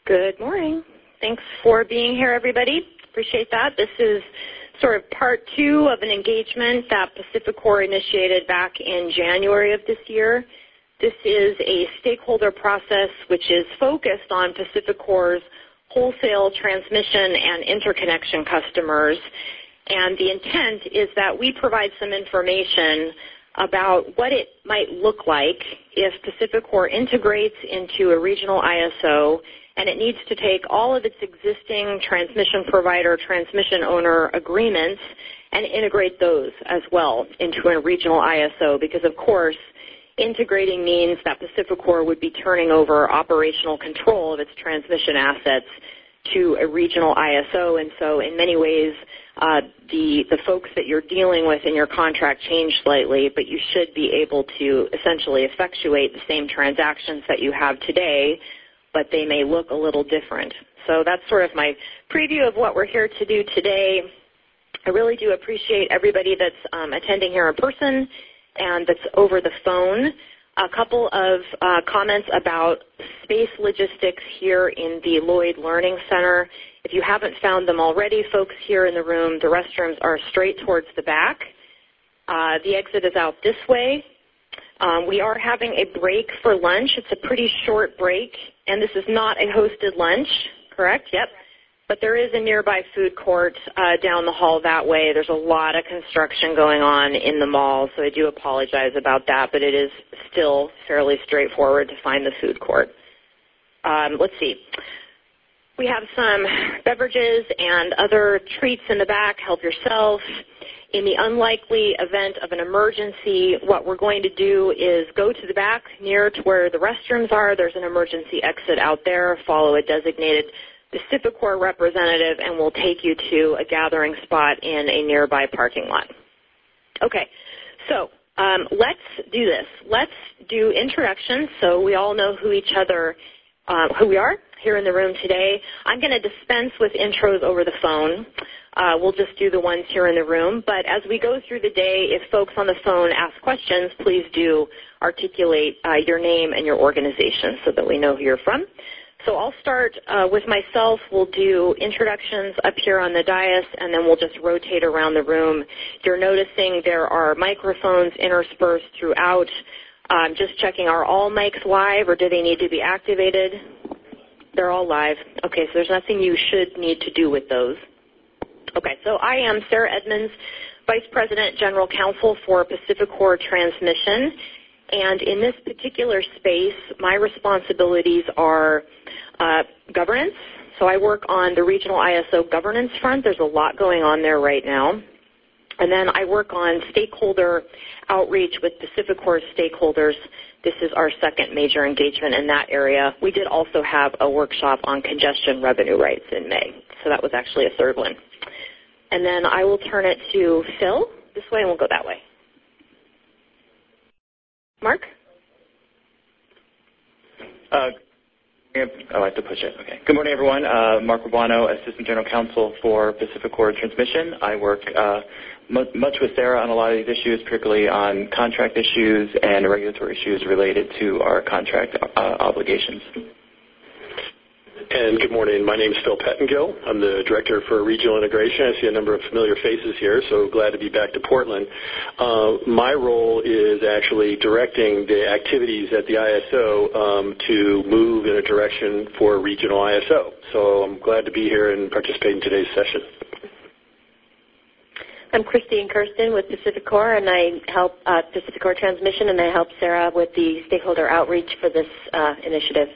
Good morning. Thanks for being here, everybody. Appreciate that. This is sort of part 2 of an engagement that PacifiCorp initiated back in January of this year. This is a stakeholder process which is focused on PacifiCorp's wholesale transmission and interconnection customers. And the intent is that we provide some information about what it might look like if PacifiCorp integrates into a regional ISO, and it needs to take all of its existing transmission provider, transmission owner agreements and integrate those as well into a regional ISO, because of course integrating means that PacifiCorp would be turning over operational control of its transmission assets to a regional ISO, and so in many ways the folks that you're dealing with in your contract change slightly, but you should be able to essentially effectuate the same transactions that you have today, but they may look a little different. So that's sort of my preview of what we're here to do today. I really do appreciate everybody that's attending here in person and that's over the phone. A couple of comments about space logistics here in the Lloyd Learning Center. If you haven't found them already, folks here in the room, the restrooms are straight towards the back. The exit is out this way. We are having a break for lunch. It's a pretty short break, and this is not a hosted lunch, correct? Yep. But there is a nearby food court down the hall that way. There's a lot of construction going on in the mall, so I do apologize about that, but it is still fairly straightforward to find the food court. Let's see. We have some beverages and other treats in the back. Help yourself. In the unlikely event of an emergency, what we're going to do is go to the back near to where the restrooms are. There's an emergency exit out there. Follow a designated PacifiCorp representative, and we'll take you to a gathering spot in a nearby parking lot. Okay, so let's do this. Let's do introductions so we all know who we are here in the room today. I'm going to dispense with intros over the phone. We'll just do the ones here in the room. But as we go through the day, if folks on the phone ask questions, please do articulate your name and your organization so that we know who you're from. So I'll start with myself. We'll do introductions up here on the dais, and then we'll just rotate around the room. You're noticing there are microphones interspersed throughout. Just checking, are all mics live, or do they need to be activated? They're all live. Okay, so there's nothing you should need to do with those. Okay, so I am Sarah Edmonds, Vice President, General Counsel for PacifiCorp Transmission. And in this particular space, my responsibilities are governance. So I work on the regional ISO governance front. There's a lot going on there right now. And then I work on stakeholder outreach with PacifiCorp stakeholders. This is our second major engagement in that area. We did also have a workshop on congestion revenue rights in May. So that was actually a third one. And then I will turn it to Phil this way, and we'll go that way. Mark? I like to push it. Okay. Good morning, everyone. Mark Urbano, Assistant General Counsel for PacifiCorp Transmission. I work much with Sarah on a lot of these issues, particularly on contract issues and regulatory issues related to our contract obligations. And good morning. My name is Phil Pettengill. I'm the Director for Regional Integration. I see a number of familiar faces here, so glad to be back to Portland. My role is actually directing the activities at the ISO to move in a direction for regional ISO. So I'm glad to be here and participate in today's session. I'm Christine Kirsten with PacifiCorp, and I help PacifiCorp Transmission, and I help Sarah with the stakeholder outreach for this initiative.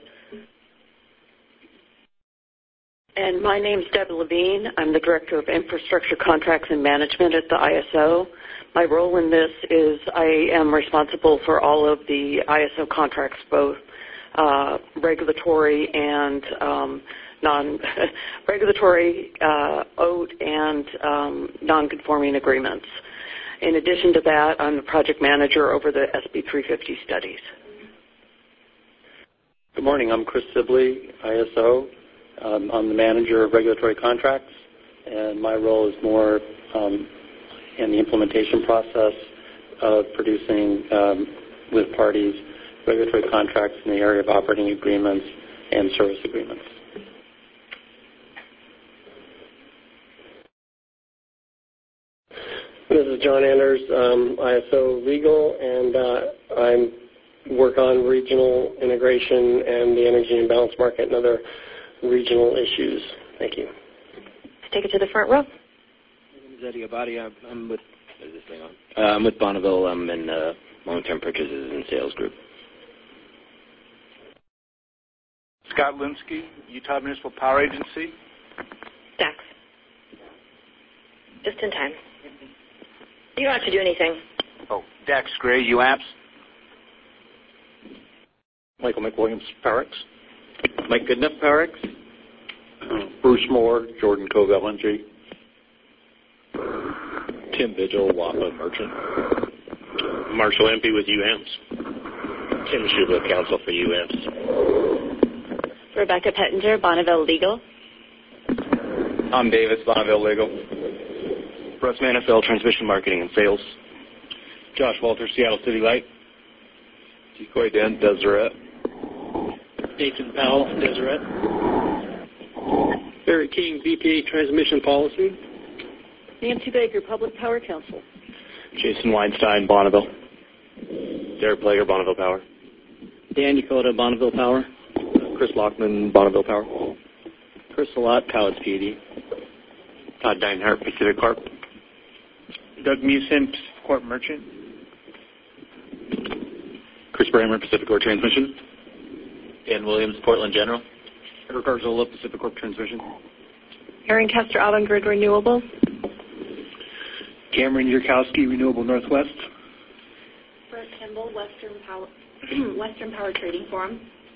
And my name is Deb Levine. I'm the Director of Infrastructure Contracts and Management at the ISO. My role in this is I am responsible for all of the ISO contracts, both regulatory and non-regulatory, OAT, and non-conforming agreements. In addition to that, I'm the project manager over the SB 350 studies. Good morning. I'm Chris Sibley, ISO. I'm the manager of regulatory contracts, and my role is more in the implementation process of producing with parties regulatory contracts in the area of operating agreements and service agreements. This is John Anders, ISO Legal, and I work on regional integration and the energy imbalance market and other regional issues. Thank you. Let's take it to the front row. My name is Eddie Abadi. I'm with, is this thing on? I'm with Bonneville. I'm in long-term purchases and sales group. Scott Linsky, Utah Municipal Power Agency. Dax. Just in time. You don't have to do anything. Oh, Dax Gray, UAPS. Michael McWilliams, Powerex. Mike Goodenough, Powerex. Bruce Moore, Jordan Cove, LNG. Tim Vigil, WAPA Merchant. Marshall Empey with UAMPS. Tim Schuba, counsel for UAMPS. Rebecca Pettinger, Bonneville Legal. Tom Davis, Bonneville Legal. Russ Manifel, Transmission Marketing and Sales. Josh Walter, Seattle City Light. Decoy Dent, Deseret. Nathan Powell, Deseret. Barry King, BPA Transmission Policy. Nancy Baker, Public Power Council. Jason Weinstein, Bonneville. Derek Plager, Bonneville Power. Dan Dakota, Bonneville Power. Chris Lockman, Bonneville Power. Chris Salat, Cowles PD. Todd Deinhardt, Pacific Corp. Doug Musin, Pacific Corp Merchant. Chris Bramer, Pacific Corp Transmission. Dan Williams, Portland General. Eric Arzola, Pacific Corp Transmission. Erin Kester, Avangrid Renewable. Cameron Yurkowski, Renewable Northwest. Brett Kimball, Western Power Trading Forum.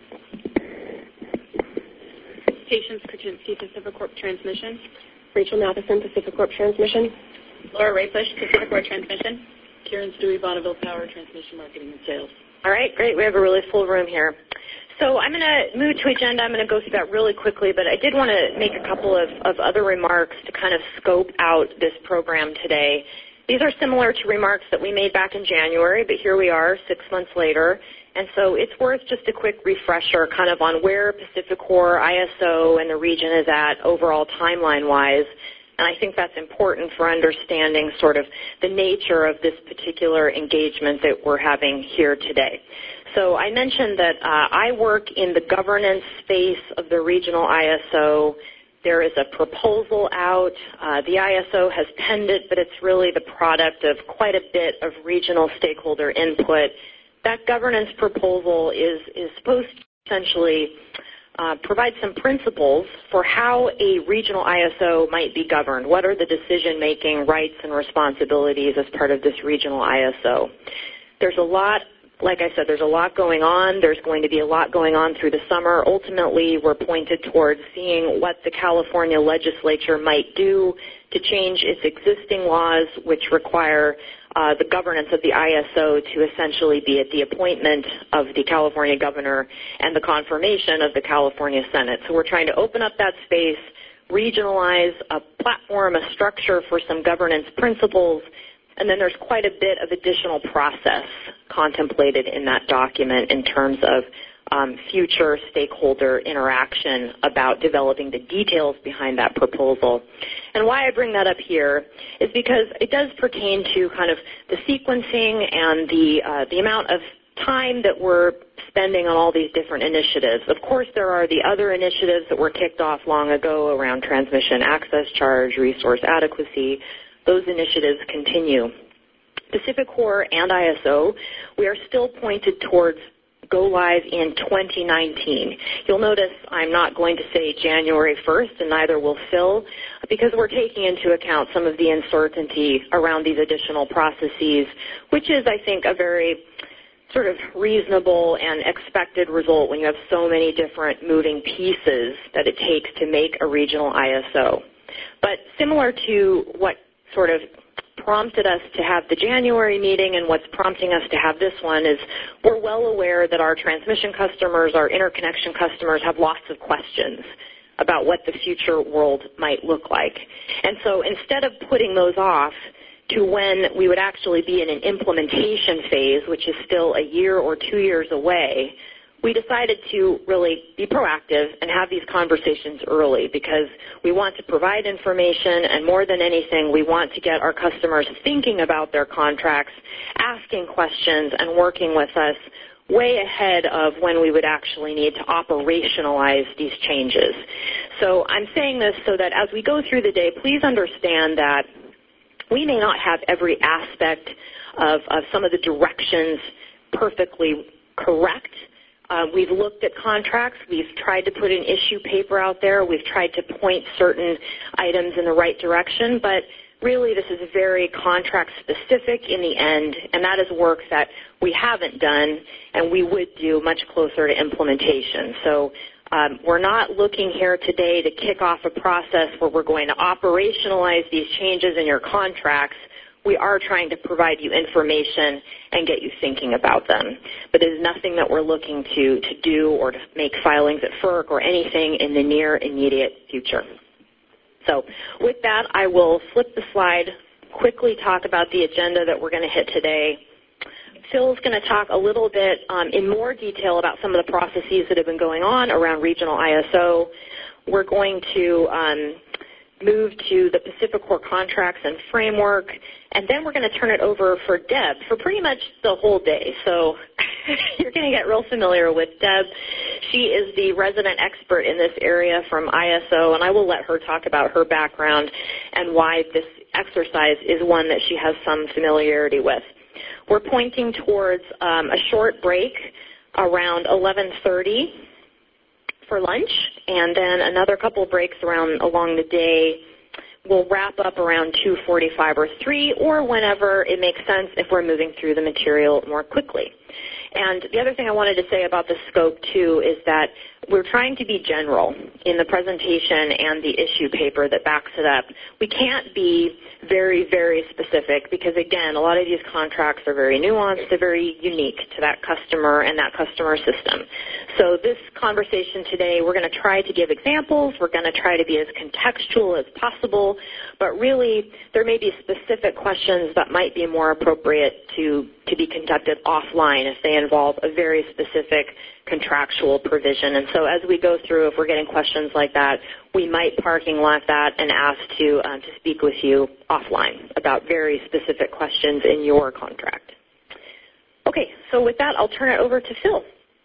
Patience Kraczynski, Pacific Corp Transmission. Rachel Matheson, Pacific Corp Transmission. Laura Raypush, Pacific Corp Transmission. Karen Stewie, Bonneville Power, Transmission Marketing and Sales. All right, great. We have a really full room here. So I'm going to move to agenda. I'm going to go through that really quickly, but I did want to make a couple of other remarks to kind of scope out this program today. These are similar to remarks that we made back in January, but here we are 6 months later. And so it's worth just a quick refresher kind of on where PacifiCorp, ISO, and the region is at overall timeline-wise. And I think that's important for understanding sort of the nature of this particular engagement that we're having here today. So I mentioned that I work in the governance space of the regional ISO. There is a proposal out. The ISO has penned it, but it's really the product of quite a bit of regional stakeholder input. That governance proposal is supposed to essentially provide some principles for how a regional ISO might be governed. What are the decision-making rights and responsibilities as part of this regional ISO? There's a lot, like I said, there's a lot going on. There's going to be a lot going on through the summer. Ultimately, we're pointed towards seeing what the California legislature might do to change its existing laws, which require the governance of the ISO to essentially be at the appointment of the California governor and the confirmation of the California Senate. So we're trying to open up that space, regionalize a platform, a structure for some governance principles, and then there's quite a bit of additional process contemplated in that document in terms of future stakeholder interaction about developing the details behind that proposal. And why I bring that up here is because it does pertain to kind of the sequencing and the amount of time that we're spending on all these different initiatives. Of course, there are the other initiatives that were kicked off long ago around transmission access charge, resource adequacy. Those initiatives continue. PacifiCorp and ISO, we are still pointed towards go live in 2019. You'll notice I'm not going to say January 1st, and neither will Phil, because we're taking into account some of the uncertainty around these additional processes, which is, I think, a very sort of reasonable and expected result when you have so many different moving pieces that it takes to make a regional ISO. But similar to what sort of prompted us to have the January meeting and what's prompting us to have this one is we're well aware that our transmission customers, our interconnection customers have lots of questions about what the future world might look like. And so instead of putting those off to when we would actually be in an implementation phase, which is still a year or 2 years away, we decided to really be proactive and have these conversations early because we want to provide information, and more than anything, we want to get our customers thinking about their contracts, asking questions, and working with us way ahead of when we would actually need to operationalize these changes. So I'm saying this so that as we go through the day, please understand that we may not have every aspect of some of the directions perfectly correct. We've looked at contracts. We've tried to put an issue paper out there. We've tried to point certain items in the right direction, but really this is very contract specific in the end, and that is work that we haven't done and we would do much closer to implementation. So we're not looking here today to kick off a process where we're going to operationalize these changes in your contracts. We are trying to provide you information and get you thinking about them. But it is nothing that we're looking to do or to make filings at FERC or anything in the near immediate future. So with that, I will flip the slide, quickly talk about the agenda that we're going to hit today. Phil's going to talk a little bit in more detail about some of the processes that have been going on around regional ISO. We're going to move to the PacifiCorp contracts and framework, and then we're going to turn it over for Deb for pretty much the whole day. So you're going to get real familiar with Deb. She is the resident expert in this area from ISO, and I will let her talk about her background and why this exercise is one that she has some familiarity with. We're pointing towards a short break around 11:30 for lunch, and then another couple of breaks along the day. We'll wrap up around 2:45 or 3, or whenever it makes sense if we're moving through the material more quickly. And the other thing I wanted to say about the scope, too, is that we're trying to be general in the presentation and the issue paper that backs it up. We can't be very, very specific because, again, a lot of these contracts are very nuanced. They're very unique to that customer and that customer system. So this conversation today, we're going to try to give examples. We're going to try to be as contextual as possible. But really, there may be specific questions that might be more appropriate to be conducted offline if they involve a very specific contractual provision. And so as we go through, if we're getting questions like that, we might parking lot that and ask to speak with you offline about very specific questions in your contract. Okay, so with that, I'll turn it over to Phil.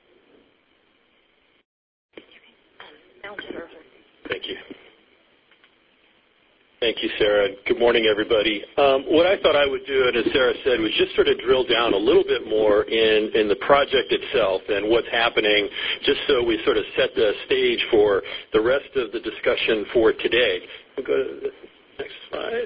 Thank you. Thank you, Sarah. Good morning, everybody. What I thought I would do, and as Sarah said, was just sort of drill down a little bit more in the project itself and what's happening, just so we sort of set the stage for the rest of the discussion for today. We'll go to the next slide.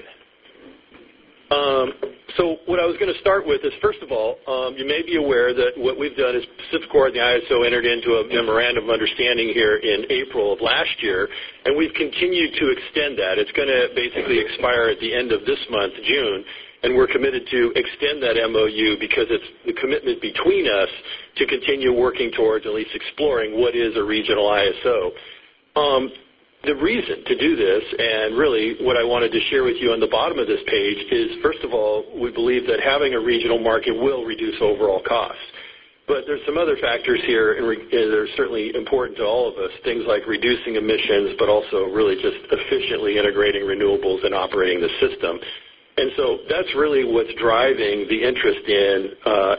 So what I was going to start with is, first of all, you may be aware that what we've done is PacifiCorp and the ISO entered into a memorandum of understanding here in April of last year, and we've continued to extend that. It's going to basically expire at the end of this month, June, and we're committed to extend that MOU because it's the commitment between us to continue working towards at least exploring what is a regional ISO. The reason to do this, and really what I wanted to share with you on the bottom of this page, is, first of all, we believe that having a regional market will reduce overall costs. But there's some other factors here that are certainly important to all of us, things like reducing emissions, but also really just efficiently integrating renewables and operating the system. And so that's really what's driving the interest in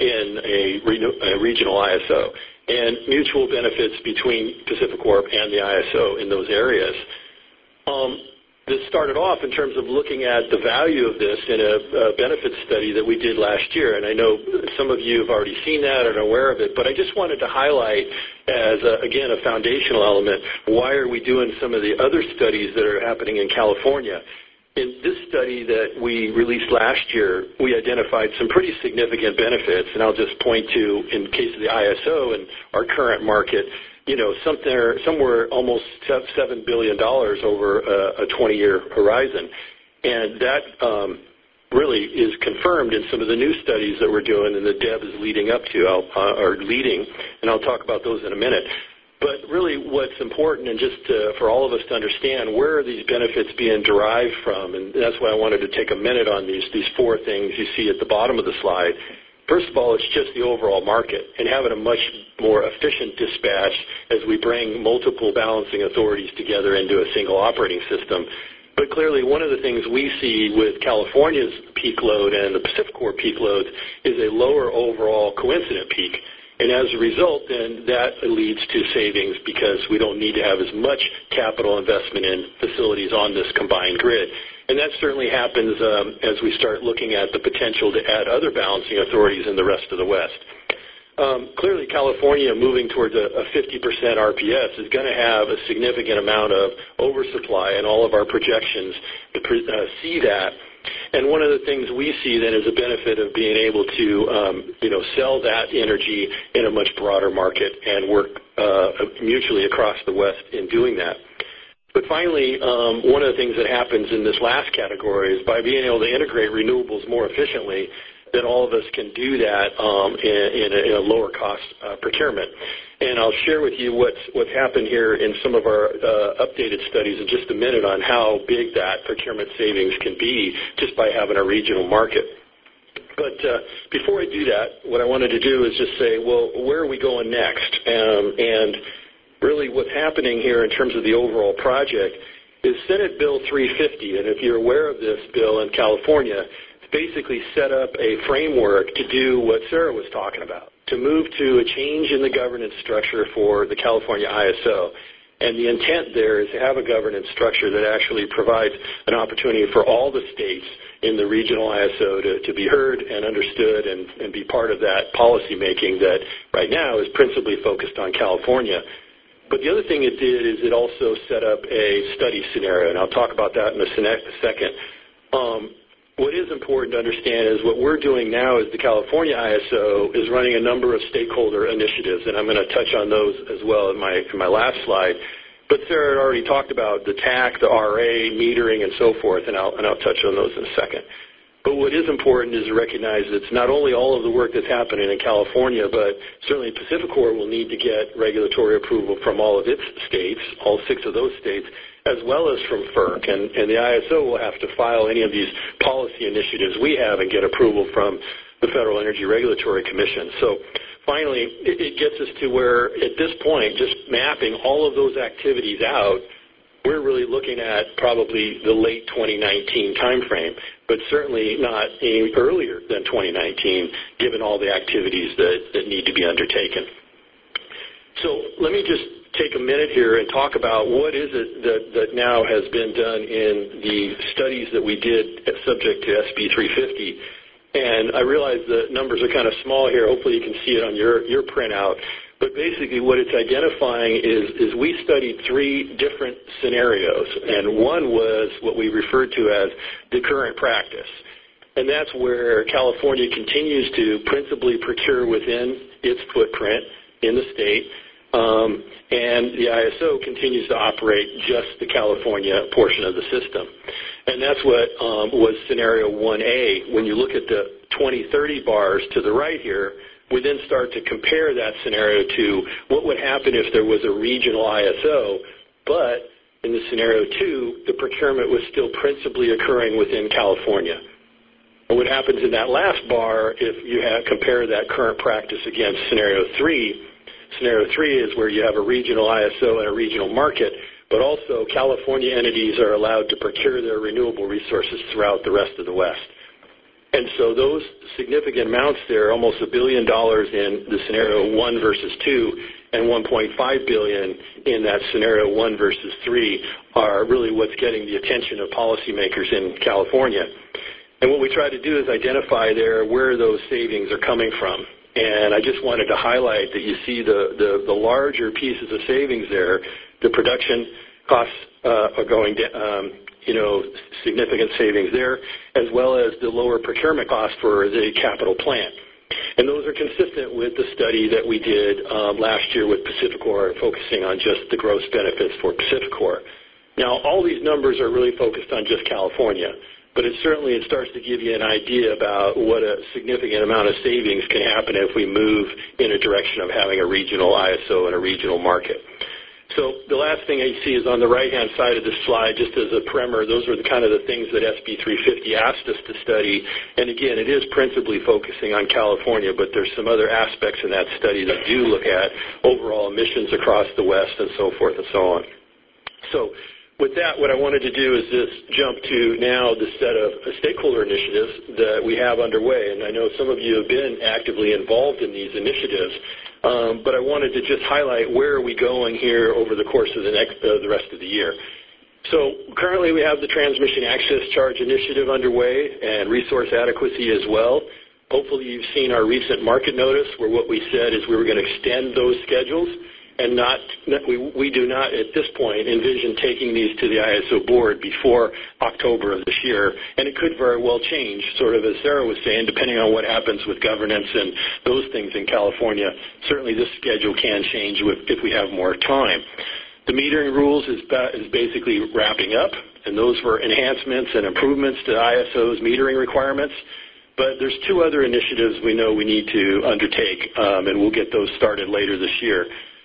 a regional ISO and mutual benefits between PacifiCorp and the ISO in those areas. This started off in terms of looking at the value of this in a benefits study that we did last year, and I know some of you have already seen that and are aware of it, but I just wanted to highlight as, again, a foundational element, why are we doing some of the other studies that are happening in California. In this study that we released last year, we identified some pretty significant benefits, and I'll just point to, in case of the ISO and our current market, somewhere almost $7 billion over a 20-year horizon. And that really is confirmed in some of the new studies that we're doing and that Deb is leading up to, and I'll talk about those in a minute. But really what's important, and just for all of us to understand, where are these benefits being derived from? And that's why I wanted to take a minute on these four things you see at the bottom of the slide. First of all, it's just the overall market and having a much more efficient dispatch as we bring multiple balancing authorities together into a single operating system. But clearly, one of the things we see with California's peak load and the PacifiCorp peak loads is a lower overall coincident peak. And as a result, then that leads to savings because we don't need to have as much capital investment in facilities on this combined grid. And that certainly happens as we start looking at the potential to add other balancing authorities in the rest of the West. Clearly, California moving towards a 50% RPS is going to have a significant amount of oversupply, and all of our projections see that. And one of the things we see then is a benefit of being able to, sell that energy in a much broader market and work mutually across the West in doing that. But finally, one of the things that happens in this last category is by being able to integrate renewables more efficiently, that all of us can do that in a lower cost procurement. And I'll share with you what's happened here in some of our updated studies in just a minute on how big that procurement savings can be just by having a regional market. But before I do that, what I wanted to do is just say, well, where are we going next? And really what's happening here in terms of the overall project is Senate Bill 350, and if you're aware of this bill in California, it's basically set up a framework to do what Sarah was talking about, to move to a change in the governance structure for the California ISO. And the intent there is to have a governance structure that actually provides an opportunity for all the states in the regional ISO to be heard and understood and be part of that policy making that right now is principally focused on California. But the other thing it did is it also set up a study scenario, and I'll talk about that in a second. What is important to understand is what we're doing now is the California ISO is running a number of stakeholder initiatives, and I'm going to touch on those as well in my last slide. But Sarah had already talked about the TAC, the RA, metering, and so forth, and I'll touch on those in a second. But what is important is to recognize that it's not only all of the work that's happening in California, but certainly PacifiCorp will need to get regulatory approval from all of its states, all 6 of those states, as well as from FERC. And the ISO will have to file any of these policy initiatives we have and get approval from the Federal Energy Regulatory Commission. So finally, it gets us to where, at this point, just mapping all of those activities out, we're really looking at probably the late 2019 timeframe, but certainly not any earlier than 2019, given all the activities that need to be undertaken. So let me just take a minute here and talk about what is it that now has been done in the studies that we did subject to SB 350. And I realize the numbers are kind of small here. Hopefully you can see it on your printout. But basically what it's identifying is we studied 3 different scenarios, and one was what we referred to as the current practice. And that's where California continues to principally procure within its footprint in the state, and the ISO continues to operate just the California portion of the system. And that's what was scenario 1A. When you look at the 2030 bars to the right here, we then start to compare that scenario to what would happen if there was a regional ISO, but in the scenario 2, the procurement was still principally occurring within California. And what happens in that last bar, if you compare that current practice against scenario 3, scenario 3 is where you have a regional ISO and a regional market, but also California entities are allowed to procure their renewable resources throughout the rest of the West. And so those significant amounts there, almost $1 billion in the scenario 1 versus 2, and $1.5 billion in that scenario 1 versus 3, are really what's getting the attention of policymakers in California. And what we try to do is identify there where those savings are coming from. And I just wanted to highlight that you see the larger pieces of savings there. The production costs are going down, significant savings there, as well as the lower procurement cost for the capital plant. And those are consistent with the study that we did last year with PacifiCorp, focusing on just the gross benefits for PacifiCorp. Now, all these numbers are really focused on just California, but it starts to give you an idea about what a significant amount of savings can happen if we move in a direction of having a regional ISO and a regional market. So the last thing I see is on the right-hand side of the slide, just as a primer, those are the kind of the things that SB 350 asked us to study. And again, it is principally focusing on California, but there's some other aspects in that study that do look at overall emissions across the West and so forth and so on. So with that, what I wanted to do is just jump to now the set of stakeholder initiatives that we have underway. And I know some of you have been actively involved in these initiatives. But I wanted to just highlight where are we going here over the course of the rest of the year. So currently we have the Transmission Access Charge Initiative underway and resource adequacy as well. Hopefully you've seen our recent market notice where what we said is we were going to extend those schedules and we do not at this point envision taking these to the ISO board before October of this year. And it could very well change, sort of as Sarah was saying, depending on what happens with governance and those things in California. Certainly this schedule can change if we have more time. The metering rules is basically wrapping up, and those were enhancements and improvements to ISO's metering requirements. But there's two other initiatives we know we need to undertake, and we'll get those started later this year.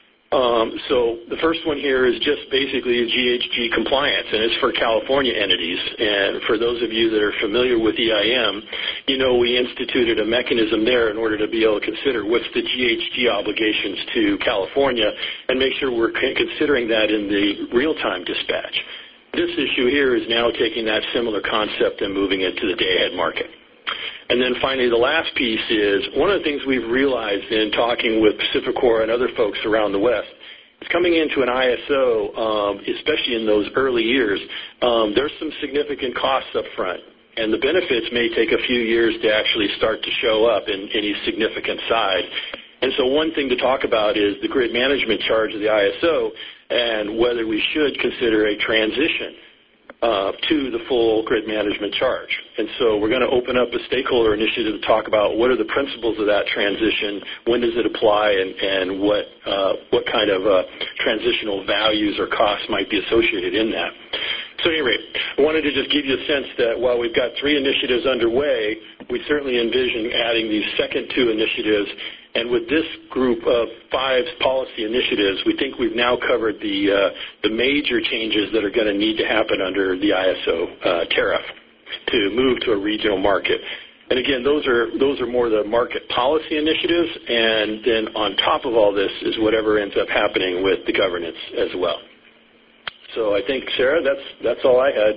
So the first one here is just basically GHG compliance, and it's for California entities. And for those of you that are familiar with EIM, you know we instituted a mechanism there in order to be able to consider what's the GHG obligations to California and make sure we're considering that in the real-time dispatch. This issue here is now taking that similar concept and moving it to the day-ahead market. And then finally, the last piece is one of the things we've realized in talking with PacifiCorp and other folks around the West is coming into an ISO, especially in those early years, there's some significant costs up front. And the benefits may take a few years to actually start to show up in any significant size. And so one thing to talk about is the grid management charge of the ISO and whether we should consider a transition to the full grid management charge. And so we're going to open up a stakeholder initiative to talk about what are the principles of that transition, when does it apply, and what kind of transitional values or costs might be associated in that. So at any rate, I wanted to just give you a sense that while we've got 3 initiatives underway, we certainly envision adding these second 2 initiatives. And with this group of 5 policy initiatives, we think we've now covered the major changes that are going to need to happen under the ISO tariff to move to a regional market. And again, those are more the market policy initiatives, and then on top of all this is whatever ends up happening with the governance as well. So I think, Sarah, that's all I had.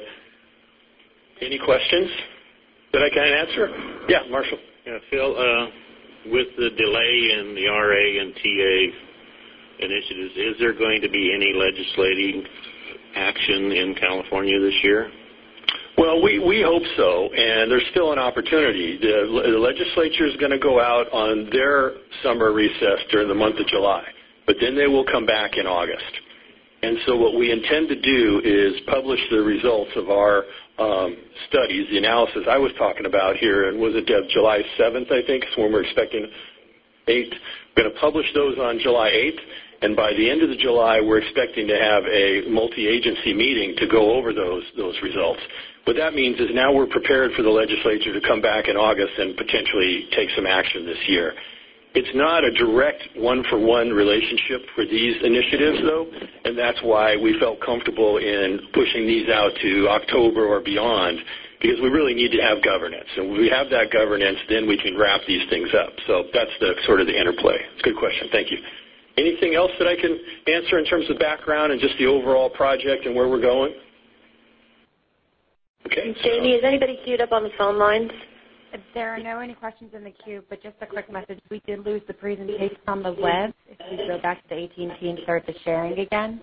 Any questions that I can answer? Yeah, Marshall. Yeah, Phil, with the delay in the RA and TA initiatives, is there going to be any legislative action in California this year? Well, we hope so, and there's still an opportunity. The legislature is going to go out on their summer recess during the month of July, but then they will come back in August. And so what we intend to do is publish the results of our studies, the analysis I was talking about here, and was it July 7th, I think, is when we're expecting 8th. We're going to publish those on July 8th, and by the end of July, we're expecting to have a multi-agency meeting to go over those results. What that means is now we're prepared for the legislature to come back in August and potentially take some action this year. It's not a direct one-for-one relationship for these initiatives, though, and that's why we felt comfortable in pushing these out to October or beyond, because we really need to have governance. And when we have that governance, then we can wrap these things up. So that's the sort of the interplay. It's a good question. Thank you. Anything else that I can answer in terms of background and just the overall project and where we're going? Okay. Jamie, is anybody queued up on the phone lines? There are no any questions in the queue, but just a quick message. We did lose the presentation on the web. If we go back to the AT&T and start the sharing again.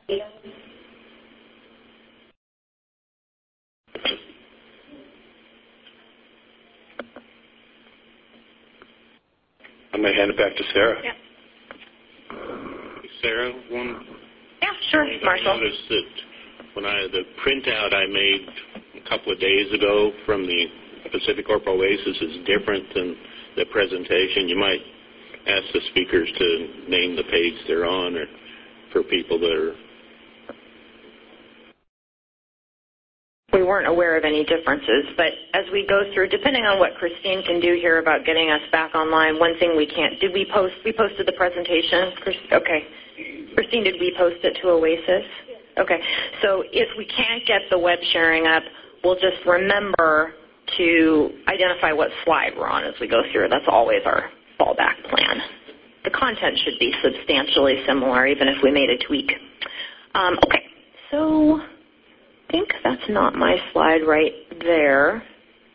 I'm going to hand it back to Sarah. Yeah. Sarah, one. Yeah, sure, Marshall. I noticed that when the printout I made a couple of days ago from the PacifiCorp Oasis is different than the presentation. You might ask the speakers to name the page they're on, or for people that are... We weren't aware of any differences, but as we go through, depending on what Christine can do here about getting us back online, one thing we can't... We posted the presentation? Okay. Christine, did we post it to Oasis? Yes. Okay. So if we can't get the web sharing up, we'll just remember to identify what slide we're on as we go through. That's always our fallback plan. The content should be substantially similar, even if we made a tweak. Okay. So I think that's not my slide right there.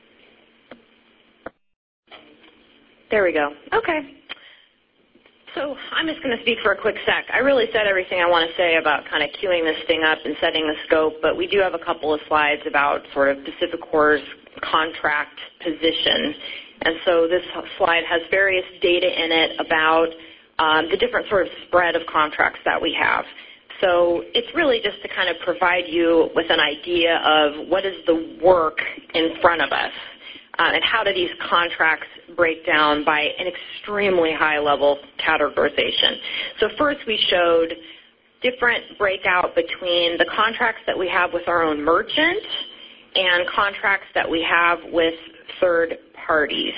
There we go. Okay. So I'm just going to speak for a quick sec. I really said everything I want to say about kind of queuing this thing up and setting the scope, but we do have a couple of slides about sort of PacifiCorp's contract position. And so this slide has various data in it about the different sort of spread of contracts that we have. So it's really just to kind of provide you with an idea of what is the work in front of us. And how do these contracts break down by an extremely high-level categorization? So first we showed different breakout between the contracts that we have with our own merchant and contracts that we have with third parties.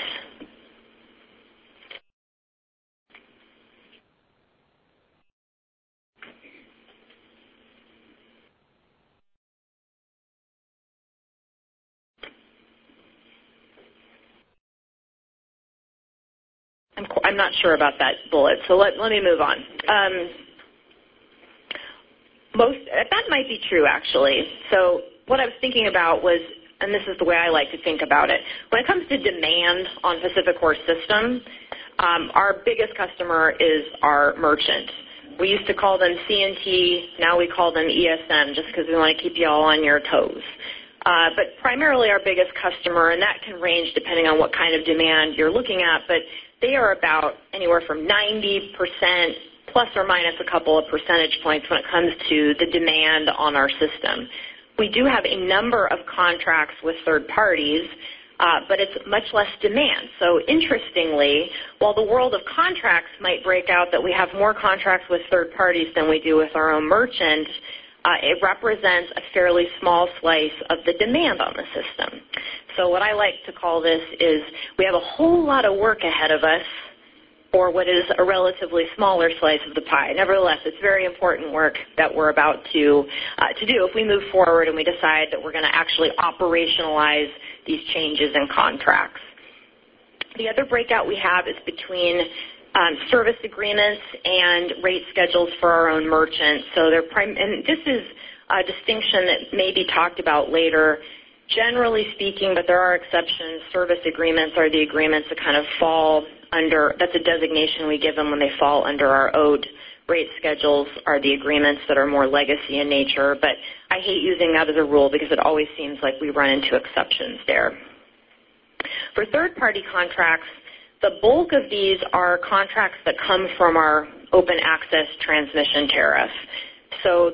I'm not sure about that bullet, so let me move on. That might be true, actually. So what I was thinking about was, and this is the way I like to think about it, when it comes to demand on PacifiCorp's system, our biggest customer is our merchant. We used to call them C&T, now we call them ESM, just because we want to keep you all on your toes. But primarily our biggest customer, and that can range depending on what kind of demand you're looking at, but they are about anywhere from 90% plus or minus a couple of percentage points when it comes to the demand on our system. We do have a number of contracts with third parties, but it's much less demand. So interestingly, while the world of contracts might break out that we have more contracts with third parties than we do with our own merchant, it represents a fairly small slice of the demand on the system. So what I like to call this is we have a whole lot of work ahead of us for what is a relatively smaller slice of the pie. Nevertheless, it's very important work that we're about to do if we move forward and we decide that we're going to actually operationalize these changes in contracts. The other breakout we have is between service agreements and rate schedules for our own merchants. So and this is a distinction that may be talked about later. Generally speaking, but there are exceptions, service agreements are the agreements that kind of fall under, that's a designation we give them when they fall under our owed. Rate schedules are the agreements that are more legacy in nature, but I hate using that as a rule because it always seems like we run into exceptions there. For third-party contracts, the bulk of these are contracts that come from our open access transmission tariff. So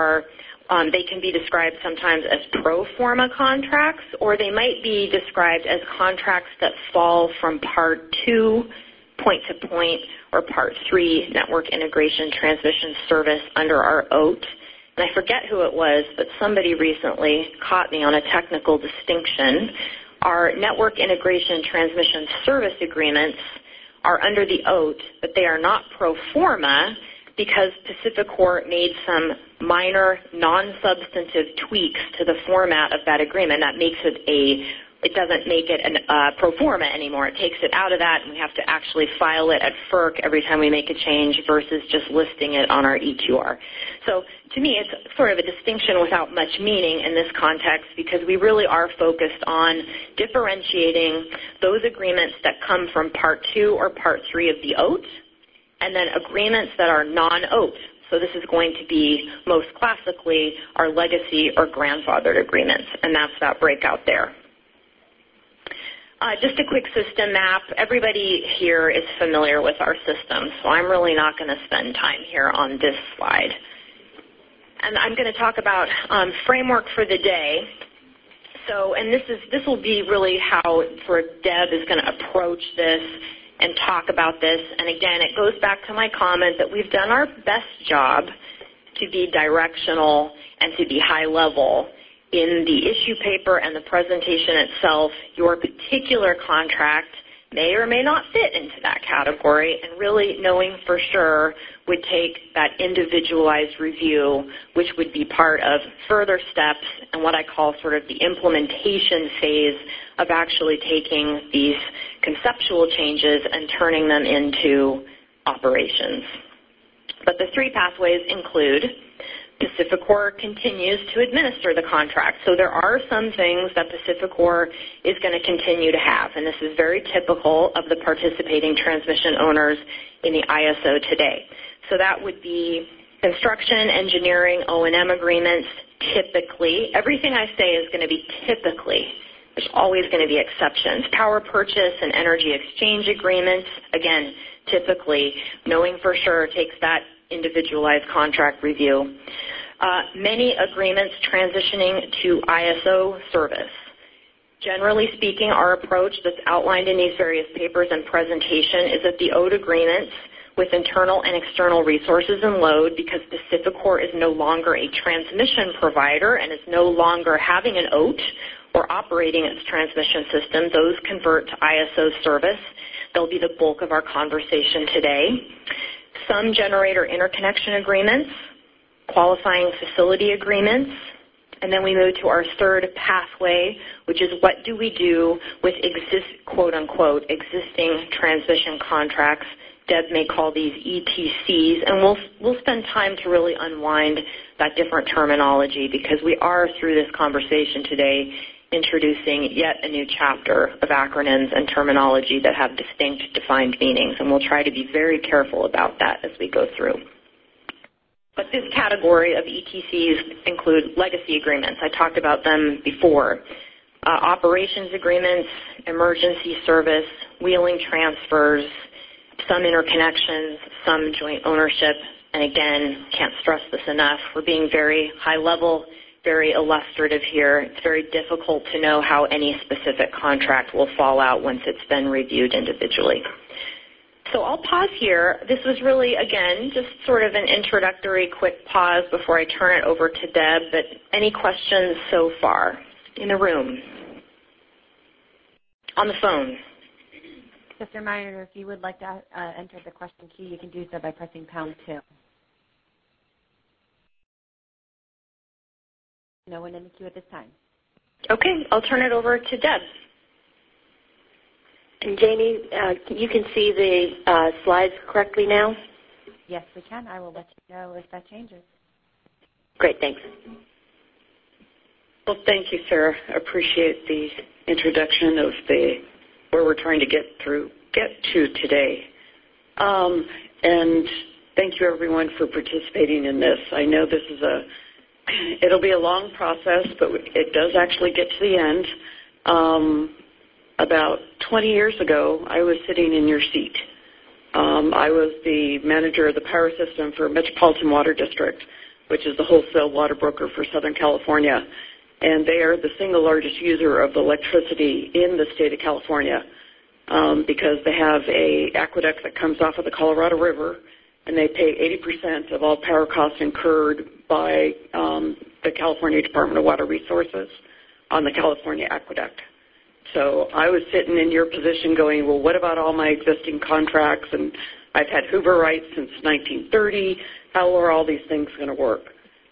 they can be described sometimes as pro forma contracts, or they might be described as contracts that fall from Part 2, point-to-point, or Part 3, network integration transmission service under our OAT. And I forget who it was, but somebody recently caught me on a technical distinction. Our network integration transmission service agreements are under the OAT, but they are not pro forma because PacifiCorp made some minor non-substantive tweaks to the format of that agreement. That makes it doesn't make it a pro forma anymore. It takes it out of that, and we have to actually file it at FERC every time we make a change versus just listing it on our EQR. So to me, it's sort of a distinction without much meaning in this context because we really are focused on differentiating those agreements that come from Part 2 or Part 3 of the OAT, and then agreements that are non-OAT. So this is going to be most classically our legacy or grandfathered agreements, and that's that breakout there. Just a quick system map. Everybody here is familiar with our system, so I'm really not going to spend time here on this slide. And I'm going to talk about framework for the day. So, and this will be really how sort of Deb is going to approach this and talk about this. And again, it goes back to my comment that we've done our best job to be directional and to be high level. In the issue paper and the presentation itself, your particular contract may or may not fit into that category, and really knowing for sure would take that individualized review, which would be part of further steps and what I call sort of the implementation phase of actually taking these conceptual changes and turning them into operations. But the three pathways include PacifiCorp continues to administer the contract. So there are some things that PacifiCorp is going to continue to have, and this is very typical of the participating transmission owners in the ISO today. So that would be construction, engineering, O&M agreements, typically. Everything I say is going to be typically. There's always going to be exceptions. Power purchase and energy exchange agreements, again, typically, knowing for sure takes that individualized contract review. Many agreements transitioning to ISO service. Generally speaking, our approach that's outlined in these various papers and presentation is that the OAT agreements with internal and external resources and load, because PacifiCorp is no longer a transmission provider and is no longer having an OAT or operating its transmission system, those convert to ISO service. They'll be the bulk of our conversation today. Some generator interconnection agreements, qualifying facility agreements, and then we move to our third pathway, which is what do we do with quote-unquote, existing transmission contracts. Deb may call these ETCs, and we'll spend time to really unwind that different terminology, because we are, through this conversation today, introducing yet a new chapter of acronyms and terminology that have distinct defined meanings, and we'll try to be very careful about that as we go through. But this category of ETCs include legacy agreements. I talked about them before. Operations agreements, emergency service, wheeling transfers, some interconnections, some joint ownership, and again, can't stress this enough, we're being very high level, very illustrative here. It's very difficult to know how any specific contract will fall out once it's been reviewed individually. So I'll pause here. This was really, again, just sort of an introductory quick pause before I turn it over to Deb, but any questions so far in the room? On the phone? Just a reminder, if you would like to enter the question queue, you can do so by pressing #2. No one in the queue at this time. Okay, I'll turn it over to Deb. And Jamie, you can see the slides correctly now? Yes, we can. I will let you know if that changes. Great, thanks. Well, thank you, Sarah. I appreciate the introduction of where we're trying to get to today. And thank you, everyone, for participating in this. I know this is it'll be a long process, but it does actually get to the end. About 20 years ago, I was sitting in your seat. I was the manager of the power system for Metropolitan Water District, which is the wholesale water broker for Southern California. And they are the single largest user of electricity in the state of California because they have an aqueduct that comes off of the Colorado River, and they pay 80% of all power costs incurred by the California Department of Water Resources on the California aqueduct. So I was sitting in your position going, well, what about all my existing contracts? And I've had Hoover rights since 1930. How are all these things going to work?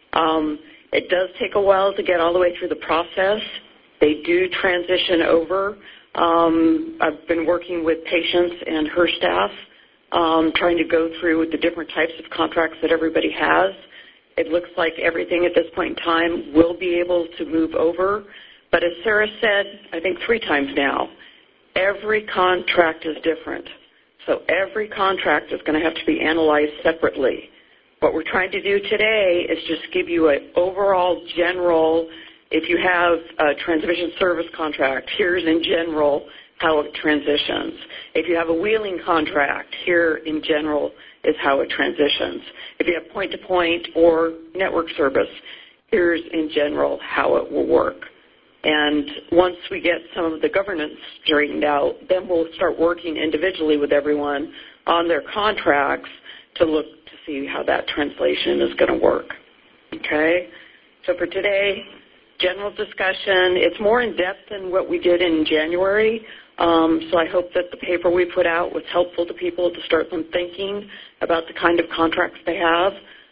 It does take a while to get all the way through the process. They do transition over. I've been working with Patience and her staff, trying to go through the different types of contracts that everybody has. It looks like everything at this point in time will be able to move over. But as Sarah said, I think 3 times now, every contract is different. So every contract is going to have to be analyzed separately. What we're trying to do today is just give you an overall general, if you have a transmission service contract, here's in general how it transitions. If you have a wheeling contract, here in general is how it transitions. If you have point-to-point or network service, here's in general how it will work. And once we get some of the governance straightened out, then we'll start working individually with everyone on their contracts to look to see how that translation is going to work. Okay? So for today, general discussion. It's more in-depth than what we did in January. So I hope that the paper we put out was helpful to people to start them thinking about the kind of contracts they have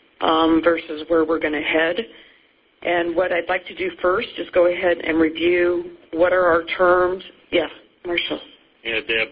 versus where we're going to head. And what I'd like to do first is go ahead and review what are our terms. Yeah, Marshall. Yeah, Deb,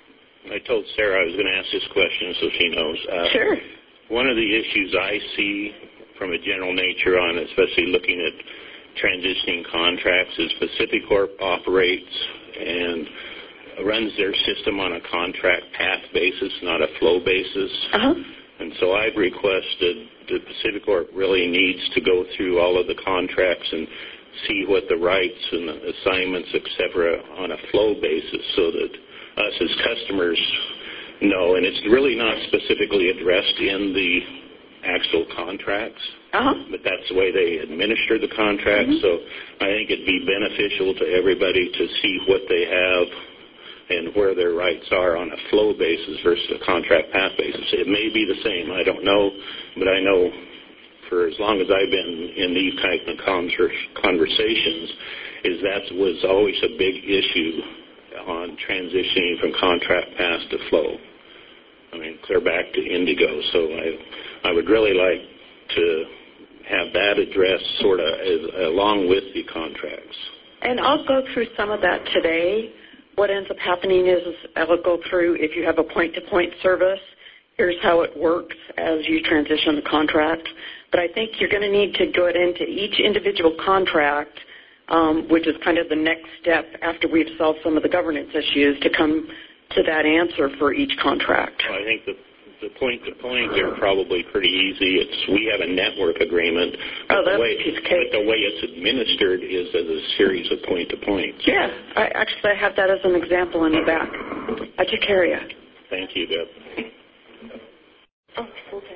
I told Sarah I was going to ask this question so she knows. Sure. One of the issues I see from a general nature on, especially looking at transitioning contracts, is PacifiCorp operates and runs their system on a contract path basis, not a flow basis. Uh-huh. And so I've requested that PacifiCorp really needs to go through all of the contracts and see what the rights and the assignments, et cetera, on a flow basis so that us as customers know. And it's really not specifically addressed in the actual contracts, but that's the way they administer the contracts. Mm-hmm. So I think it'd be beneficial to everybody to see what they have and where their rights are on a flow basis versus a contract path basis. It may be the same, I don't know, but I know for as long as I've been in these type of conversations, is that was always a big issue on transitioning from contract path to flow. I mean, clear back to Indigo. So I would really like to have that addressed sort of along with the contracts. And I'll go through some of that today. What ends up happening is I'll go through, if you have a point-to-point service, here's how it works as you transition the contract. But I think you're going to need to go into each individual contract, which is kind of the next step after we've solved some of the governance issues, to come to that answer for each contract. Well, I think the point-to-point are probably pretty easy. We have a network agreement, but the way it's administered is as a series of point-to-points. Yeah, I have that as an example in the back. I took care of you. Thank you, Deb. Oh, okay.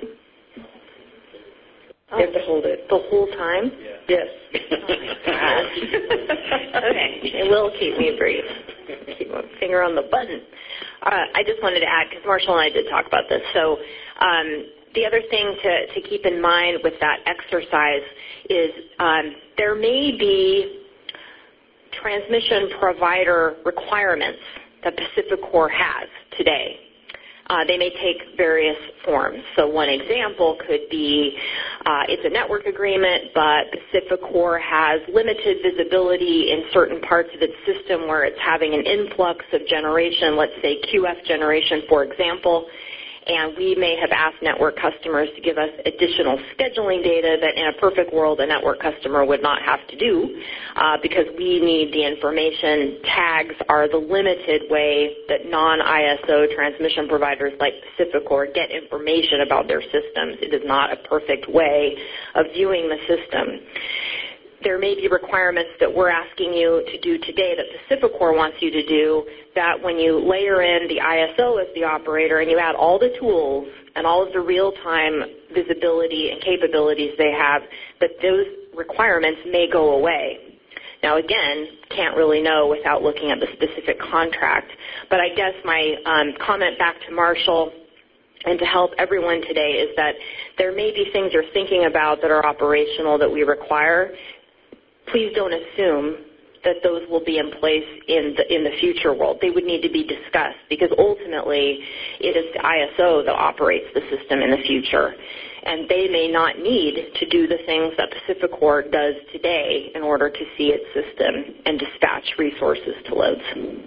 You have to hold it. The whole time? Yeah. Yes. Oh, my gosh. Okay, it will keep me brief. Keep my finger on the button. I just wanted to add, because Marshall and I did talk about this. So the other thing to keep in mind with that exercise is there may be transmission provider requirements that PacifiCorp has today. They may take various forms. So one example could be it's a network agreement, but PacifiCorp has limited visibility in certain parts of its system where it's having an influx of generation, let's say QF generation, for example. And we may have asked network customers to give us additional scheduling data that in a perfect world a network customer would not have to do because we need the information. Tags are the limited way that non-ISO transmission providers like PacifiCorp get information about their systems. It is not a perfect way of viewing the system. There may be requirements that we're asking you to do today that PacifiCorp wants you to do, that when you layer in the ISO as the operator and you add all the tools and all of the real-time visibility and capabilities they have, that those requirements may go away. Now, again, can't really know without looking at the specific contract. But I guess my comment back to Marshall and to help everyone today is that there may be things you're thinking about that are operational that we require. Please don't assume that those will be in place in the future world. They would need to be discussed because ultimately it is the ISO that operates the system in the future. And they may not need to do the things that PacifiCorp does today in order to see its system and dispatch resources to loads.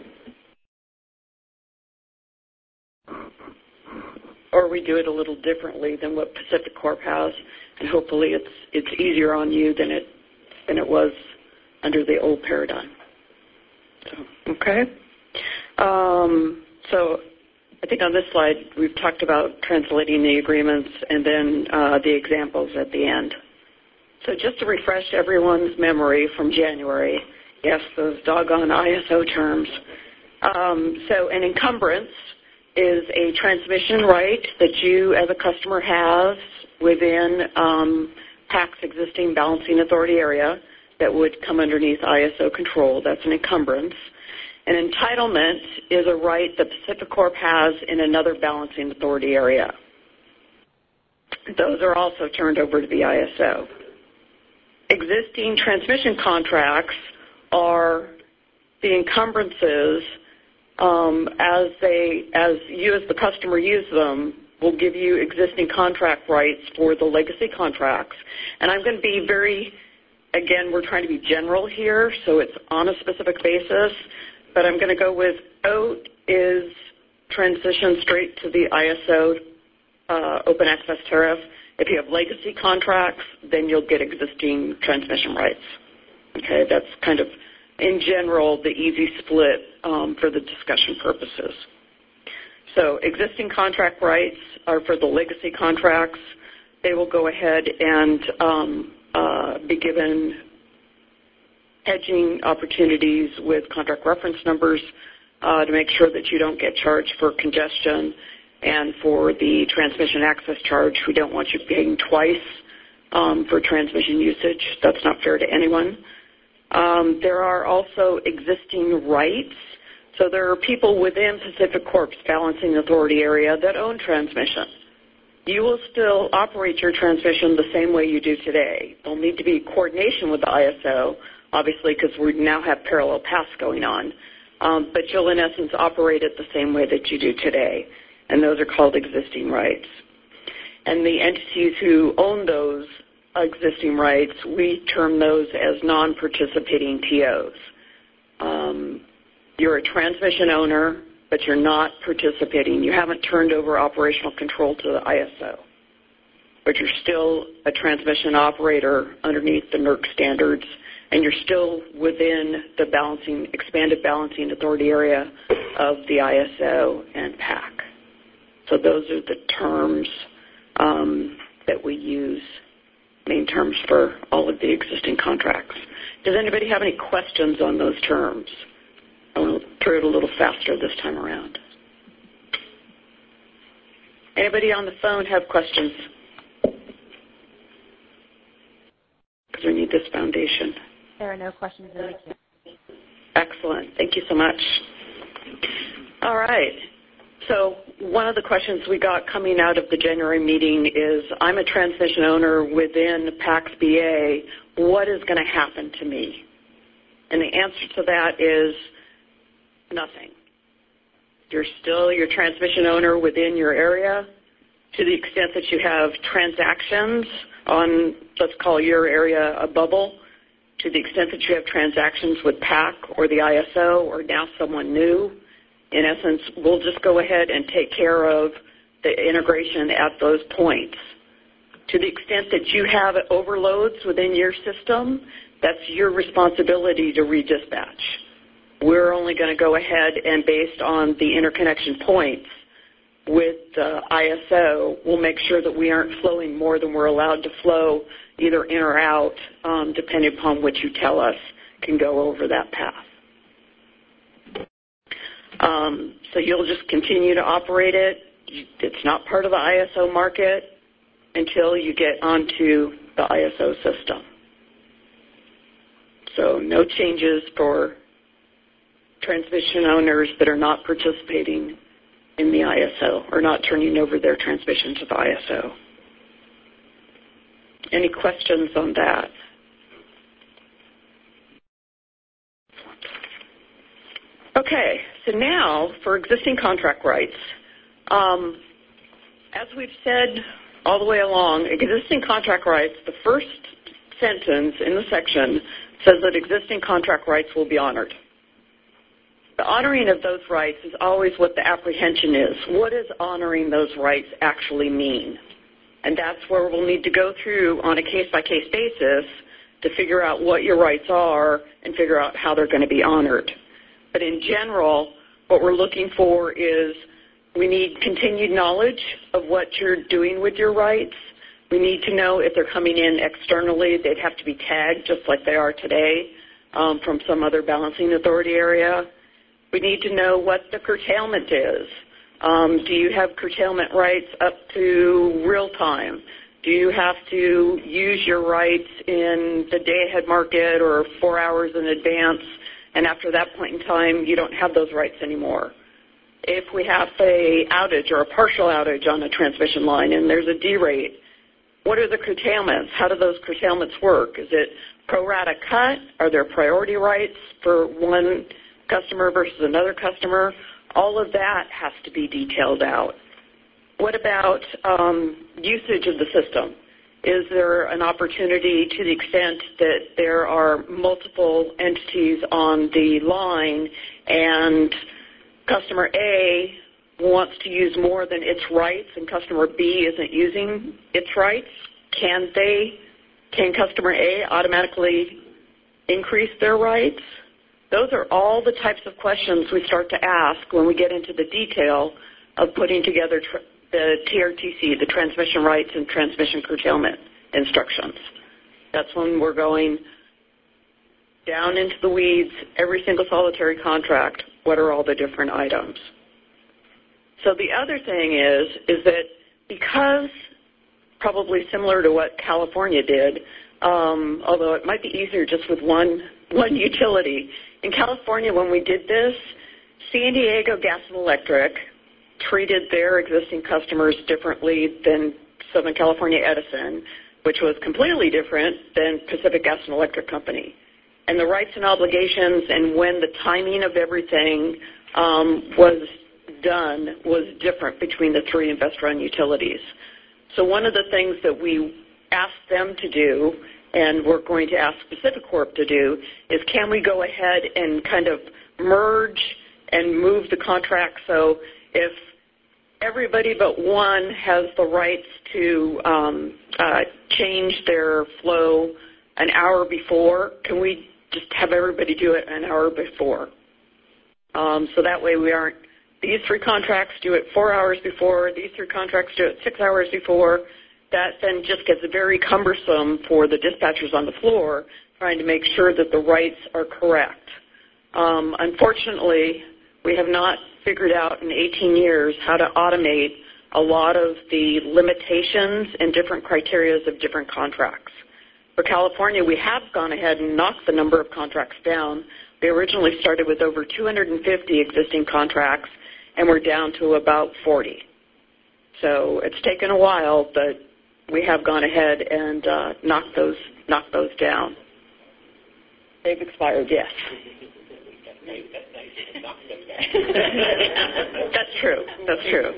Or we do it a little differently than what PacifiCorp has, and hopefully it's easier on you than it was under the old paradigm. So, okay. So I think on this slide we've talked about translating the agreements and then the examples at the end. So just to refresh everyone's memory from January, yes, those doggone ISO terms. So an encumbrance is a transmission right that you as a customer have within PAC's existing balancing authority area that would come underneath ISO control. That's an encumbrance. An entitlement is a right that PacifiCorp has in another balancing authority area. Those are also turned over to the ISO. existing transmission contracts are the encumbrances as you as the customer use them will give you existing contract rights for the legacy contracts. And I'm going to be again, we're trying to be general here, so it's on a specific basis, but I'm going to go with OAT is transition straight to the ISO open access tariff. If you have legacy contracts, then you'll get existing transmission rights. Okay, that's kind of, in general, the easy split for the discussion purposes. So existing contract rights are for the legacy contracts. They will go ahead and be given hedging opportunities with contract reference numbers to make sure that you don't get charged for congestion. And for the transmission access charge, we don't want you paying twice for transmission usage. That's not fair to anyone. There are also existing rights. So there are people within PacifiCorp's balancing authority area that own transmission. You will still operate your transmission the same way you do today. There'll need to be coordination with the ISO, obviously, because we now have parallel paths going on. But you'll, in essence, operate it the same way that you do today. And those are called existing rights. And the entities who own those existing rights, we term those as non-participating TOs. You're a transmission owner, but you're not participating. You haven't turned over operational control to the ISO. But you're still a transmission operator underneath the NERC standards, and you're still within the expanded balancing authority area of the ISO and PAC. So those are the terms that we use, main terms for all of the existing contracts. Does anybody have any questions on those terms? I want to throw it a little faster this time around. Anybody on the phone have questions? Because we need this foundation. There are no questions in the queue. Excellent. Thank you so much. All right. So one of the questions we got coming out of the January meeting is, I'm a transmission owner within PAC's BA. What is going to happen to me? And the answer to that is nothing. You're still your transmission owner within your area to the extent that you have transactions on, let's call your area a bubble, to the extent that you have transactions with PAC or the ISO or now someone new. In essence, we'll just go ahead and take care of the integration at those points. To the extent that you have overloads within your system, that's your responsibility to redispatch. We're only going to go ahead and, based on the interconnection points with the ISO, we'll make sure that we aren't flowing more than we're allowed to flow, either in or out, depending upon what you tell us can go over that path. So you'll just continue to operate it. It's not part of the ISO market until you get onto the ISO system. So no changes for transmission owners that are not participating in the ISO or not turning over their transmission to the ISO. Any questions on that? Okay, so now for existing contract rights. As we've said all the way along, existing contract rights, the first sentence in the section says that existing contract rights will be honored. The honoring of those rights is always what the apprehension is. What does honoring those rights actually mean? And that's where we'll need to go through on a case-by-case basis to figure out what your rights are and figure out how they're going to be honored. But in general, what we're looking for is we need continued knowledge of what you're doing with your rights. We need to know if they're coming in externally. They'd have to be tagged just like they are today from some other balancing authority area. We need to know what the curtailment is. Do you have curtailment rights up to real time? Do you have to use your rights in the day-ahead market or 4 hours in advance, and after that point in time, you don't have those rights anymore? If we have an outage or a partial outage on a transmission line and there's a derate, what are the curtailments? How do those curtailments work? Is it pro rata cut? Are there priority rights for one customer versus another customer? All of that has to be detailed out. What about usage of the system? Is there an opportunity, to the extent that there are multiple entities on the line and customer A wants to use more than its rights and customer B isn't using its rights, can customer A automatically increase their rights? Those are all the types of questions we start to ask when we get into the detail of putting together the TRTC, the transmission rights and transmission curtailment instructions. That's when we're going down into the weeds, every single solitary contract, what are all the different items. So the other thing is that because, probably similar to what California did, although it might be easier just with one utility. In California, when we did this, San Diego Gas and Electric treated their existing customers differently than Southern California Edison, which was completely different than Pacific Gas and Electric Company. And the rights and obligations and when the timing of everything was done was different between the three investor-owned utilities. So one of the things that we asked them to do, and we're going to ask PacifiCorp to do, is can we go ahead and kind of merge and move the contract so if everybody but one has the rights to change their flow an hour before, can we just have everybody do it an hour before? So that way we aren't, these three contracts do it 4 hours before, these three contracts do it 6 hours before. That then just gets very cumbersome for the dispatchers on the floor trying to make sure that the rights are correct. Unfortunately, we have not figured out in 18 years how to automate a lot of the limitations and different criteria of different contracts. For California, we have gone ahead and knocked the number of contracts down. We originally started with over 250 existing contracts, and we're down to about 40. So it's taken a while, but we have gone ahead and knocked those down. They've expired, yes. That's true. That's true.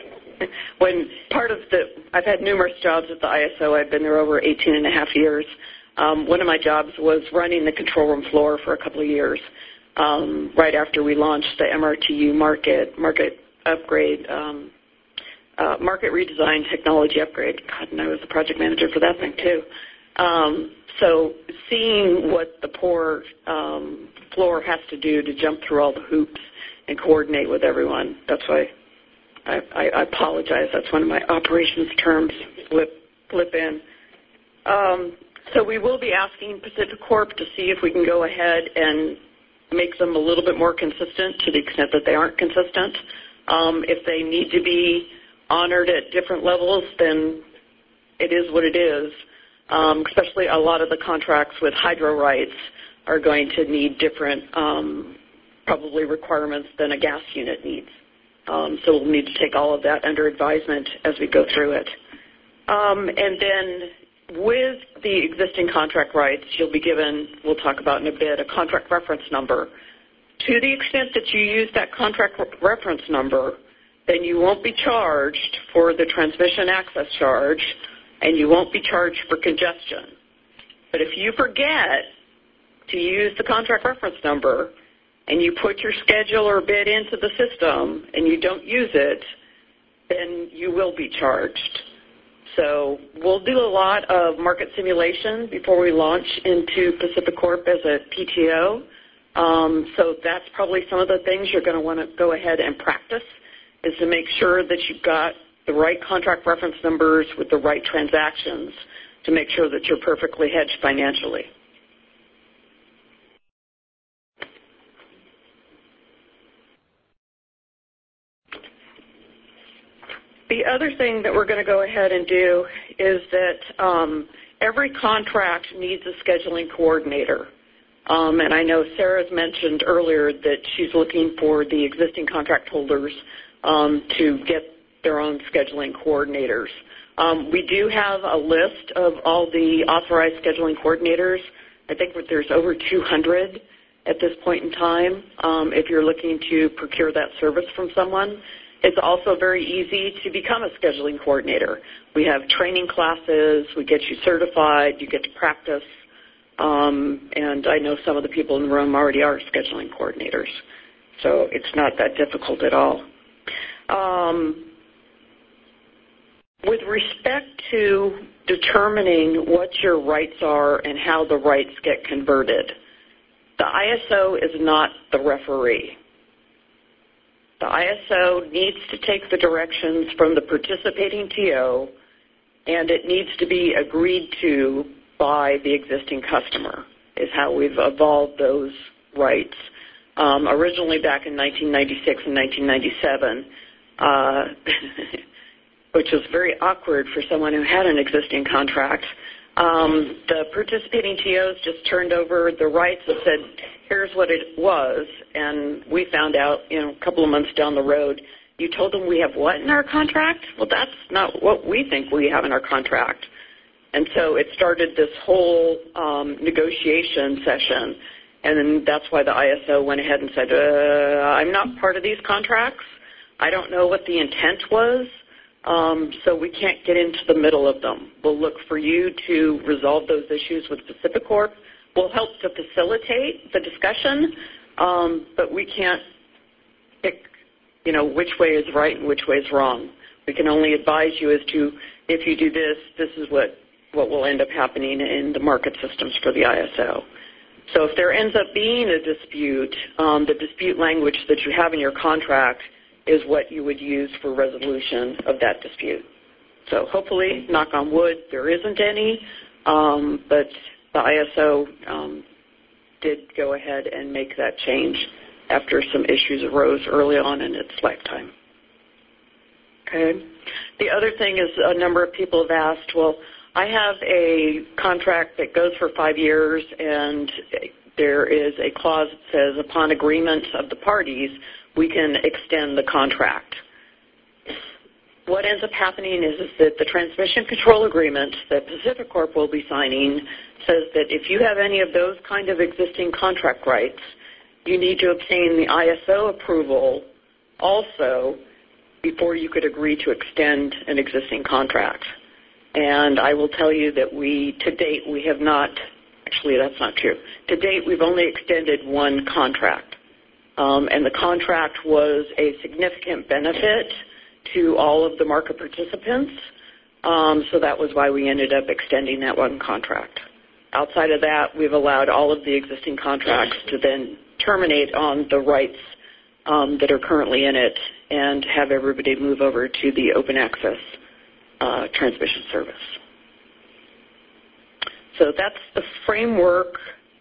I've had numerous jobs at the ISO. I've been there over 18 and a half years. One of my jobs was running the control room floor for a couple of years, right after we launched the MRTU market upgrade, market redesign technology upgrade. God, and I was the project manager for that thing too. So seeing what the poor floor has to do to jump through all the hoops and coordinate with everyone, that's why I apologize. That's one of my operations terms flip in. So we will be asking PacifiCorp to see if we can go ahead and make them a little bit more consistent to the extent that they aren't consistent. If they need to be honored at different levels, then it is what it is. Especially a lot of the contracts with hydro rights are going to need different probably requirements than a gas unit needs. So we'll need to take all of that under advisement as we go through it. And then with the existing contract rights, you'll be given, we'll talk about in a bit, a contract reference number. To the extent that you use that contract reference number, then you won't be charged for the transmission access charge, and you won't be charged for congestion. But if you forget to use the contract reference number and you put your schedule or bid into the system and you don't use it, then you will be charged. So we'll do a lot of market simulation before we launch into PacifiCorp as a PTO. So that's probably some of the things you're going to want to go ahead and practice, is to make sure that you've got the right contract reference numbers with the right transactions to make sure that you're perfectly hedged financially. The other thing that we're going to go ahead and do is that every contract needs a scheduling coordinator. And I know Sarah's mentioned earlier that she's looking for the existing contract holders to get their own scheduling coordinators. We do have a list of all the authorized scheduling coordinators. I think that there's over 200 at this point in time if you're looking to procure that service from someone. It's also very easy to become a scheduling coordinator. We have training classes. We get you certified. You get to practice. And I know some of the people in the room already are scheduling coordinators. So it's not that difficult at all. With respect to determining what your rights are and how the rights get converted, the ISO is not the referee. The ISO needs to take the directions from the participating TO, and it needs to be agreed to by the existing customer, is how we've evolved those rights. Originally back in 1996 and 1997, which was very awkward for someone who had an existing contract, the participating TOs just turned over the rights and said, here's what it was, and we found out, a couple of months down the road, you told them we have what in our contract? Well, that's not what we think we have in our contract. And so it started this whole negotiation session, and then that's why the ISO went ahead and said, I'm not part of these contracts. I don't know what the intent was, so we can't get into the middle of them. We'll look for you to resolve those issues with PacifiCorp. We'll help to facilitate the discussion, but we can't pick, which way is right and which way is wrong. We can only advise you as to, if you do this, this is what will end up happening in the market systems for the ISO. So if there ends up being a dispute, the dispute language that you have in your contract is what you would use for resolution of that dispute. So hopefully, knock on wood, there isn't any, but the ISO did go ahead and make that change after some issues arose early on in its lifetime. Okay. The other thing is a number of people have asked, well, I have a contract that goes for 5 years, and there is a clause that says upon agreement of the parties, we can extend the contract. What ends up happening is that the transmission control agreement that PacifiCorp will be signing says that if you have any of those kind of existing contract rights, you need to obtain the ISO approval also before you could agree to extend an existing contract. And I will tell you that to date, we have not, actually that's not true. To date, we've only extended one contract. And the contract was a significant benefit to all of the market participants. So that was why we ended up extending that one contract. Outside of that, we've allowed all of the existing contracts to then terminate on the rights that are currently in it and have everybody move over to the open access transmission service. So that's the framework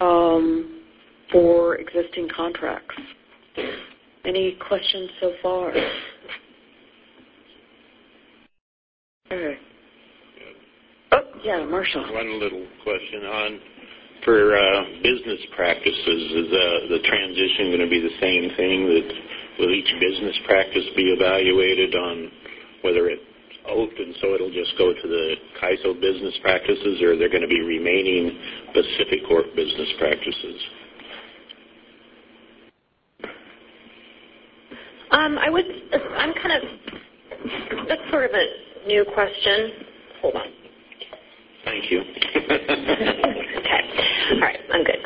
for existing contracts. Any questions so far? Okay. Oh, yeah, Marshall. One little question for business practices. Is the transition going to be the same thing? That will each business practice be evaluated on whether it's open, so it'll just go to the CAISO business practices, or are there going to be remaining PacifiCorp business practices? That's sort of a new question. Hold on. Thank you. Okay. All right, I'm good.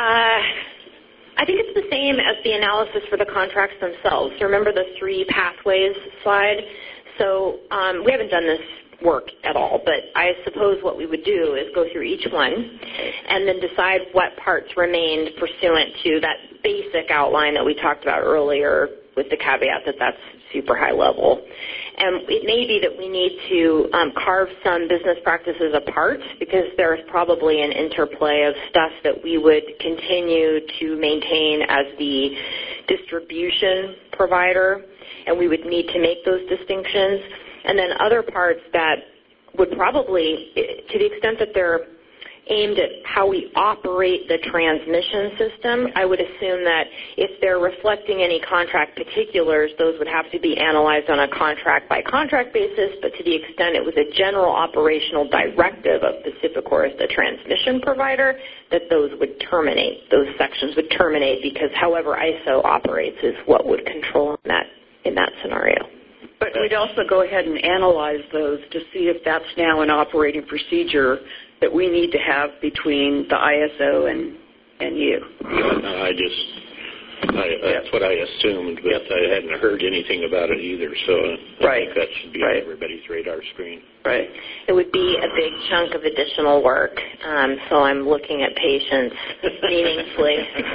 I think it's the same as the analysis for the contracts themselves. So remember the 3 pathways slide? So we haven't done this work at all, but I suppose what we would do is go through each one and then decide what parts remained pursuant to that basic outline that we talked about earlier, with the caveat that that's super high level. And it may be that we need to carve some business practices apart, because there's probably an interplay of stuff that we would continue to maintain as the distribution provider, and we would need to make those distinctions. And then other parts that would probably, to the extent that they're aimed at how we operate the transmission system. I would assume that if they're reflecting any contract particulars, those would have to be analyzed on a contract-by-contract basis, but to the extent it was a general operational directive of PacifiCorp as the transmission provider, that those would terminate. Those sections would terminate because however ISO operates is what would control in that scenario. But we'd also go ahead and analyze those to see if that's now an operating procedure that we need to have between the ISO and you. No, that's what I assumed, but I hadn't heard anything about it either, so I think that should be on everybody's radar screen. Right. It would be a big chunk of additional work, so I'm looking at patients meaningfully.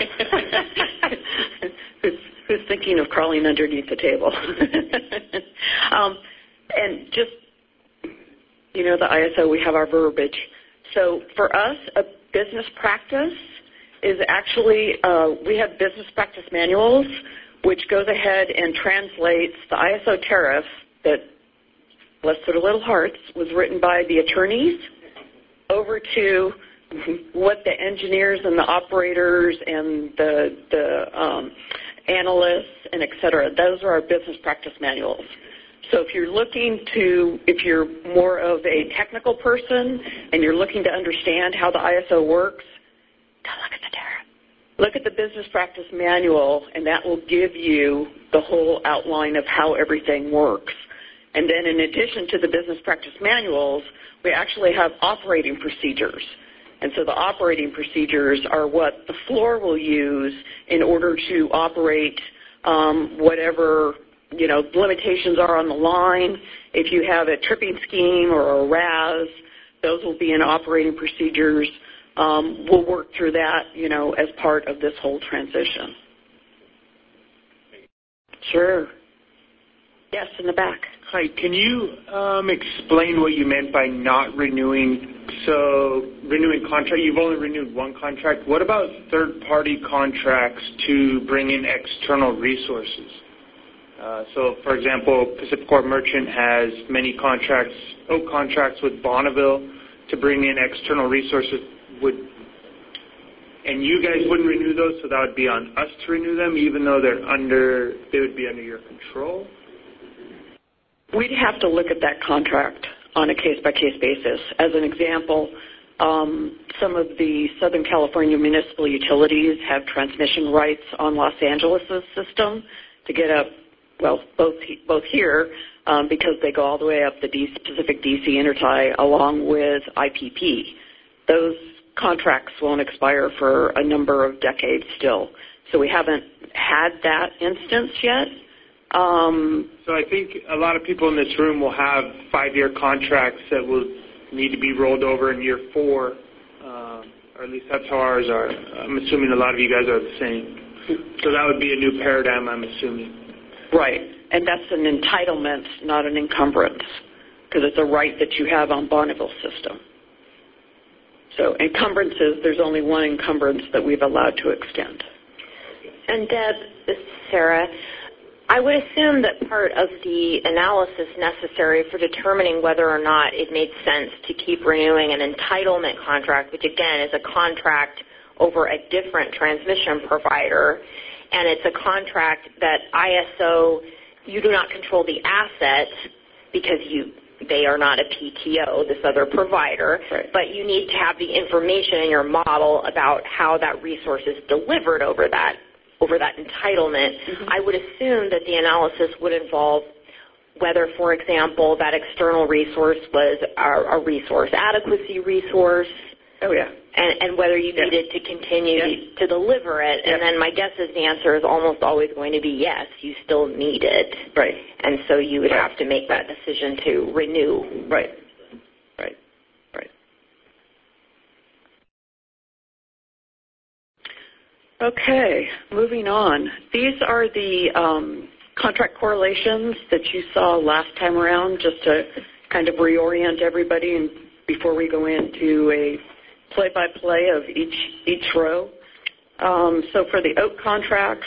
Who's thinking of crawling underneath the table? And just, the ISO, we have our verbiage. So for us, a business practice is actually, we have business practice manuals, which goes ahead and translates the ISO tariff that, bless their little hearts, was written by the attorneys over to what the engineers and the operators and the analysts and et cetera. Those are our business practice manuals. So if you're more of a technical person and you're looking to understand how the ISO works, don't look at the tariff. Look at the business practice manual, and that will give you the whole outline of how everything works. And then in addition to the business practice manuals, we actually have operating procedures. And so the operating procedures are what the floor will use in order to operate whatever, limitations are on the line. If you have a tripping scheme or a RAS, those will be in operating procedures. We'll work through that, as part of this whole transition. Sure. Yes, in the back. Hi, can you explain what you meant by not renewing? So renewing contract, you've only renewed one contract. What about third-party contracts to bring in external resources? So, for example, PacifiCorp Merchant has many contracts, oak contracts with Bonneville to bring in external resources. And you guys wouldn't renew those, so that would be on us to renew them, even though they would be under your control? We'd have to look at that contract on a case-by-case basis. As an example, some of the Southern California municipal utilities have transmission rights on Los Angeles' system to get up, both here, because they go all the way up the Pacific DC intertie along with IPP. Those contracts won't expire for a number of decades still. So we haven't had that instance yet. So I think a lot of people in this room will have 5-year contracts that will need to be rolled over in year 4, or at least that's how ours are. I'm assuming a lot of you guys are the same. So that would be a new paradigm, I'm assuming. Right, and that's an entitlement, not an encumbrance, because it's a right that you have on Bonneville's system. So encumbrances, there's only one encumbrance that we've allowed to extend. And Deb, this is Sarah. I would assume that part of the analysis necessary for determining whether or not it made sense to keep renewing an entitlement contract, which again is a contract over a different transmission provider, and it's a contract that ISO, you do not control the asset because they are not a PTO, this other provider, right. But you need to have the information in your model about how that resource is delivered over that entitlement. Mm-hmm. I would assume that the analysis would involve whether, for example, that external resource was a resource adequacy resource. Oh, yeah. And whether you needed to continue to deliver it. And then my guess is the answer is almost always going to be yes, you still need it. Right. And so you would have to make that decision to renew. Right. Okay, moving on. These are the contract correlations that you saw last time around, just to kind of reorient everybody and before we go into a play-by-play of each row. So for the oak contracts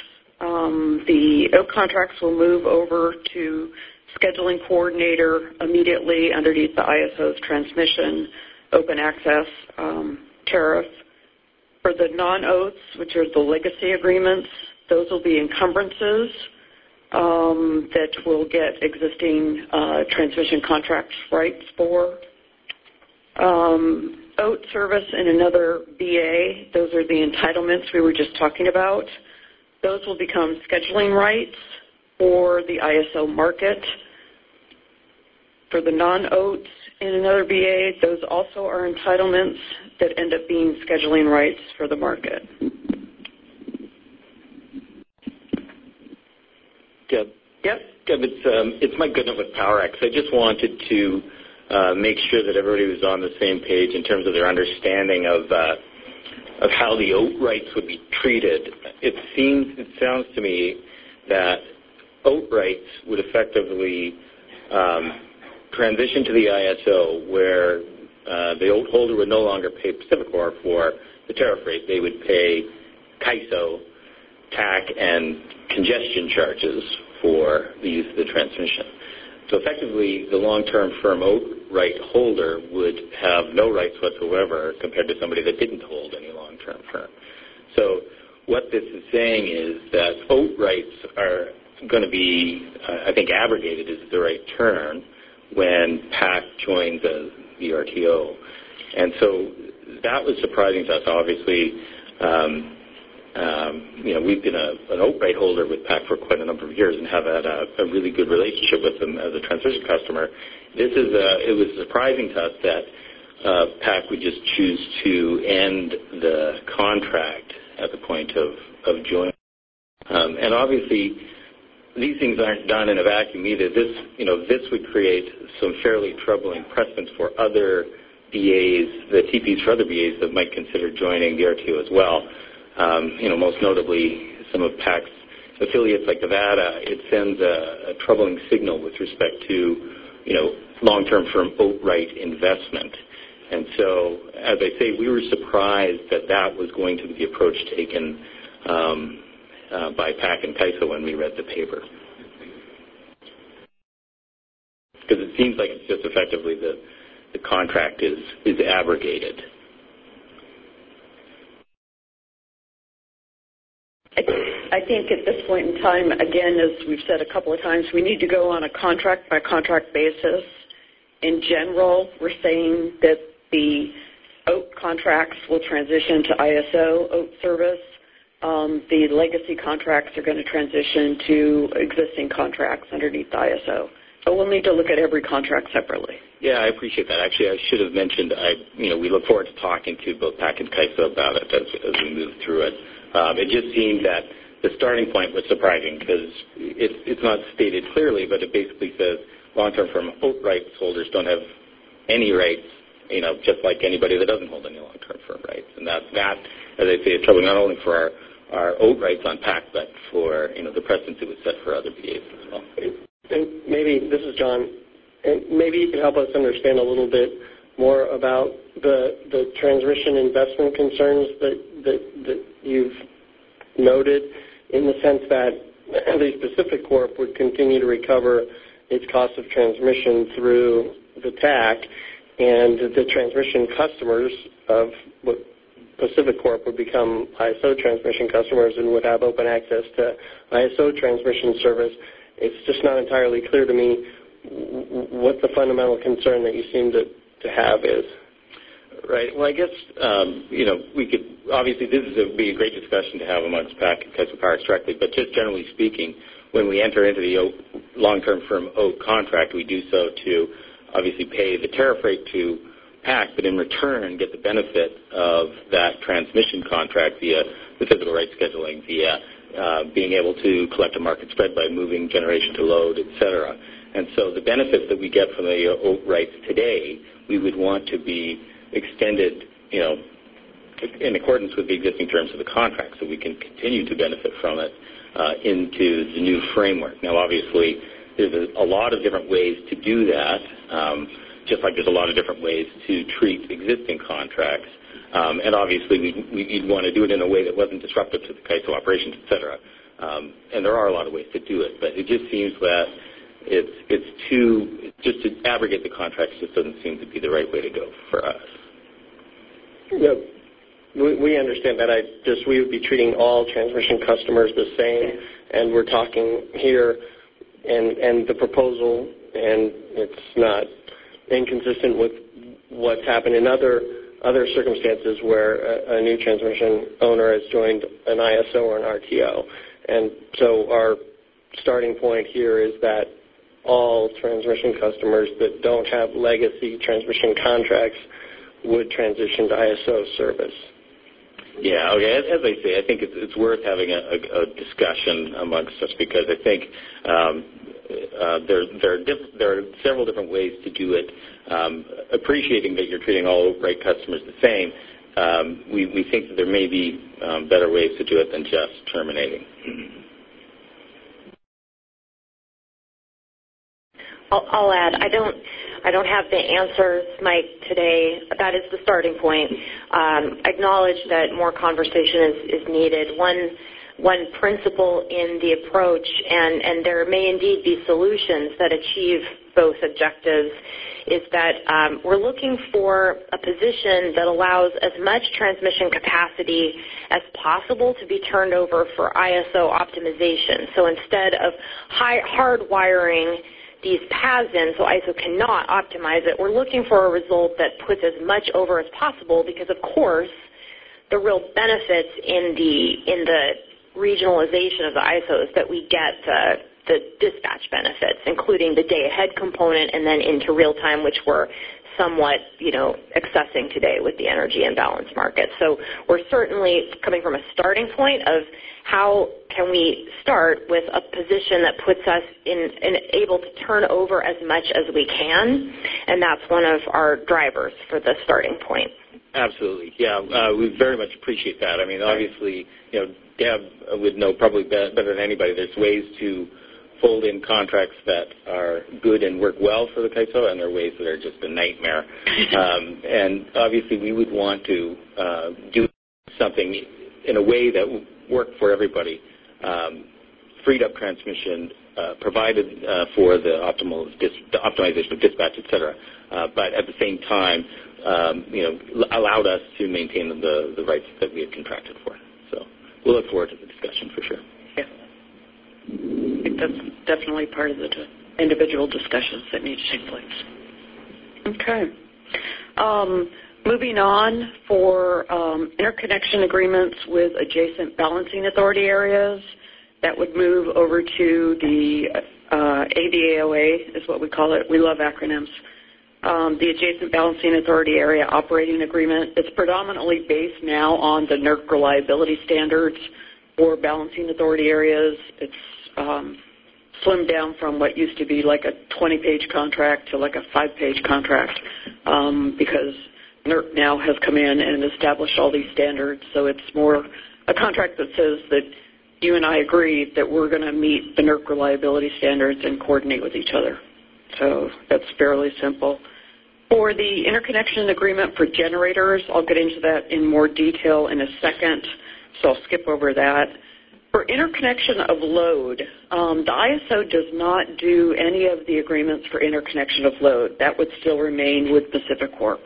will move over to scheduling coordinator immediately underneath the ISO's transmission open access tariff. For the non-oaths, which are the legacy agreements, those will be encumbrances that will get existing transmission contract rights for. OAT service in another BA, those are the entitlements we were just talking about. Those will become scheduling rights for the ISO market. For the non-OATs in another BA, those also are entitlements that end up being scheduling rights for the market. Deb? Yep. Deb, it's Mike Goodman with PowerX. I just wanted to make sure that everybody was on the same page in terms of their understanding of how the OAT rights would be treated. It sounds to me that OAT rights would effectively transition to the ISO, where the OAT holder would no longer pay PacifiCorp for the tariff rate. They would pay CAISO, TAC, and congestion charges for the use of the transmission. So effectively, the long-term firm OAT right holder would have no rights whatsoever compared to somebody that didn't hold any long-term firm. So what this is saying is that OAT rights are going to be, I think abrogated is the right term, when PAC joins as the RTO. And so that was surprising to us. Obviously, we've been an OAT right holder with PAC for quite a number of years and have had a really good relationship with them as a transmission customer. It was surprising to us that PAC would just choose to end the contract at the point of joining. And obviously, these things aren't done in a vacuum either. This would create some fairly troubling precedents for other BAs, the TPs for other BAs that might consider joining the RTO as well. Most notably, some of PAC's affiliates like Nevada, it sends a troubling signal with respect to, long-term firm OAT right investment. And so, as I say, we were surprised that was going to be the approach taken by PAC and CAISO when we read the paper. Because it seems like it's just effectively the contract is abrogated. I think at this point in time, again, as we've said a couple of times, we need to go on a contract-by-contract basis. In general, we're saying that the OAT contracts will transition to ISO OAT service. The legacy contracts are going to transition to existing contracts underneath the ISO. But we'll need to look at every contract separately. Yeah, I appreciate that. Actually, I should have mentioned, we look forward to talking to both PAC and CAISO about it as we move through it. It just seemed that the starting point was surprising because it's not stated clearly, but it basically says long-term firm OAT rights holders don't have any rights, just like anybody that doesn't hold any long-term firm rights. And that, as I say, is troubling not only for our OAT rights on PAC, but for, the precedents it would set for other BAs as well. And maybe, this is John, and maybe you can help us understand a little bit more about the transmission investment concerns that you've noted, in the sense that the PacifiCorp would continue to recover its cost of transmission through the TAC, and the transmission customers of what PacifiCorp would become ISO transmission customers and would have open access to ISO transmission service. It's just not entirely clear to me what the fundamental concern that you seem to have is. Right. Well, I guess, we could, obviously this would be a great discussion to have amongst PAC and CAISO PowerX directly, but just generally speaking, when we enter into the long-term firm OAT contract, we do so to obviously pay the tariff rate to PAC, but in return get the benefit of that transmission contract via the physical right scheduling, via being able to collect a market spread by moving generation to load, et cetera. And so the benefits that we get from the OAT rights today, we would want to be extended, in accordance with the existing terms of the contract, so we can continue to benefit from it into the new framework. Now, obviously, there's a lot of different ways to do that, just like there's a lot of different ways to treat existing contracts. And obviously, we'd want to do it in a way that wasn't disruptive to the CAISO operations, et cetera. And there are a lot of ways to do it, but it just seems that just to abrogate the contracts just doesn't seem to be the right way to go for us. Yeah, we understand that. We would be treating all transmission customers the same, and we're talking here, and the proposal, and it's not inconsistent with what's happened in other circumstances where a new transmission owner has joined an ISO or an RTO. And so our starting point here is that all transmission customers that don't have legacy transmission contracts would transition to ISO service. Yeah, okay. As I say, I think it's worth having a discussion amongst us, because I think there are several different ways to do it. Appreciating that you're treating all Wright customers the same, we think that there may be better ways to do it than just terminating. I'll add. I don't have the answers, Mike, today. That is the starting point. Acknowledge that more conversation is needed. One principle in the approach, and there may indeed be solutions that achieve both objectives, is that we're looking for a position that allows as much transmission capacity as possible to be turned over for ISO optimization. So instead of hardwiring these paths in so ISO cannot optimize it, we're looking for a result that puts as much over as possible, because of course the real benefits in the regionalization of the ISOs that we get the dispatch benefits, including the day-ahead component and then into real-time, which we're somewhat, accessing today with the energy imbalance market. So we're certainly coming from a starting point of how can we start with a position that puts us in able to turn over as much as we can, and that's one of our drivers for the starting point. Absolutely. Yeah, we very much appreciate that. I mean, obviously, Deb would know probably better than anybody, there's ways to fold in contracts that are good and work well for the CAISO, and there are ways that are just a nightmare. And obviously we would want to do something in a way that would work for everybody, freed up transmission, provided for the optimization of dispatch, et cetera, but at the same time, allowed us to maintain the rights that we had contracted for. So we'll look forward to the discussion for sure. Yeah. I think that's definitely part of the individual discussions that need to take place. Okay. Moving on, for interconnection agreements with adjacent balancing authority areas, that would move over to the ABAOA is what we call it. We love acronyms. The Adjacent Balancing Authority Area Operating Agreement. It's predominantly based now on the NERC reliability standards for balancing authority areas. It's slimmed down from what used to be like a 20-page contract to like a 5-page contract because NERC now has come in and established all these standards. So it's more a contract that says that you and I agree that we're going to meet the NERC reliability standards and coordinate with each other. So that's fairly simple. For the interconnection agreement for generators, I'll get into that in more detail in a second, so I'll skip over that. For interconnection of load, the ISO does not do any of the agreements for interconnection of load. That would still remain with PacifiCorp.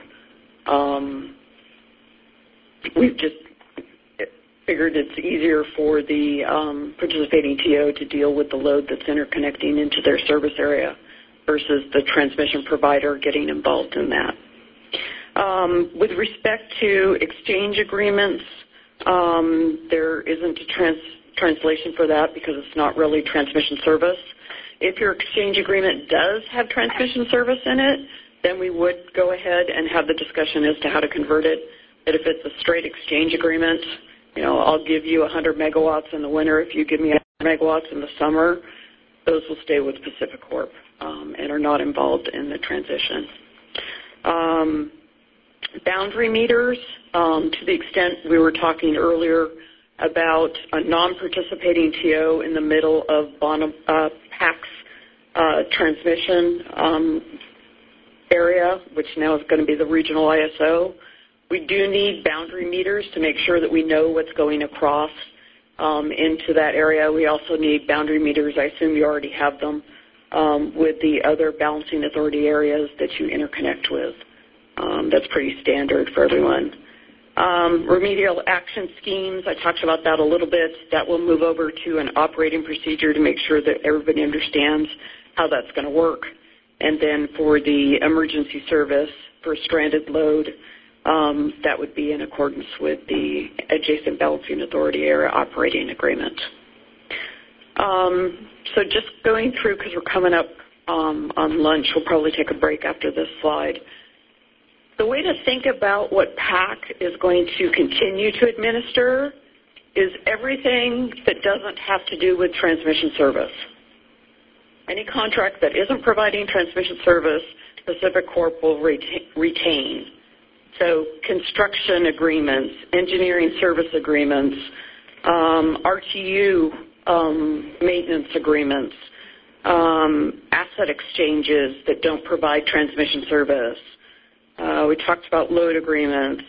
We've just figured it's easier for the participating TO to deal with the load that's interconnecting into their service area versus the transmission provider getting involved in that. With respect to exchange agreements, there isn't a translation for that because it's not really transmission service. If your exchange agreement does have transmission service in it, then we would go ahead and have the discussion as to how to convert it. But if it's a straight exchange agreement, I'll give you 100 megawatts in the winter if you give me 100 megawatts in the summer, those will stay with PacifiCorp and are not involved in the transition. Boundary meters, to the extent we were talking earlier about a non-participating TO in the middle of PAC's transmission area, which now is going to be the regional ISO. We do need boundary meters to make sure that we know what's going across into that area. We also need boundary meters, I assume you already have them, with the other balancing authority areas that you interconnect with. That's pretty standard for everyone. Remedial action schemes, I talked about that a little bit. That will move over to an operating procedure to make sure that everybody understands how that's going to work. And then for the emergency service for stranded load, that would be in accordance with the Adjacent Balancing Authority Area Operating Agreement. So just going through, because we're coming up on lunch, we'll probably take a break after this slide. The way to think about what PAC is going to continue to administer is everything that doesn't have to do with transmission service. Any contract that isn't providing transmission service, PacifiCorp will retain. So construction agreements, engineering service agreements, RTU maintenance agreements, asset exchanges that don't provide transmission service. We talked about load agreements,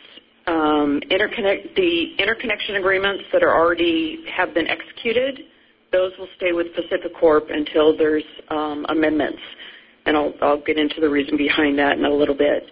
the interconnection agreements that are already have been executed. Those will stay with PacifiCorp until there's amendments, and I'll get into the reason behind that in a little bit.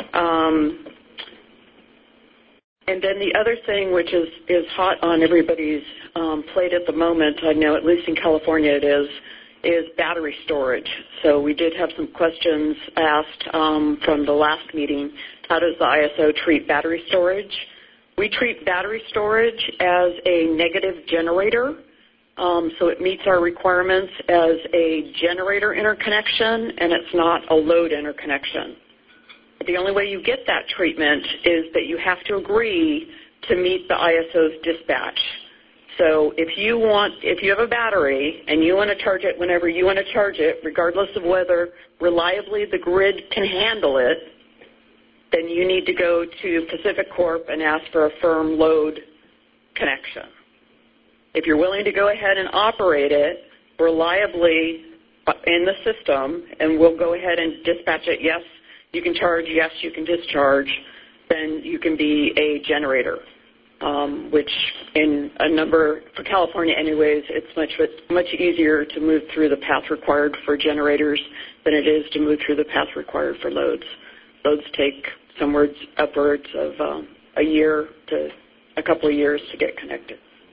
And then the other thing, which is hot on everybody's plate at the moment, I know at least in California it is battery storage. So we did have some questions asked from the last meeting. How does the ISO treat battery storage? We treat battery storage as a negative generator. So it meets our requirements as a generator interconnection, and it's not a load interconnection. The only way you get that treatment is that you have to agree to meet the ISO's dispatch. So if you have a battery and you want to charge it whenever you want to charge it, regardless of whether reliably the grid can handle it, then you need to go to PacifiCorp and ask for a firm load connection. If you're willing to go ahead and operate it reliably in the system, and we'll go ahead and dispatch it, yes, you can charge, yes, you can discharge, then you can be a generator, which in a number, for California anyways, it's much easier to move through the path required for generators than it is to move through the path required for loads. Loads take somewhere upwards of a year to a couple of years to get connected.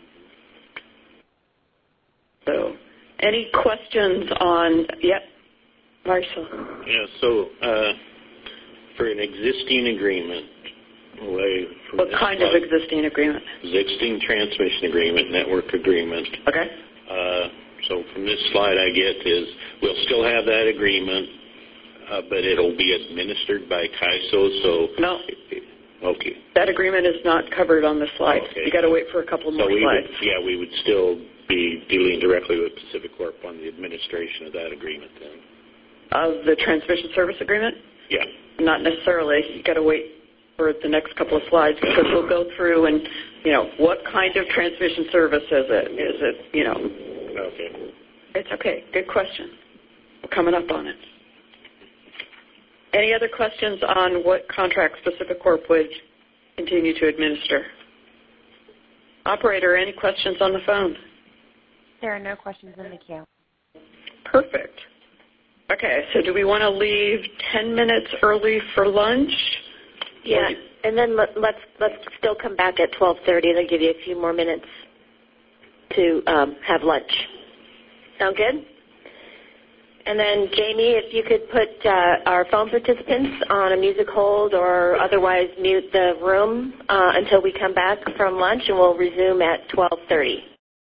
So any questions on, yep, Marshall? Yeah, so for an existing agreement, what kind of existing agreement? Existing transmission agreement, network agreement. Okay. So from this slide I get is we'll still have that agreement, but it'll be administered by CAISO. So no. Okay. That agreement is not covered on the slide. Okay. You got to wait for a couple more slides. We would still be dealing directly with PacifiCorp on the administration of that agreement then. Of the transmission service agreement? Yeah. Not necessarily. You got to wait for the next couple of slides because we'll go through and, what kind of transmission service is it? Is it, Okay. It's okay. Good question. We're coming up on it. Any other questions on what contracts PacifiCorp would continue to administer? Operator, any questions on the phone? There are no questions in the queue. Perfect. Okay, so do we want to leave 10 minutes early for lunch? Yeah, and then let's still come back at 12:30. They'll give you a few more minutes to have lunch. Sound good? And then, Jamie, if you could put our phone participants on a music hold or otherwise mute the room until we come back from lunch, and we'll resume at 12:30.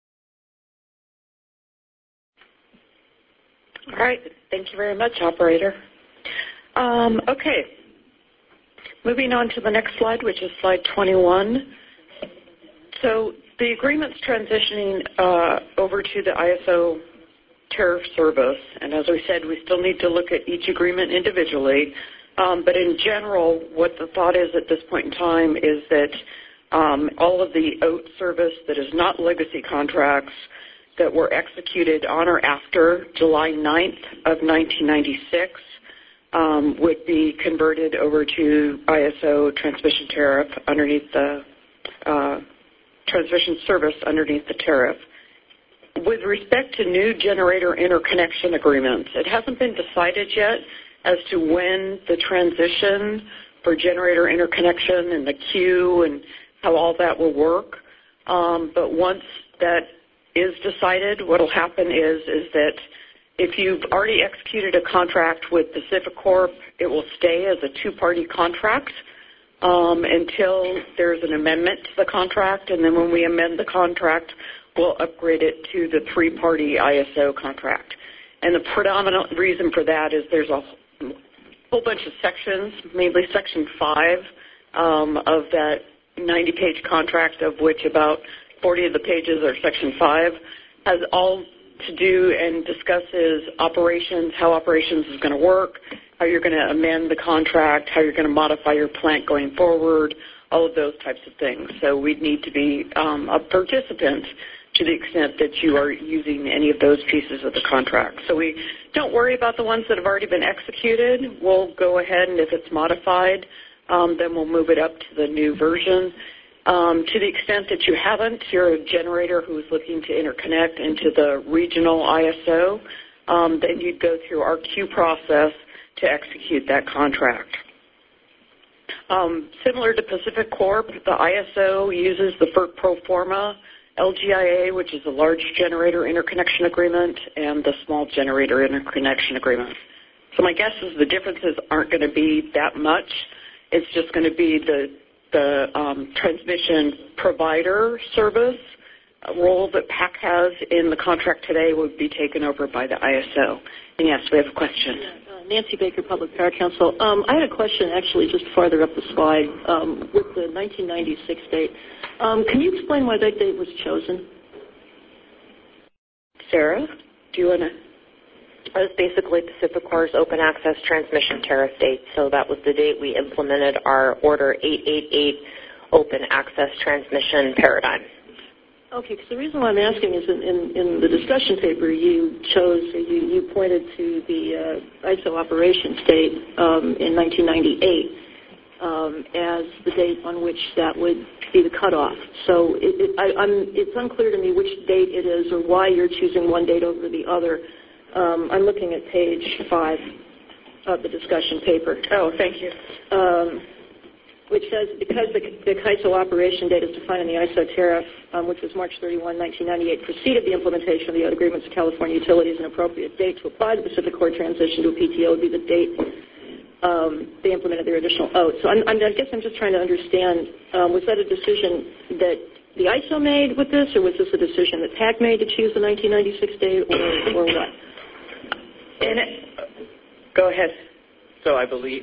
All right. Thank you very much, Operator. Okay. Moving on to the next slide, which is slide 21. So the agreement's transitioning over to the ISO tariff service, and as we said, we still need to look at each agreement individually. But in general, what the thought is at this point in time is that all of the OAT service that is not legacy contracts that were executed on or after July 9th of 1996 would be converted over to ISO transmission tariff underneath the transmission service underneath the tariff. With respect to new generator interconnection agreements, it hasn't been decided yet as to when the transition for generator interconnection and the queue and how all that will work. But once that is decided, what will happen is that if you've already executed a contract with PacifiCorp, it will stay as a two-party contract until there's an amendment to the contract, and then when we amend the contract, we'll upgrade it to the three-party ISO contract. And the predominant reason for that is there's a whole bunch of sections, mainly Section 5 of that 90-page contract, of which about 40 of the pages are Section 5, has all to do and discusses operations, how operations is going to work, how you're going to amend the contract, how you're going to modify your plant going forward, all of those types of things. So we'd need to be a participant to the extent that you are using any of those pieces of the contract. So we don't worry about the ones that have already been executed. We'll go ahead, and if it's modified, then we'll move it up to the new version. To the extent that you haven't, you're a generator who's looking to interconnect into the regional ISO, then you'd go through our queue process to execute that contract. Similar to PacifiCorp, the ISO uses the FERC Pro Forma LGIA, which is a large generator interconnection agreement, and the small generator interconnection agreement. So my guess is the differences aren't going to be that much. It's just going to be the transmission provider service role that PAC has in the contract today would be taken over by the ISO. And yes, we have a question. Nancy Baker, Public Power Council. I had a question actually just farther up the slide with the 1996 date. Can you explain why that date was chosen? Sarah, do you want to? That was basically PacifiCorp's open access transmission tariff date. So that was the date we implemented our Order 888 open access transmission paradigm. Okay, because the reason why I'm asking is in the discussion paper you pointed to the ISO operations date in 1998 as the date on which that would be the cutoff. So it's unclear to me which date it is or why you're choosing one date over the other. I'm looking at page 5 of the discussion paper. Oh, thank you. Which says, because the CAISO operation date is defined in the ISO tariff, which was March 31, 1998, preceded the implementation of the agreements of California Utilities, an appropriate date to apply the PacifiCorp transition to a PTO would be the date they implemented their additional OAT. So I guess I'm just trying to understand, was that a decision that the ISO made with this, or was this a decision that PAC made to choose the 1996 date, or what? Go ahead. So I believe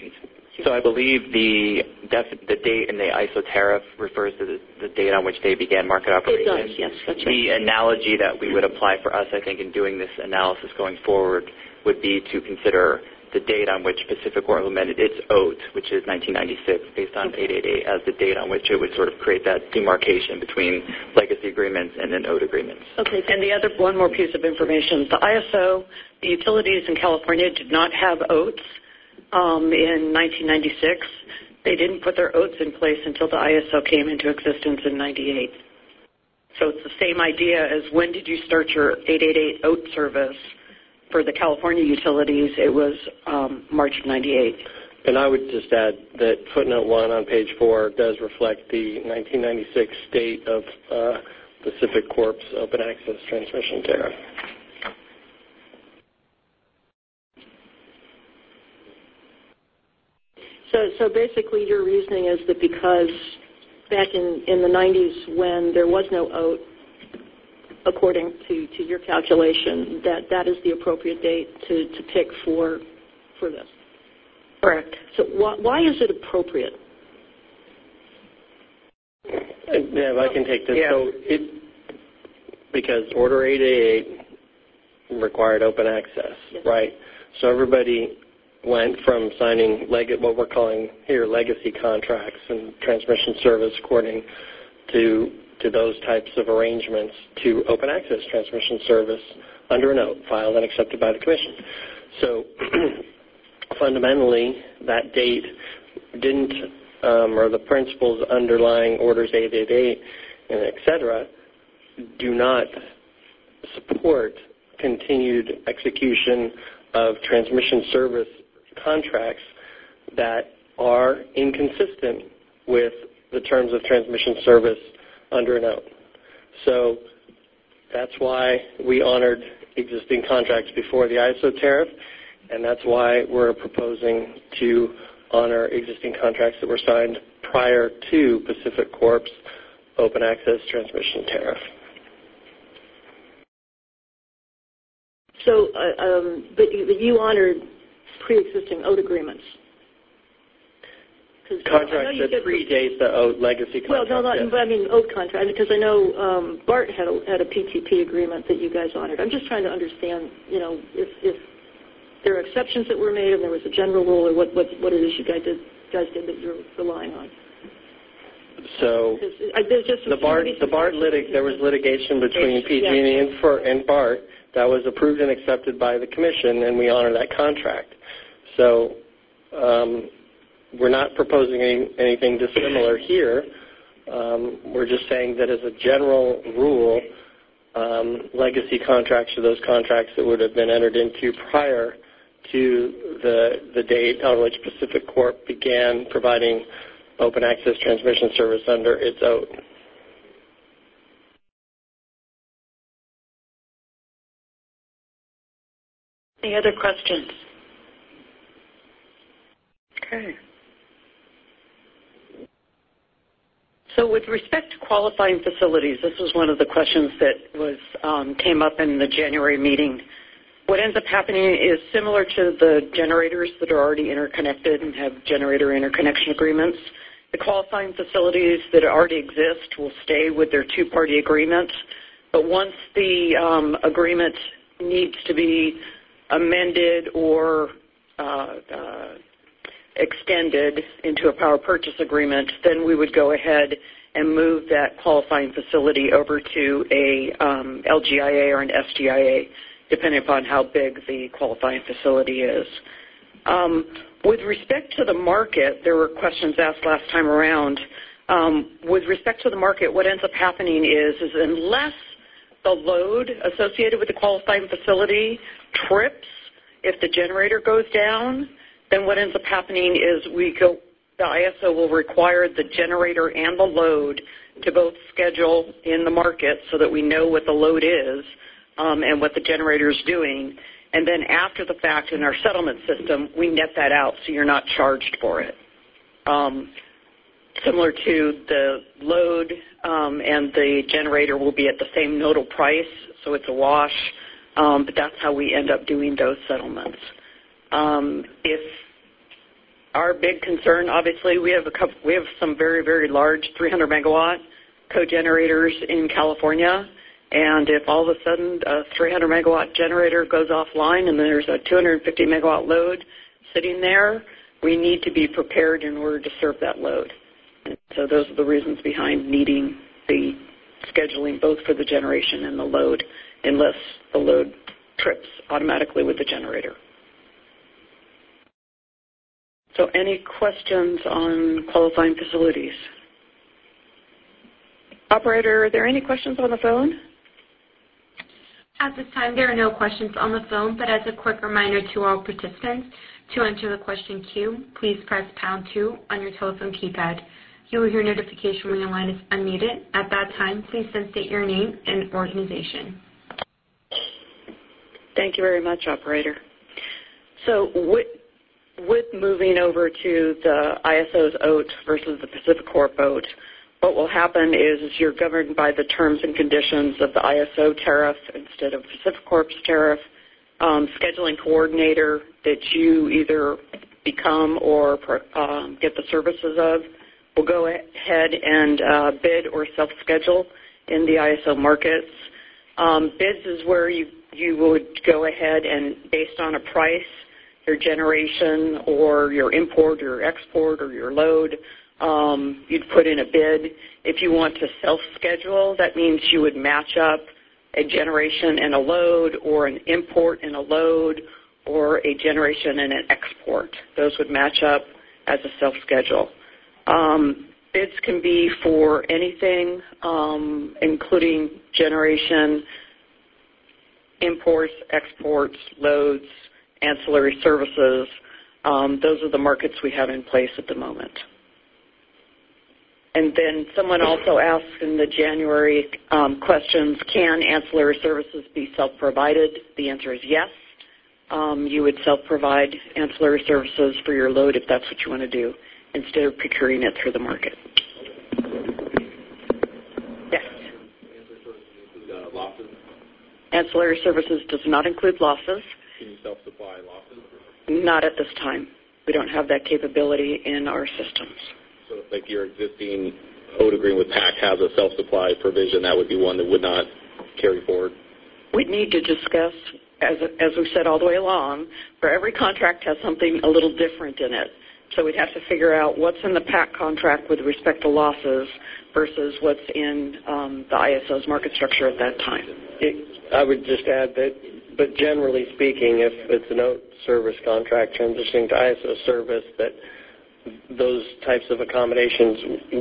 the date in the ISO tariff refers to the date on which they began market operation. It does, yes, that's right. The analogy that we would apply for us, I think, in doing this analysis going forward would be to consider the date on which PacifiCorp implemented its OAT, which is 1996, based on 888, as the date on which it would sort of create that demarcation between legacy agreements and then OAT agreements. Okay, and the other one more piece of information. The ISO, the utilities in California did not have OATs in 1996. They didn't put their OATs in place until the ISO came into existence in 98. So it's the same idea as when did you start your 888 OAT service. For the California utilities, it was March of 98. And I would just add that footnote 1 on page 4 does reflect the 1996 date of PacifiCorp's open access transmission tariff. So basically your reasoning is that because back in the 90s when there was no OAT, according to your calculation, that is the appropriate date to pick for this. Correct. So why is it appropriate? Yeah, if I can take this. Yeah. So because Order 888 required open access, yes. Right? So everybody went from signing what we're calling here legacy contracts and transmission service according to those types of arrangements to open access transmission service under a note filed and accepted by the Commission. So fundamentally, that date didn't, or the principles underlying Orders 888 and et cetera, do not support continued execution of transmission service contracts that are inconsistent with the terms of transmission service under an OAT. So that's why we honored existing contracts before the ISO tariff, and that's why we're proposing to honor existing contracts that were signed prior to Pacific Corp's open access transmission tariff. So, but you honored pre-existing OAT agreements. Contracts that predate the OAT legacy contract. Well, no, not, but I mean OAT contract, because I know BART had a PTP agreement that you guys honored. I'm just trying to understand, if there are exceptions that were made and there was a general rule, or what it is you guys did that you're relying on. So the BART there was litigation between PG&E and BART that was approved and accepted by the Commission, and we honor that contract. So we're not proposing anything dissimilar here. We're just saying that as a general rule, legacy contracts are those contracts that would have been entered into prior to the date on which Pacific Corp began providing open access transmission service under its OAT. Any other questions? Okay. So with respect to qualifying facilities, this was one of the questions that came up in the January meeting. What ends up happening is similar to the generators that are already interconnected and have generator interconnection agreements. The qualifying facilities that already exist will stay with their two-party agreements, but once the agreement needs to be amended or extended into a power purchase agreement, then we would go ahead and move that qualifying facility over to a LGIA or an SGIA, depending upon how big the qualifying facility is. With respect to the market, there were questions asked last time around. With respect to the market, what ends up happening is unless the load associated with the qualifying facility trips if the generator goes down, then what ends up happening is the ISO will require the generator and the load to both schedule in the market so that we know what the load is and what the generator is doing. And then after the fact in our settlement system, we net that out so you're not charged for it. Similar to the load and the generator will be at the same nodal price, so it's a wash, but that's how we end up doing those settlements. If our big concern, obviously, we have some very, very large 300 megawatt cogenerators in California, and if all of a sudden a 300 megawatt generator goes offline and there's a 250 megawatt load sitting there, we need to be prepared in order to serve that load. And so those are the reasons behind needing the scheduling both for the generation and the load, unless the load trips automatically with the generator. So any questions on qualifying facilities? Operator, are there any questions on the phone? At this time, there are no questions on the phone, but as a quick reminder to all participants, to enter the question queue, please press pound 2 on your telephone keypad. You will hear notification when your line is unmuted. At that time, please then state your name and organization. Thank you very much, Operator. So with moving over to the ISO's OAT versus the Pacific Corp OAT, what will happen is you're governed by the terms and conditions of the ISO tariff instead of Pacific Corp's tariff. Scheduling coordinator that you either become or get the services of will go ahead and bid or self-schedule in the ISO markets. Bids is where you would go ahead and, based on a price, your generation or your import or export or your load, you'd put in a bid. If you want to self-schedule, that means you would match up a generation and a load, or an import and a load, or a generation and an export. Those would match up as a self-schedule. Bids can be for anything, including generation, imports, exports, loads, ancillary services. Those are the markets we have in place at the moment. And then someone also asked in the January questions, can ancillary services be self-provided? The answer is yes. You would self-provide ancillary services for your load if that's what you want to do, instead of procuring it through the market. Yes. Losses? Ancillary services does not include losses. Can you self-supply losses? Not at this time. We don't have that capability in our systems. So if like your existing OAT agreement with PAC has a self-supply provision, that would be one that would not carry forward? We'd need to discuss, as we've said all the way along, for every contract has something a little different in it. So we'd have to figure out what's in the PAC contract with respect to losses versus what's in the ISO's market structure at that time. I would just add that, but generally speaking, if it's an OAT service contract transitioning to ISO service, that those types of accommodations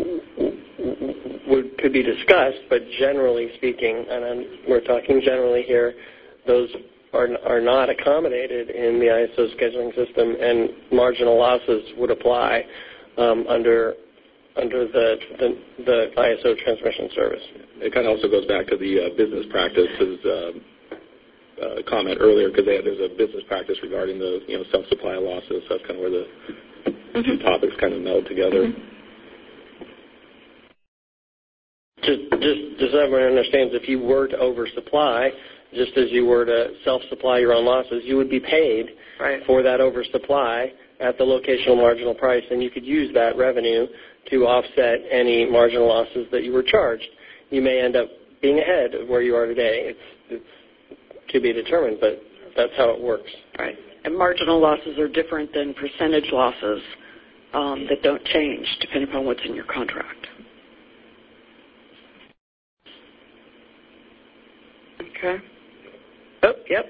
could be discussed, but generally speaking, and we're talking generally here, those are not accommodated in the ISO scheduling system, and marginal losses would apply under the ISO transmission service. It kind of also goes back to the business practices comment earlier, because there's a business practice regarding the self-supply losses. So that's kind of where the two topics kind of meld together. Just so everyone understands, if you were to oversupply, just as you were to self-supply your own losses, you would be paid for that oversupply at the locational marginal price, and you could use that revenue to offset any marginal losses that you were charged. You may end up being ahead of where you are today. It's to be determined, but that's how it works. Right. And marginal losses are different than percentage losses that don't change depending upon what's in your contract. Okay. Oh, yep.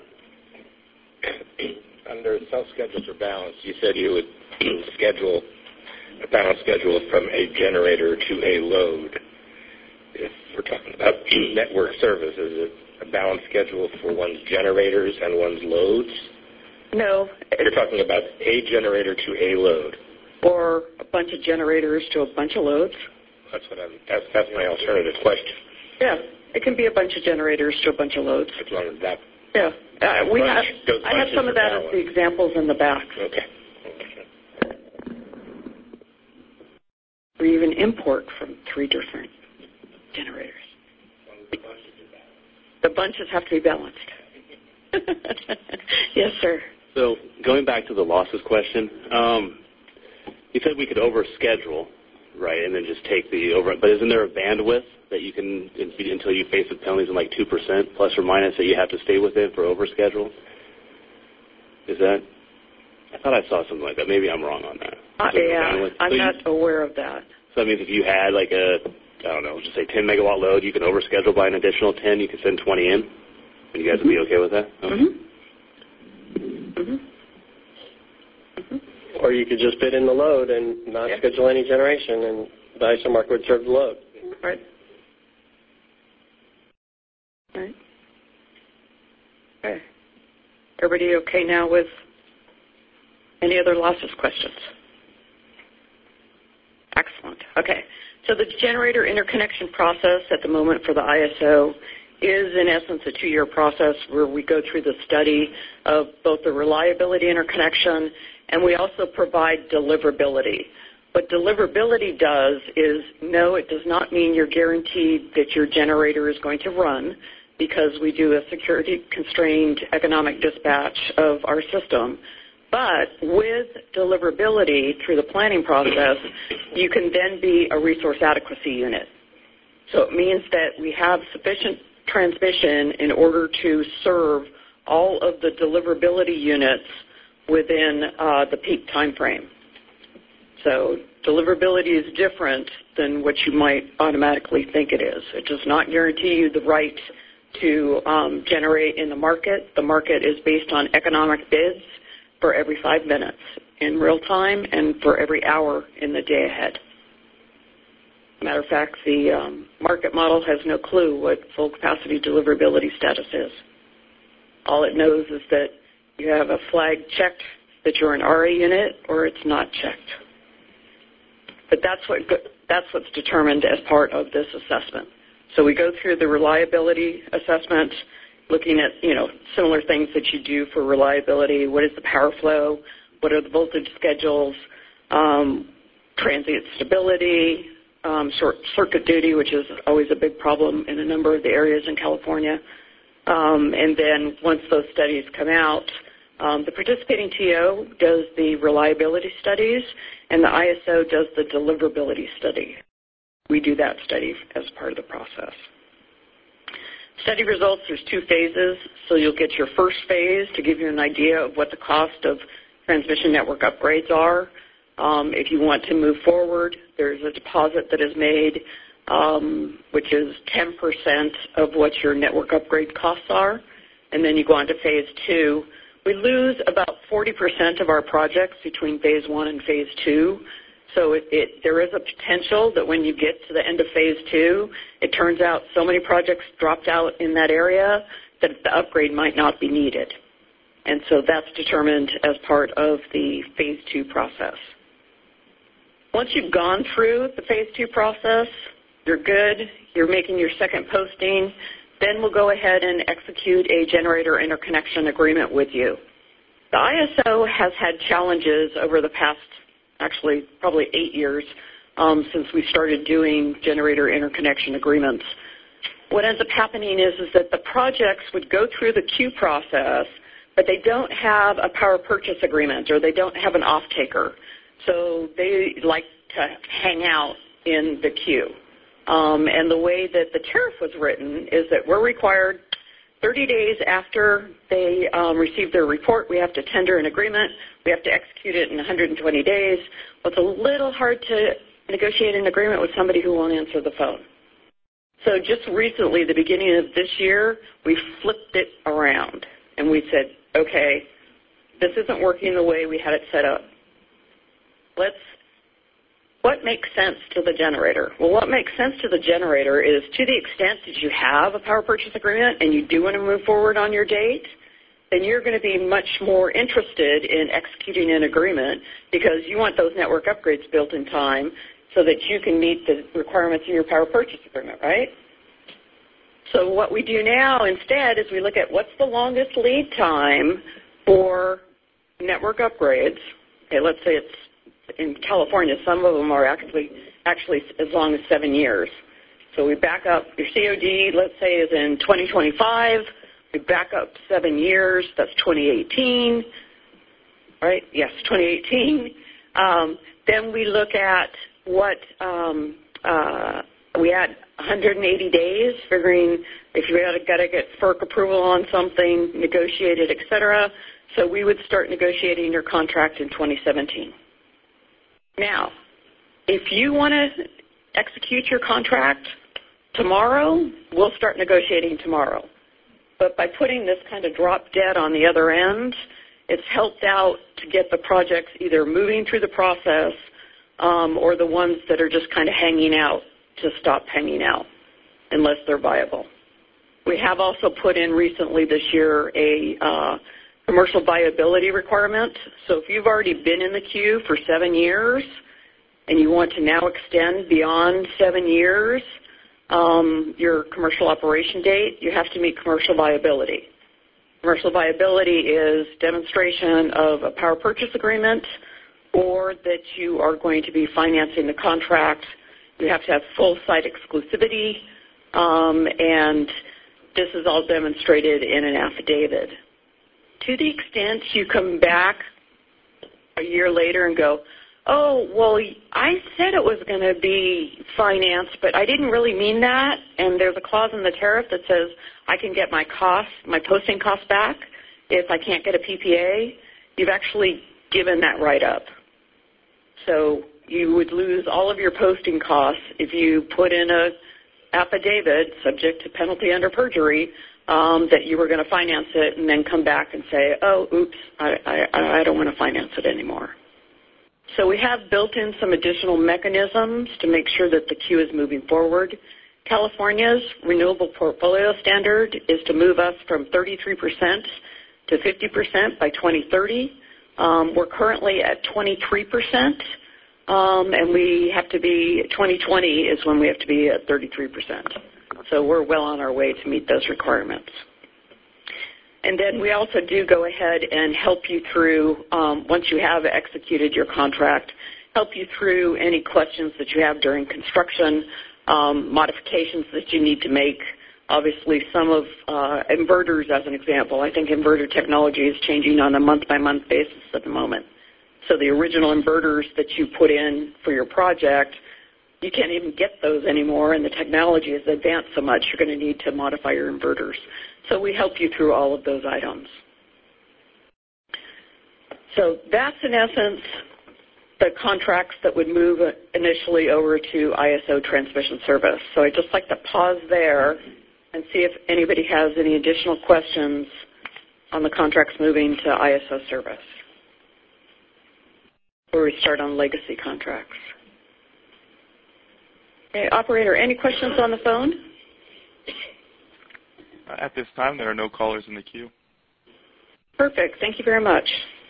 Under self-schedules or balance, you said you would schedule a balance schedule from a generator to a load. If we're talking about network service, is it a balance schedule for one's generators and one's loads? No. You're talking about a generator to a load. Or a bunch of generators to a bunch of loads. That's my alternative question. Yeah, it can be a bunch of generators to a bunch of loads. As long as that. Yeah, I have some of that as the examples in the back. Okay. Or even import from 3 different generators. The bunches have to be balanced. Yes, sir. So going back to the losses question, you said we could overschedule, right, and then just take the over. But isn't there a bandwidth that you can, until you face the penalties in like 2% plus or minus, that you have to stay within for overschedule? Is that? I thought I saw something like that. Maybe I'm wrong on that. Yeah, I'm not aware of that. So that means if you had like a, I don't know, just say 10 megawatt load, you can overschedule by an additional 10. You can send 20 in, and you guys would be okay with that? Okay. Or you could just bid in the load and not schedule any generation, and the ISO market would serve the load. Right. Right. Okay. Everybody okay now with any other losses questions? Excellent. Okay. So the generator interconnection process at the moment for the ISO is, in essence, a 2-year process where we go through the study of both the reliability interconnection, and we also provide deliverability. What deliverability does is, no, it does not mean you're guaranteed that your generator is going to run, because we do a security-constrained economic dispatch of our system. But with deliverability through the planning process, you can then be a resource adequacy unit. So it means that we have sufficient transmission in order to serve all of the deliverability units within the peak time frame. So deliverability is different than what you might automatically think it is. It does not guarantee you the right to generate in the market. The market is based on economic bids for every 5 minutes in real time and for every hour in the day ahead. Matter of fact, the market model has no clue what full capacity deliverability status is. All it knows is that you have a flag checked that you're an RA unit or it's not checked. But that's what's determined as part of this assessment. So we go through the reliability assessment, looking at, similar things that you do for reliability. What is the power flow? What are the voltage schedules? Transient stability, short circuit duty, which is always a big problem in a number of the areas in California. And then once those studies come out, the participating TO does the reliability studies, and the ISO does the deliverability study. We do that study as part of the process. Study results, there's 2 phases. So you'll get your first phase to give you an idea of what the cost of transmission network upgrades are. If you want to move forward, there's a deposit that is made, which is 10% of what your network upgrade costs are. And then you go on to phase 2. We lose about 40% of our projects between phase 1 and phase 2. So there is a potential that when you get to the end of phase 2, it turns out so many projects dropped out in that area that the upgrade might not be needed. And so that's determined as part of the phase 2 process. Once you've gone through the phase 2 process, you're good, you're making your second posting, then we'll go ahead and execute a generator interconnection agreement with you. The ISO has had challenges over the past, actually probably 8 years since we started doing generator interconnection agreements. What ends up happening is that the projects would go through the queue process, but they don't have a power purchase agreement or they don't have an off-taker. So they like to hang out in the queue. And the way that the tariff was written is that we're required 30 days after they receive their report, we have to tender an agreement. We have to execute it in 120 days. Well, it's a little hard to negotiate an agreement with somebody who won't answer the phone. So just recently, the beginning of this year, we flipped it around. And we said, okay, this isn't working the way we had it set up. What makes sense to the generator? Well, what makes sense to the generator is to the extent that you have a power purchase agreement and you do want to move forward on your date, then you're going to be much more interested in executing an agreement because you want those network upgrades built in time so that you can meet the requirements in your power purchase agreement, right? So what we do now instead is we look at what's the longest lead time for network upgrades. Okay, let's say it's in California, some of them are actually as long as 7 years. So we back up, your COD, let's say, is in 2025. We back up 7 years, that's 2018, right? Yes, 2018. Then we look at what, we add 180 days, figuring if you got to get FERC approval on something, negotiate it, et cetera. So we would start negotiating your contract in 2017. Now, if you want to execute your contract tomorrow, we'll start negotiating tomorrow. But by putting this kind of drop dead on the other end, it's helped out to get the projects either moving through the process or the ones that are just kind of hanging out to stop hanging out unless they're viable. We have also put in recently this year a commercial viability requirement. So if you've already been in the queue for 7 years and you want to now extend beyond 7 years your commercial operation date, you have to meet commercial viability. Commercial viability is demonstration of a power purchase agreement or that you are going to be financing the contract. You have to have full site exclusivity, and this is all demonstrated in an affidavit. To the extent you come back a year later and go, oh, well, I said it was going to be financed, but I didn't really mean that, and there's a clause in the tariff that says I can get my posting costs back if I can't get a PPA, you've actually given that right up. So you would lose all of your posting costs if you put in an affidavit subject to penalty under perjury that you were going to finance it and then come back and say, oh, oops, I don't want to finance it anymore. So we have built in some additional mechanisms to make sure that the queue is moving forward. California's renewable portfolio standard is to move us from 33% to 50% by 2030. We're currently at 23%, and we have to be, 2020 is when we have to be at 33%. So we're well on our way to meet those requirements. And then we also do go ahead and help you through, once you have executed your contract, help you through any questions that you have during construction, modifications that you need to make. Obviously, some of inverters, as an example, I think inverter technology is changing on a month-by-month basis at the moment. So the original inverters that you put in for your project, you can't even get those anymore, and the technology has advanced so much, you're going to need to modify your inverters. So we help you through all of those items. So that's, in essence, the contracts that would move initially over to ISO transmission service. So I'd just like to pause there and see if anybody has any additional questions on the contracts moving to ISO service. Where we start on legacy contracts. Okay, operator, any questions on the phone? At this time, there are no callers in the queue. Perfect. Thank you very much.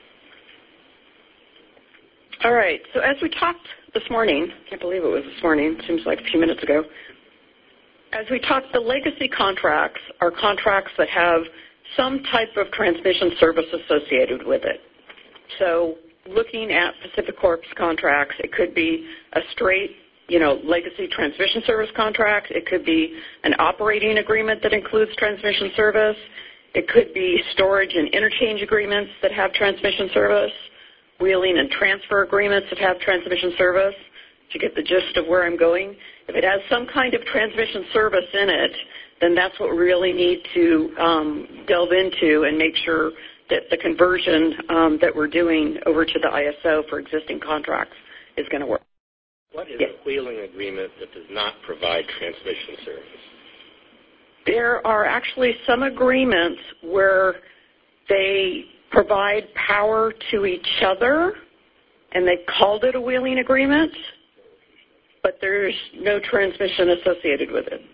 All right. So as we talked this morning, I can't believe it was this morning. Seems like a few minutes ago. As we talked, the legacy contracts are contracts that have some type of transmission service associated with it. So looking at PacifiCorp's contracts, it could be a straight, legacy transmission service contract. It could be an operating agreement that includes transmission service. It could be storage and interchange agreements that have transmission service, wheeling and transfer agreements that have transmission service. To get the gist of where I'm going, if it has some kind of transmission service in it, then that's what we really need to delve into and make sure that the conversion that we're doing over to the ISO for existing contracts is going to work. What is a wheeling agreement that does not provide transmission service? There are actually some agreements where they provide power to each other, and they called it a wheeling agreement, but there's no transmission associated with it.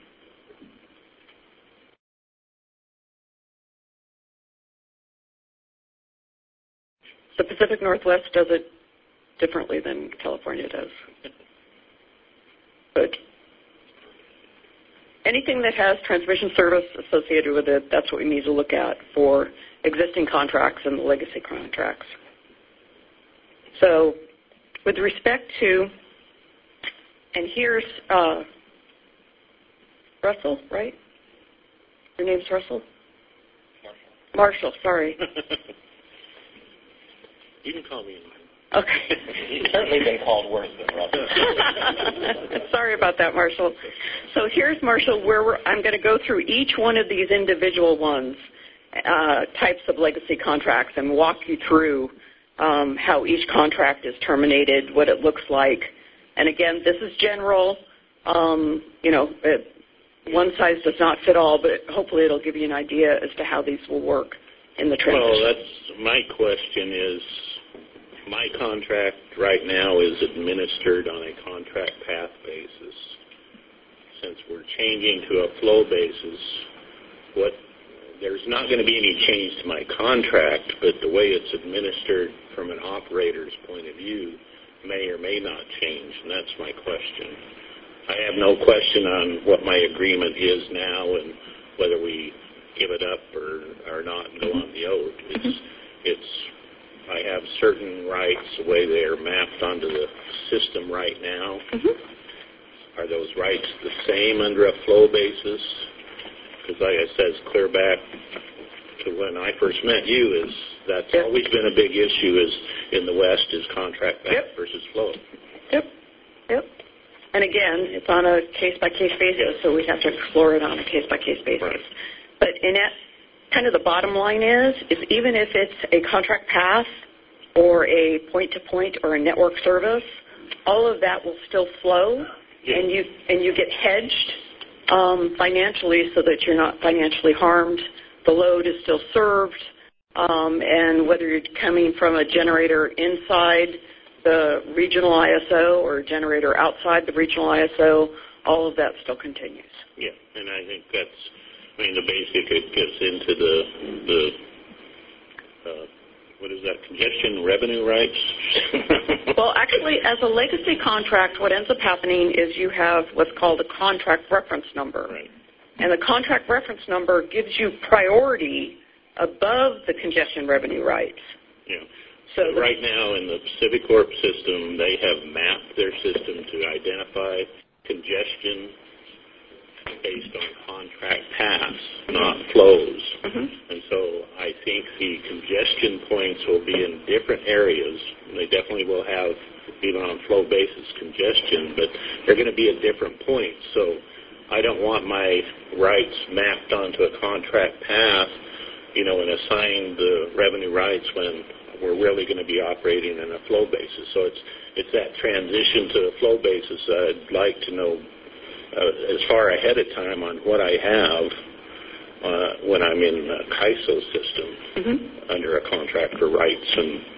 The Pacific Northwest does it differently than California does. But anything that has transmission service associated with it, that's what we need to look at for existing contracts and the legacy contracts. So with respect to, and here's Russell, right? Your name's Russell? Marshall, sorry. You can call me. Okay. You've certainly been called worse than Russell. Sorry about that, Marshall. So here's, Marshall, where I'm going to go through each one of these individual ones, types of legacy contracts, and walk you through how each contract is terminated, what it looks like. And again, this is general. One size does not fit all, but hopefully it'll give you an idea as to how these will work in the transition. Well, that's my question is, my contract right now is administered on a contract path basis. Since we're changing to a flow basis, there's not going to be any change to my contract, but the way it's administered from an operator's point of view may or may not change, and that's my question. I have no question on what my agreement is now and whether we give it up or not and go on the oath. I have certain rights the way they are mapped onto the system right now. Are those rights the same under a flow basis? Because like I said, it's clear back to when I first met you, is that's always been a big issue is in the West is contract back versus flow. Yep. And again, it's on a case-by-case basis, so we have to explore it on a case-by-case basis. Right. But in that, kind of the bottom line is even if it's a contract path or a point-to-point or a network service, all of that will still flow, and you get hedged financially so that you're not financially harmed. The load is still served, and whether you're coming from a generator inside the regional ISO or a generator outside the regional ISO, all of that still continues. Yeah, and I think that's, the basic, it gets into the what is that, congestion revenue rights? Well, actually, as a legacy contract, what ends up happening is you have what's called a contract reference number. Right. And the contract reference number gives you priority above the congestion revenue rights. Yeah. So right now in the PacifiCorp system, they have mapped their system to identify congestion based on contract paths, not flows. And so I think the congestion points will be in different areas. They definitely will have, even on flow basis, congestion, but they're going to be at different points. So I don't want my rights mapped onto a contract path, and assign the revenue rights when we're really going to be operating in a flow basis. So it's that transition to a flow basis I'd like to know as far ahead of time on what I have when I'm in the CAISO system under a contract for rights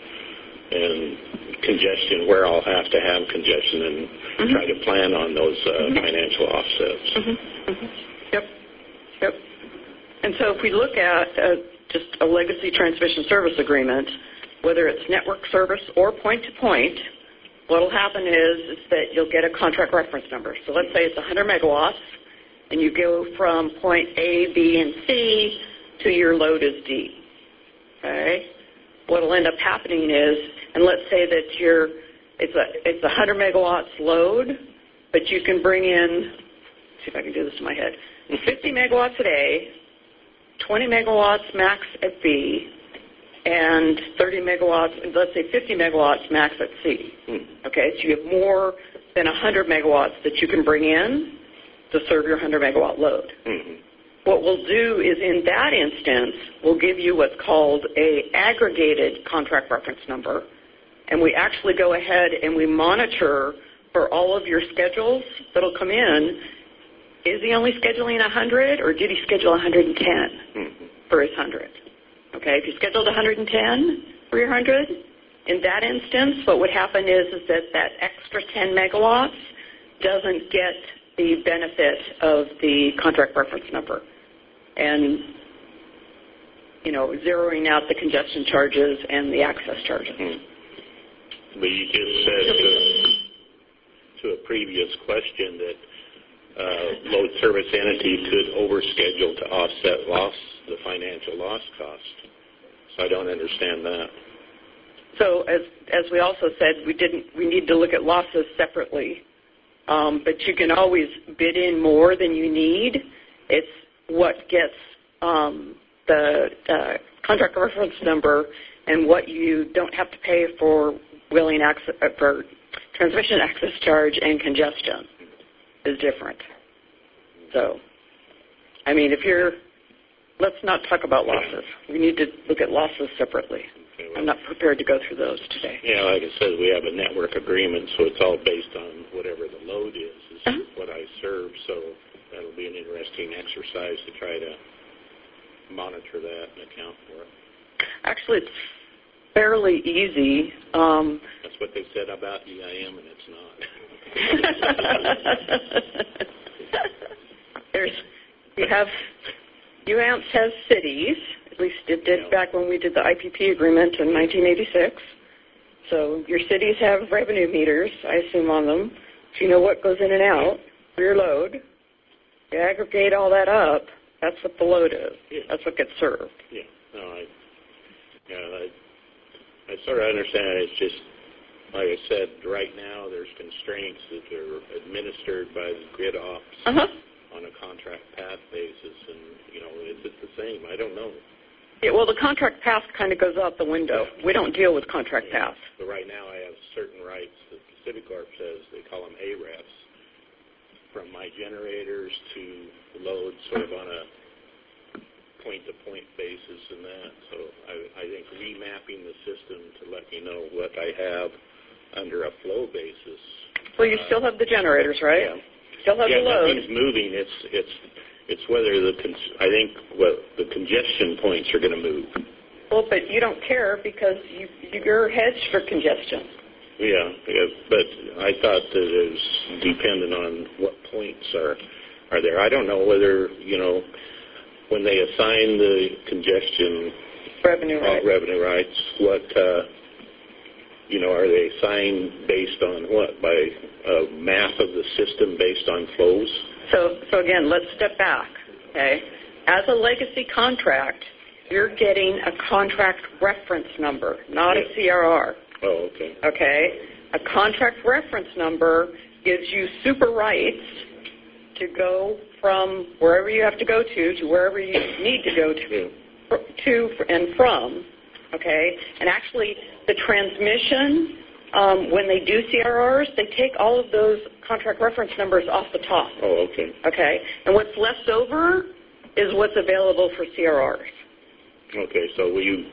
and congestion, where I'll have to have congestion and try to plan on those financial offsets. Yep. And so if we look at just a legacy transmission service agreement, whether it's network service or point-to-point, what will happen is that you'll get a contract reference number. So let's say it's 100 megawatts, and you go from point A, B, and C to your load is D. Okay? What will end up happening is, and let's say that it's 100 megawatts load, but you can bring in, let's see if I can do this in my head, 50 megawatts a day, 20 megawatts max at B, and 30 megawatts, let's say 50 megawatts max at C. Okay, so you have more than 100 megawatts that you can bring in to serve your 100 megawatt load. What we'll do is in that instance, we'll give you what's called a aggregated contract reference number, and we actually go ahead and we monitor for all of your schedules that'll come in. Is he only scheduling 100, or did he schedule 110 for his 100? Okay, if you scheduled 110 for your 100, in that instance, what would happen is that extra 10 megawatts doesn't get the benefit of the contract reference number. And, zeroing out the congestion charges and the access charges. But you just said to a previous question that load service entity could overschedule to offset the financial loss cost. So I don't understand that. So as we also said, we need to look at losses separately. But you can always bid in more than you need. It's what gets the contract reference number and what you don't have to pay for for transmission access charge and congestion is different. So, let's not talk about losses. We need to look at losses separately. Okay, well, I'm not prepared to go through those today. Yeah, like I said, we have a network agreement, so it's all based on whatever the load is what I serve. So that'll be an interesting exercise to try to monitor that and account for it. Actually, it's fairly easy. That's what they said about EIM, and it's not. UAMPS has cities, at least it did back when we did the IPP agreement in 1986. So your cities have revenue meters, I assume, on them. So you know what goes in and out for your load. You aggregate all that up, that's what the load is. Yeah. That's what gets served. Yeah. No, I sort of understand. It's just, like I said, right now there's constraints that are administered by the grid ops on a contract path basis, and, is it the same? I don't know. Yeah, well, the contract path kind of goes out the window. Yeah. We don't deal with contract paths. But right now I have certain rights that PacifiCorp says, they call them AREFs, from my generators to load sort of on a point-to-point basis and that. So I think remapping the system to let me know what I have under a flow basis. Well, you still have the generators, right? Yeah. Still have the load. Nothing's moving. It's whether I think the congestion points are going to move. Well, but you don't care because you're hedged for congestion. Yeah, but I thought that it was dependent on what points are there. I don't know whether, when they assign the congestion Revenue rights. Revenue rights. What, are they assigned based on what? By math of the system based on flows? So again, let's step back, okay? As a legacy contract, you're getting a contract reference number, not a CRR. Oh, okay. Okay? A contract reference number gives you super rights to go from wherever you have to go to wherever you need to go to and from, okay? And actually, the transmission, when they do CRRs, they take all of those contract reference numbers off the top. Oh, okay. Okay? And what's left over is what's available for CRRs. Okay, so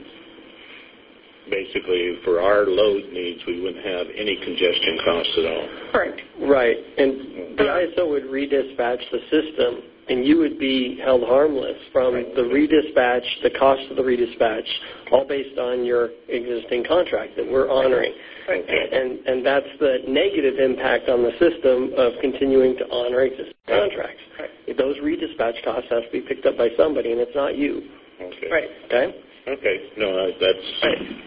basically, for our load needs, we wouldn't have any congestion costs at all. Correct. Right, and the ISO would redispatch the system, and you would be held harmless from the redispatch, the cost of the redispatch, all based on your existing contract that we're honoring. Right. And that's the negative impact on the system of continuing to honor existing contracts. Right. Those redispatch costs have to be picked up by somebody, and it's not you. Okay. Right. Okay? Okay. No, that's... Right.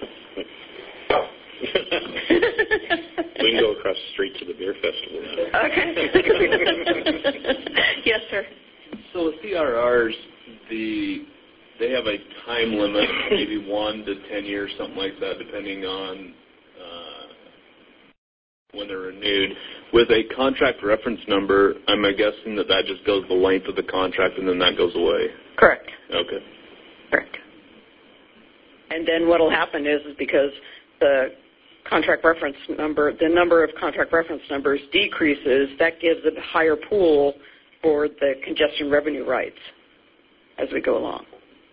We can go across the street to the beer festival now. Okay. Yes, sir. So the CRRs, they have a time limit, maybe 1 to 10 years, something like that, depending on when they're renewed. With a contract reference number, I'm guessing that just goes the length of the contract and then that goes away. Correct. Okay. Correct. And then what will happen is because the contract reference number, the number of contract reference numbers decreases, that gives a higher pool for the congestion revenue rights as we go along.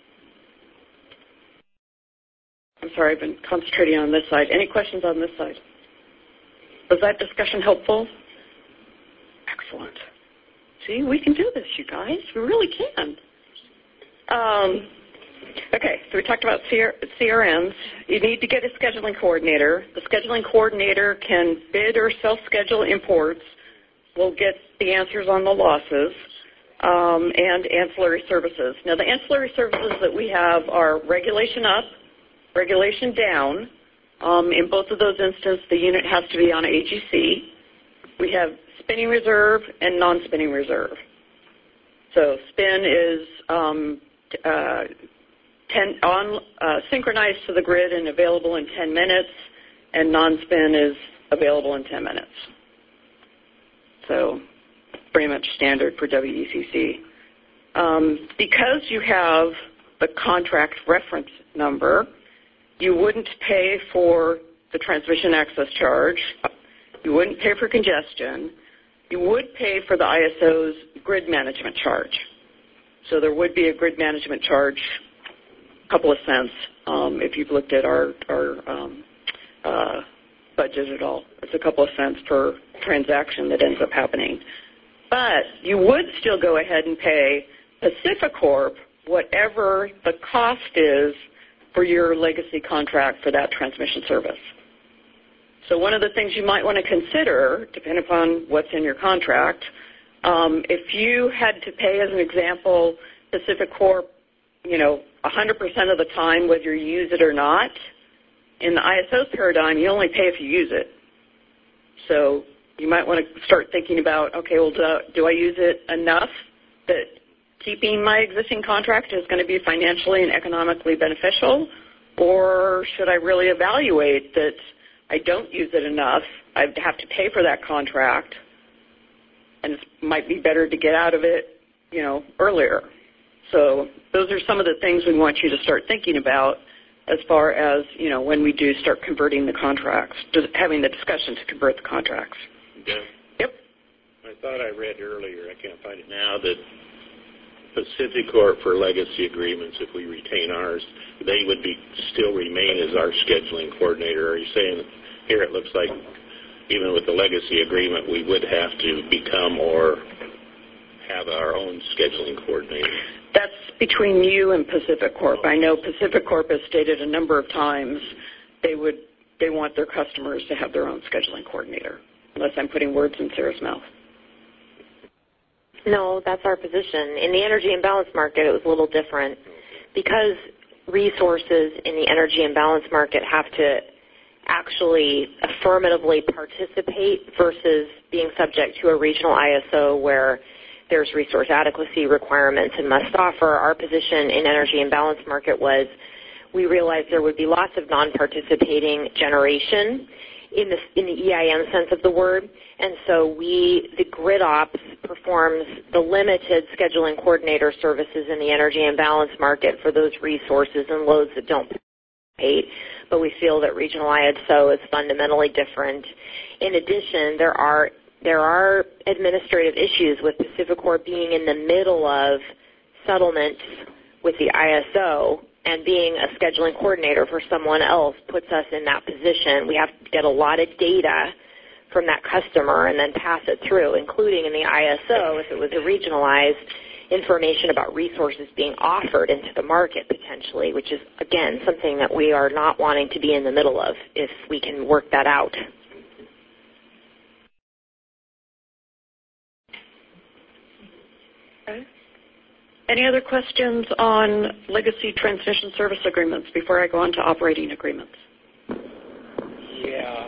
I'm sorry, I've been concentrating on this side. Any questions on this side? Was that discussion helpful? Excellent. See, we can do this, you guys. We really can. Okay, so we talked about CRMs. You need to get a scheduling coordinator. The scheduling coordinator can bid or self-schedule imports. We'll get the answers on the losses and ancillary services. Now, the ancillary services that we have are regulation up, regulation down. In both of those instances, the unit has to be on AGC. We have spinning reserve and non-spinning reserve. So spin is synchronized to the grid and available in 10 minutes, and non-spin is available in 10 minutes. So pretty much standard for WECC. Because you have the contract reference number, you wouldn't pay for the transmission access charge. You wouldn't pay for congestion. You would pay for the ISO's grid management charge. So there would be a grid management charge, a couple of cents, if you've looked at our budget at all. It's a couple of cents per transaction that ends up happening. But you would still go ahead and pay PacifiCorp whatever the cost is for your legacy contract for that transmission service. So one of the things you might want to consider, depending upon what's in your contract, if you had to pay, as an example, PacifiCorp, 100% of the time, whether you use it or not, in the ISO paradigm, you only pay if you use it. So you might want to start thinking about, okay, well, do I use it enough that keeping my existing contract is going to be financially and economically beneficial, or should I really evaluate that I don't use it enough, I'd have to pay for that contract, and it might be better to get out of it, earlier. So those are some of the things we want you to start thinking about as far as, when we do start converting the contracts, just having the discussion to convert the contracts. Yeah. Yep. I thought I read earlier, I can't find it now, that PacifiCorp for legacy agreements, if we retain ours, they would still remain as our scheduling coordinator. Are you saying here it looks like even with the legacy agreement we would have to become or have our own scheduling coordinator? That's between you and PacifiCorp. I know PacifiCorp has stated a number of times they want their customers to have their own scheduling coordinator, unless I'm putting words in Sarah's mouth. No, that's our position. In the energy imbalance market, it was a little different because resources in the energy imbalance market have to actually affirmatively participate versus being subject to a regional ISO where there's resource adequacy requirements and must offer. Our position in energy imbalance market was we realized there would be lots of non-participating generation in the EIM sense of the word, and so the grid ops performs the limited scheduling coordinator services in the energy imbalance market for those resources and loads that don't participate, but we feel that regional ISO is fundamentally different. In addition, there are administrative issues with PacifiCorp being in the middle of settlements with the ISO, and being a scheduling coordinator for someone else puts us in that position. We have to get a lot of data from that customer and then pass it through, including in the ISO, if it was a regionalized, information about resources being offered into the market potentially, which is, again, something that we are not wanting to be in the middle of if we can work that out. Okay. Any other questions on legacy transmission service agreements before I go on to operating agreements? Yeah.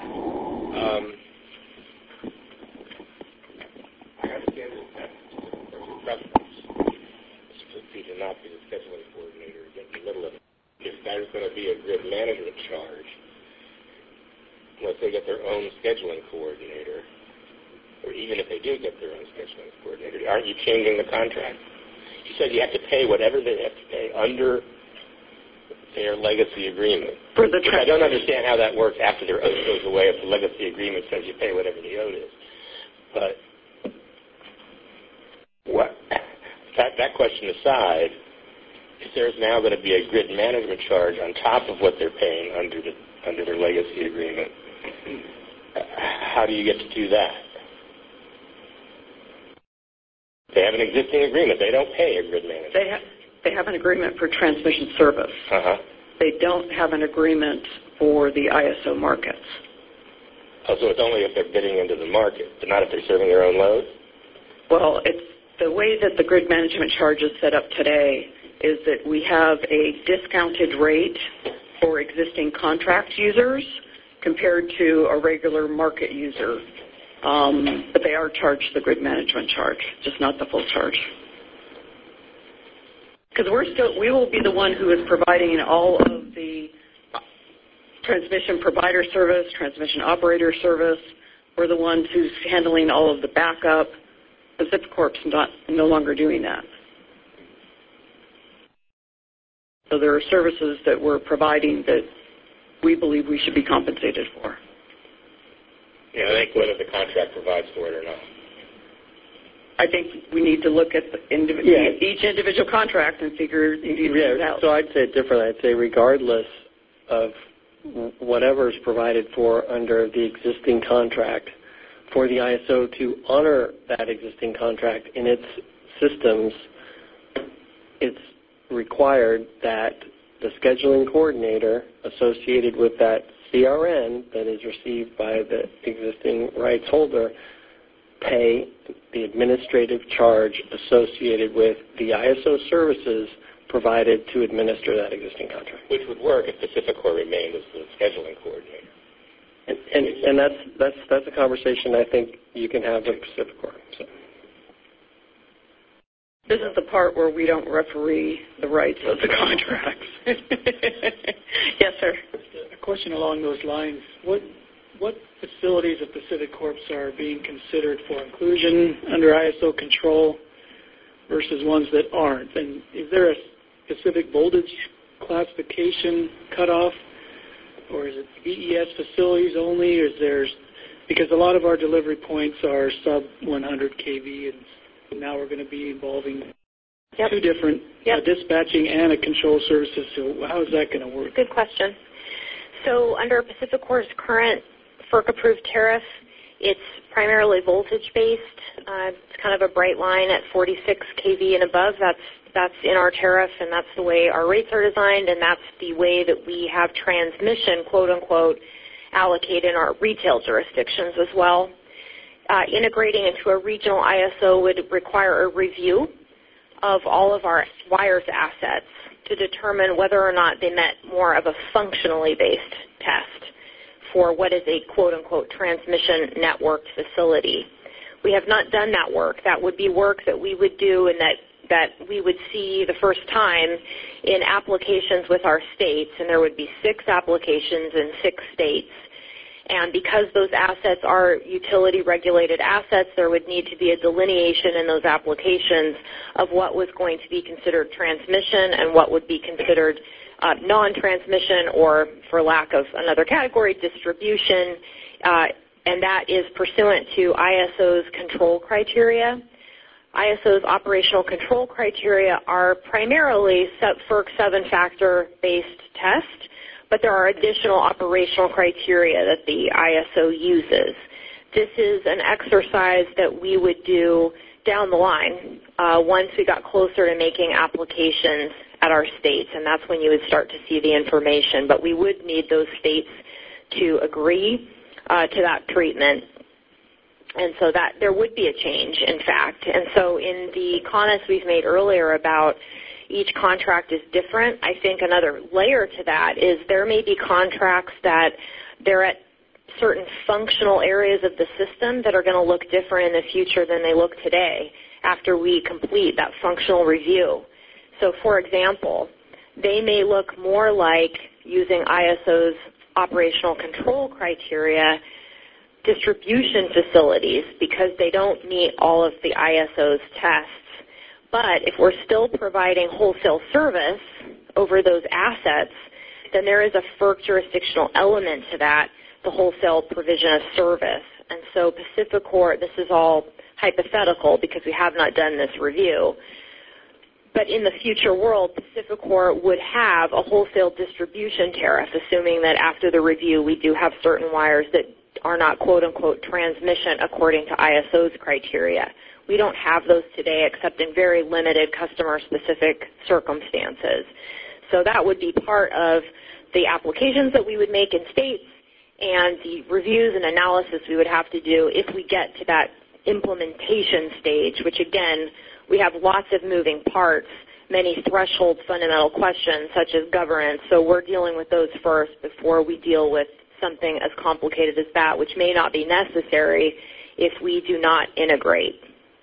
I understand that preference to not be the scheduling coordinator in the middle of it. If there's going to be a grid management charge, unless they get their own scheduling coordinator, or even if they do get their own scheduling coordinator, aren't you changing the contract? You said you have to pay whatever they have to pay under their legacy agreement. I don't understand how that works after their oath goes away if the legacy agreement says you pay whatever the ode is. But that question aside, if there's now going to be a grid management charge on top of what they're paying under their legacy agreement, how do you get to do that? They have an existing agreement. They don't pay a grid manager. They have an agreement for transmission service. Uh-huh. They don't have an agreement for the ISO markets. Oh, so it's only if they're bidding into the market, but not if they're serving their own load? Well, it's the way that the grid management charge is set up today is that we have a discounted rate for existing contract users compared to a regular market user. But they are charged the grid management charge, just not the full charge. Because we will be the one who is providing all of the transmission provider service, transmission operator service. We're the ones who's handling all of the backup. PacifiCorp's no longer doing that. So there are services that we're providing that we believe we should be compensated for. Yeah, I think whether the contract provides for it or not. I think we need to look at each individual contract and figure it out. So I'd say it differently. I'd say regardless of whatever is provided for under the existing contract, for the ISO to honor that existing contract in its systems, it's required that the scheduling coordinator associated with that CRN that is received by the existing rights holder pay the administrative charge associated with the ISO services provided to administer that existing contract. Which would work if PacifiCorp remained as the scheduling coordinator. And that's a conversation I think you can have with PacifiCorp. So. This is the part where we don't referee the rights of the contracts. Yes, sir. A question along those lines. What facilities of PacifiCorp's are being considered for inclusion under ISO control versus ones that aren't? And is there a specific voltage classification cutoff, or is it VES facilities only? Because a lot of our delivery points are sub 100 kV, and now we're going to be involving two different dispatching and a control services. So how is that going to work? Good question. So under PacifiCorp's current FERC-approved tariff, it's primarily voltage-based. It's kind of a bright line at 46 kV and above. That's in our tariff, and that's the way our rates are designed, and that's the way that we have transmission, quote-unquote, allocated in our retail jurisdictions as well. Integrating into a regional ISO would require a review of all of our wires assets to determine whether or not they met more of a functionally based test for what is a quote-unquote transmission networked facility. We have not done that work. That would be work that we would do and that we would see the first time in applications with our states, and there would be 6 applications in 6 states. And because those assets are utility-regulated assets, there would need to be a delineation in those applications of what was going to be considered transmission and what would be considered non-transmission, or, for lack of another category, distribution. And that is pursuant to ISO's control criteria. ISO's operational control criteria are primarily FERC 7-factor based test, but there are additional operational criteria that the ISO uses. This is an exercise that we would do down the line once we got closer to making applications at our states, and that's when you would start to see the information. But we would need those states to agree to that treatment. And so that there would be a change, in fact. And so in the comments we've made earlier about each contract is different, I think another layer to that is there may be contracts that they're at certain functional areas of the system that are going to look different in the future than they look today after we complete that functional review. So, for example, they may look more like, using ISO's operational control criteria, distribution facilities because they don't meet all of the ISO's tests. But if we're still providing wholesale service over those assets, then there is a FERC jurisdictional element to that, the wholesale provision of service. And so PacifiCorp, this is all hypothetical because we have not done this review, but in the future world, PacifiCorp would have a wholesale distribution tariff, assuming that after the review we do have certain wires that are not quote-unquote transmission according to ISO's criteria. We don't have those today except in very limited customer-specific circumstances. So that would be part of the applications that we would make in states and the reviews and analysis we would have to do if we get to that implementation stage, which again, we have lots of moving parts, many threshold fundamental questions such as governance. So we're dealing with those first before we deal with something as complicated as that, which may not be necessary if we do not integrate.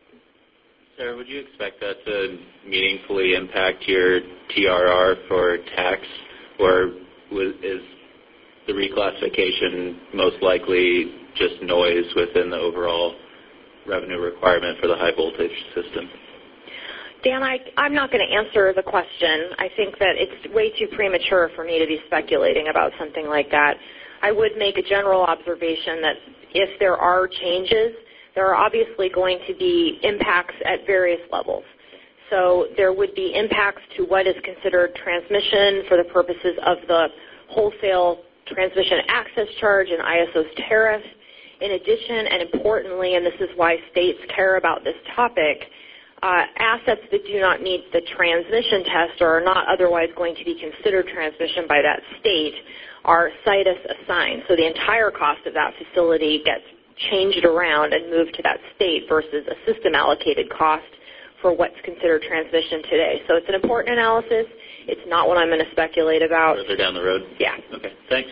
Sarah, would you expect that to meaningfully impact your TRR for tax, or is the reclassification most likely just noise within the overall revenue requirement for the high voltage system? Dan, I'm not going to answer the question. I think that it's way too premature for me to be speculating about something like that. I would make a general observation that if there are changes, there are obviously going to be impacts at various levels. So there would be impacts to what is considered transmission for the purposes of the wholesale transmission access charge and ISO's tariff. In addition, and importantly, and this is why states care about this topic, assets that do not meet the transmission test or are not otherwise going to be considered transmission by that state are situs assigned. So the entire cost of that facility gets changed around and moved to that state versus a system allocated cost for what's considered transmission today. So it's an important analysis. It's not what I'm going to speculate about. Further down the road? Yeah. Okay, thanks.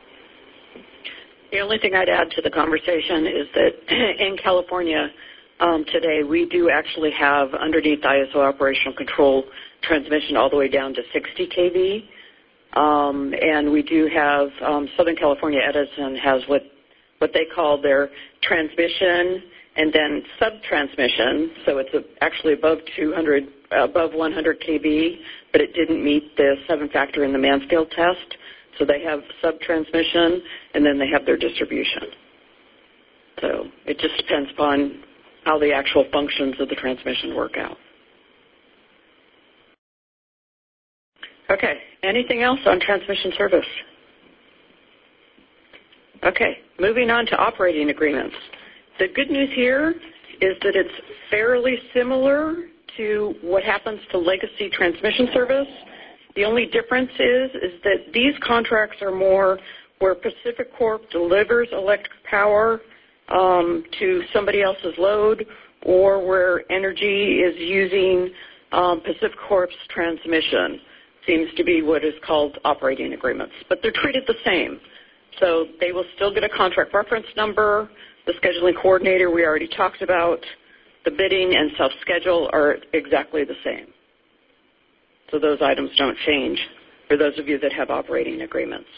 The only thing I'd add to the conversation is that in California today, we do actually have underneath ISO operational control transmission all the way down to 60 kV. And we do have Southern California Edison has what they call their transmission and then sub-transmission. So it's actually above 100 kV, but it didn't meet the 7-factor in the Mansfield test. So they have sub-transmission, and then they have their distribution. So it just depends upon how the actual functions of the transmission work out. Okay, anything else on transmission service? Okay, moving on to operating agreements. The good news here is that it's fairly similar to what happens to legacy transmission service. The only difference is that these contracts are more where PacifiCorp delivers electric power to somebody else's load, or where Energy is using PacifiCorp's transmission seems to be what is called operating agreements, but they're treated the same. So they will still get a contract reference number. The scheduling coordinator we already talked about. The bidding and self-schedule are exactly the same. So those items don't change for those of you that have operating agreements.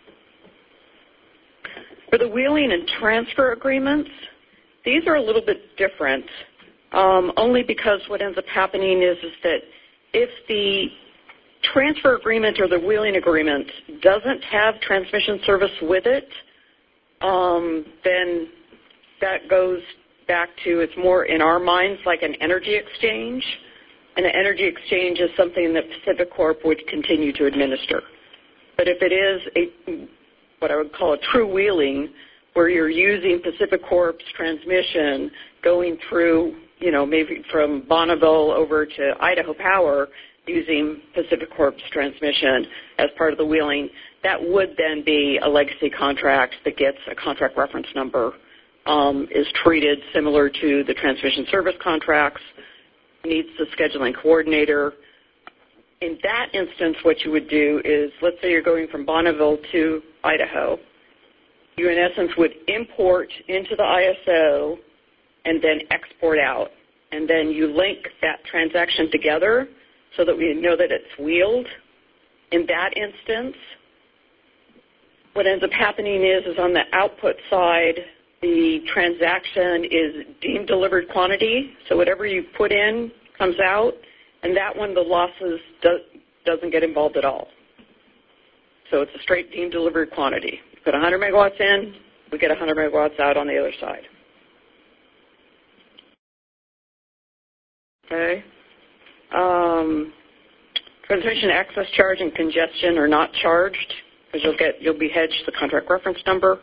For the wheeling and transfer agreements, these are a little bit different, only because what ends up happening is that if the transfer agreement or the wheeling agreement doesn't have transmission service with it, then that goes back to, it's more in our minds like an energy exchange, and an energy exchange is something that PacifiCorp would continue to administer. But if it is what I would call a true wheeling, where you're using PacifiCorp's transmission going through, maybe from Bonneville over to Idaho Power, using PacifiCorp's transmission as part of the wheeling, that would then be a legacy contract that gets a contract reference number, is treated similar to the transmission service contracts, needs the scheduling coordinator. In that instance, what you would do is, let's say you're going from Bonneville to Idaho. You, in essence, would import into the ISO and then export out. And then you link that transaction together so that we know that it's wheeled. In that instance, what ends up happening is on the output side, the transaction is deemed delivered quantity. So whatever you put in comes out. And that one, the losses doesn't get involved at all. So it's a straight deemed delivered quantity. You put 100 megawatts in, we get 100 megawatts out on the other side. Okay. Transmission access charge and congestion are not charged because you'll be hedged the contract reference number.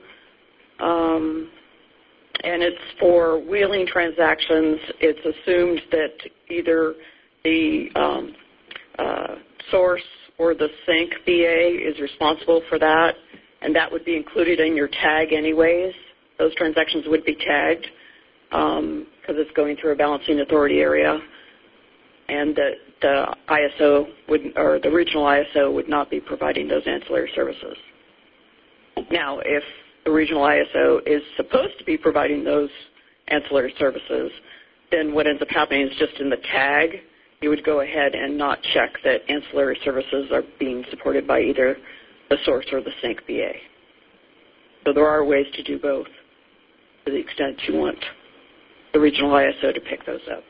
And it's for wheeling transactions. It's assumed that either the source or the sink BA is responsible for that, and that would be included in your tag anyways. Those transactions would be tagged because it's going through a balancing authority area, and the ISO or the regional ISO would not be providing those ancillary services. Now, if the regional ISO is supposed to be providing those ancillary services, then what ends up happening is just in the tag, you would go ahead and not check that ancillary services are being supported by either the source or the sink BA. So there are ways to do both to the extent you want the regional ISO to pick those up.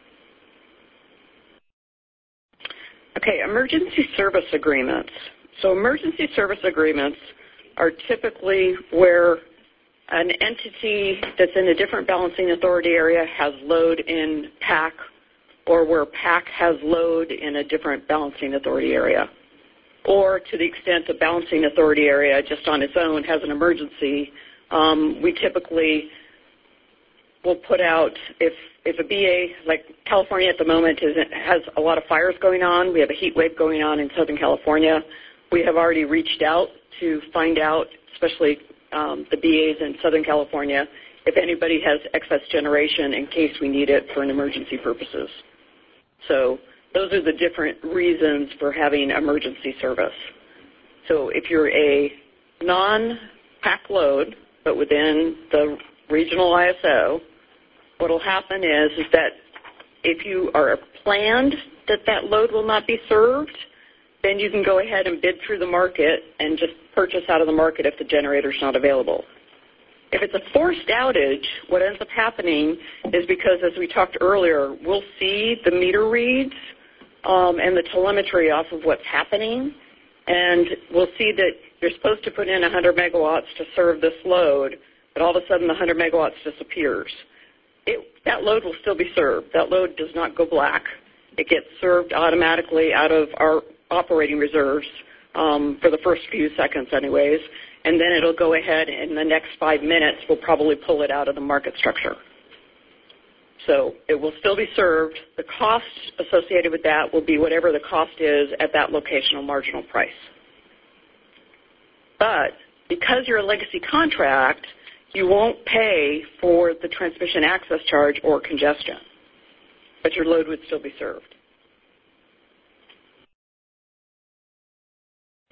Okay, emergency service agreements. So emergency service agreements are typically where an entity that's in a different balancing authority area has load in PAC, or where PAC has load in a different balancing authority area. Or to the extent the balancing authority area just on its own has an emergency, we typically will put out, if a BA, like California at the moment has a lot of fires going on, we have a heat wave going on in Southern California, we have already reached out to find out, especially the BAs in Southern California, if anybody has excess generation in case we need it for an emergency purposes. So those are the different reasons for having emergency service. So if you're a non-PAC load, but within the regional ISO, what will happen is that if you are planned that load will not be served, then you can go ahead and bid through the market and just purchase out of the market if the generator's not available. If it's a forced outage, what ends up happening is because, as we talked earlier, we'll see the meter reads and the telemetry off of what's happening, and we'll see that you're supposed to put in 100 megawatts to serve this load, but all of a sudden the 100 megawatts disappears. That load will still be served. That load does not go black. It gets served automatically out of our operating reserves for the first few seconds anyways, and then it'll go ahead in the next 5 minutes we'll probably pull it out of the market structure. So it will still be served. The cost associated with that will be whatever the cost is at that locational marginal price. But because you're a legacy contract, you won't pay for the transmission access charge or congestion, but your load would still be served.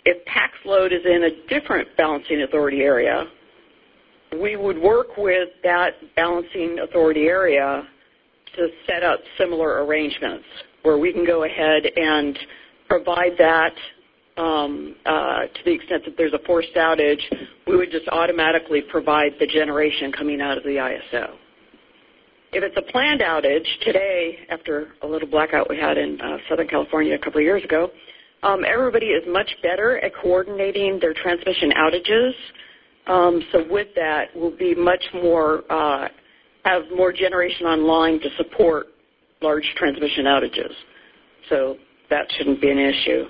If PAC's load is in a different balancing authority area, we would work with that balancing authority area to set up similar arrangements where we can go ahead and provide that to the extent that there's a forced outage, we would just automatically provide the generation coming out of the ISO. If it's a planned outage, today, after a little blackout we had in Southern California a couple of years ago, everybody is much better at coordinating their transmission outages. So with that, we'll be much more, have more generation online to support large transmission outages. So that shouldn't be an issue.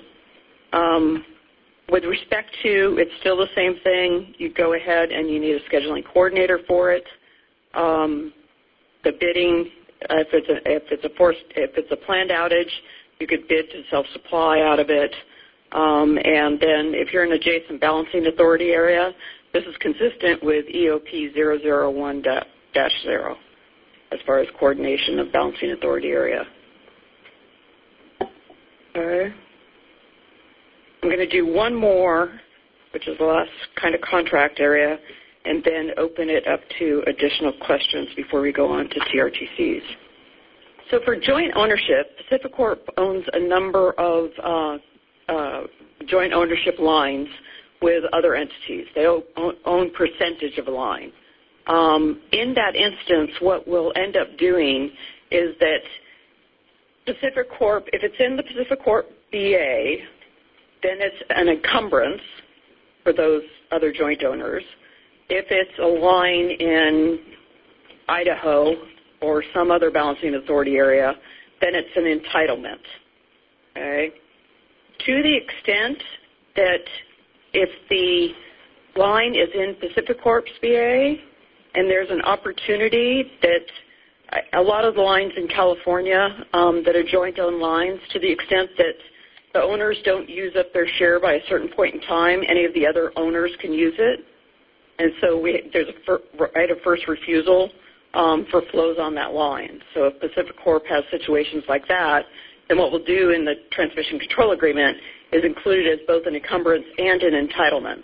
With respect to, it's still the same thing. You go ahead and you need a scheduling coordinator for it. The bidding, if it's a planned outage, you could bid to self-supply out of it. And then if you're in an adjacent balancing authority area, this is consistent with EOP 001-0 as far as coordination of balancing authority area. Okay. I'm going to do one more, which is the last kind of contract area, and then open it up to additional questions before we go on to TRTCs. So for joint ownership, PacifiCorp owns a number of joint ownership lines with other entities. They own percentage of a line. In that instance, what we'll end up doing is that PacifiCorp, if it's in the PacifiCorp BA, then it's an encumbrance for those other joint owners. If it's a line in Idaho or some other balancing authority area, then it's an entitlement. Okay? To the extent that if the line is in PacifiCorp's BA and there's an opportunity that a lot of the lines in California that are joint-owned lines, to the extent that the owners don't use up their share by a certain point in time, any of the other owners can use it. And so there's a right of first refusal for flows on that line. So if PacifiCorp has situations like that, then what we'll do in the transmission control agreement is include it as both an encumbrance and an entitlement.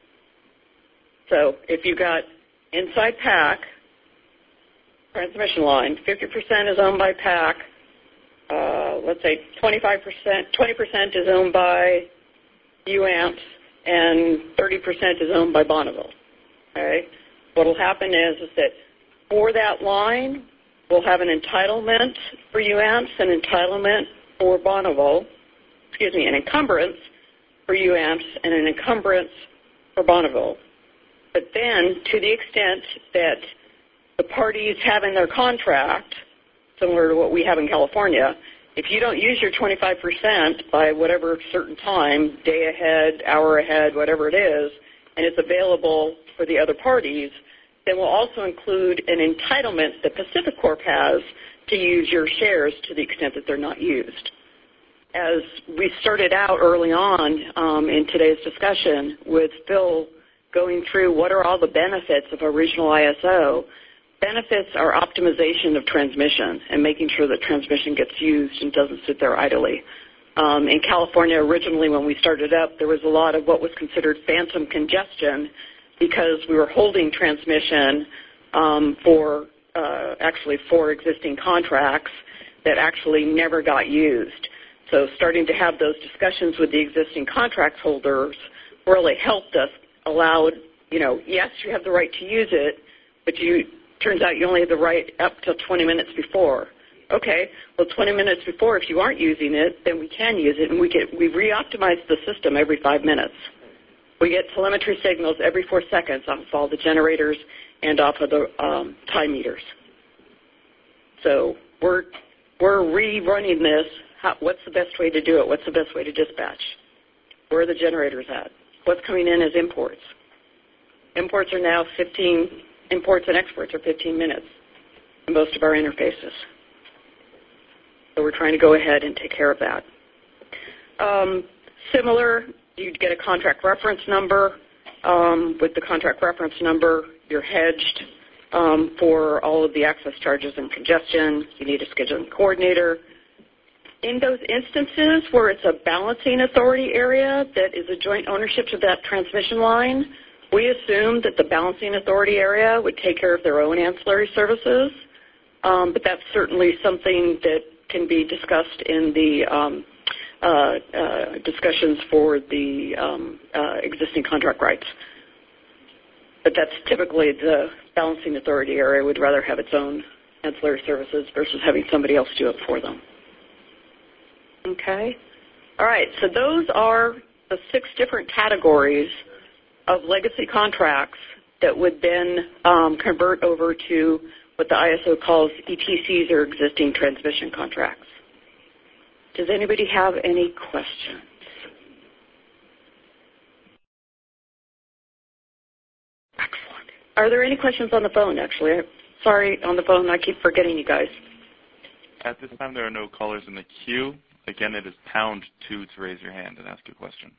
So if you've got inside PAC, transmission line, 50% is owned by PAC, let's say 20% is owned by UAMPS, and 30% is owned by Bonneville. Okay? What will happen is that for that line, we'll have an entitlement for UAMPS, an entitlement for Bonneville, an encumbrance for UAMPS, and an encumbrance for Bonneville. But then, to the extent that the parties have in their contract, similar to what we have in California, if you don't use your 25% by whatever certain time, day ahead, hour ahead, whatever it is, and it's available for the other parties, then we'll also include an entitlement that PacifiCorp has to use your shares to the extent that they're not used. As we started out early on in today's discussion with Phil going through what are all the benefits of a regional ISO, benefits are optimization of transmission and making sure that transmission gets used and doesn't sit there idly. In California, originally when we started up, there was a lot of what was considered phantom congestion because we were holding transmission for existing contracts that actually never got used. So starting to have those discussions with the existing contract holders really helped us, allowed, yes, you have the right to use it, but turns out you only have the right up till 20 minutes before. Okay, well, 20 minutes before, if you aren't using it, then we can use it, and we re-optimize the system every 5 minutes. We get telemetry signals every 4 seconds off of all the generators and off of the time meters. So we're rerunning this. What's the best way to do it? What's the best way to dispatch? Where are the generators at? What's coming in as imports? Imports are now imports and exports are 15 minutes in most of our interfaces. So we're trying to go ahead and take care of that. Similar, you'd get a contract reference number. With the contract reference number, you're hedged for all of the access charges and congestion. You need a scheduling coordinator. In those instances where it's a balancing authority area that is a joint ownership to that transmission line, we assume that the balancing authority area would take care of their own ancillary services, but that's certainly something that can be discussed in the discussions for the existing contract rights. But that's typically the balancing authority area would rather have its own ancillary services versus having somebody else do it for them. Okay. All right. So those are the 6 different categories of legacy contracts that would then convert over to what the ISO calls ETCs, or existing transmission contracts. Does anybody have any questions? Excellent. Are there any questions on the phone, actually? Sorry, on the phone, I keep forgetting you guys. At this time, there are no callers in the queue. Again, it is #2 to raise your hand and ask a question.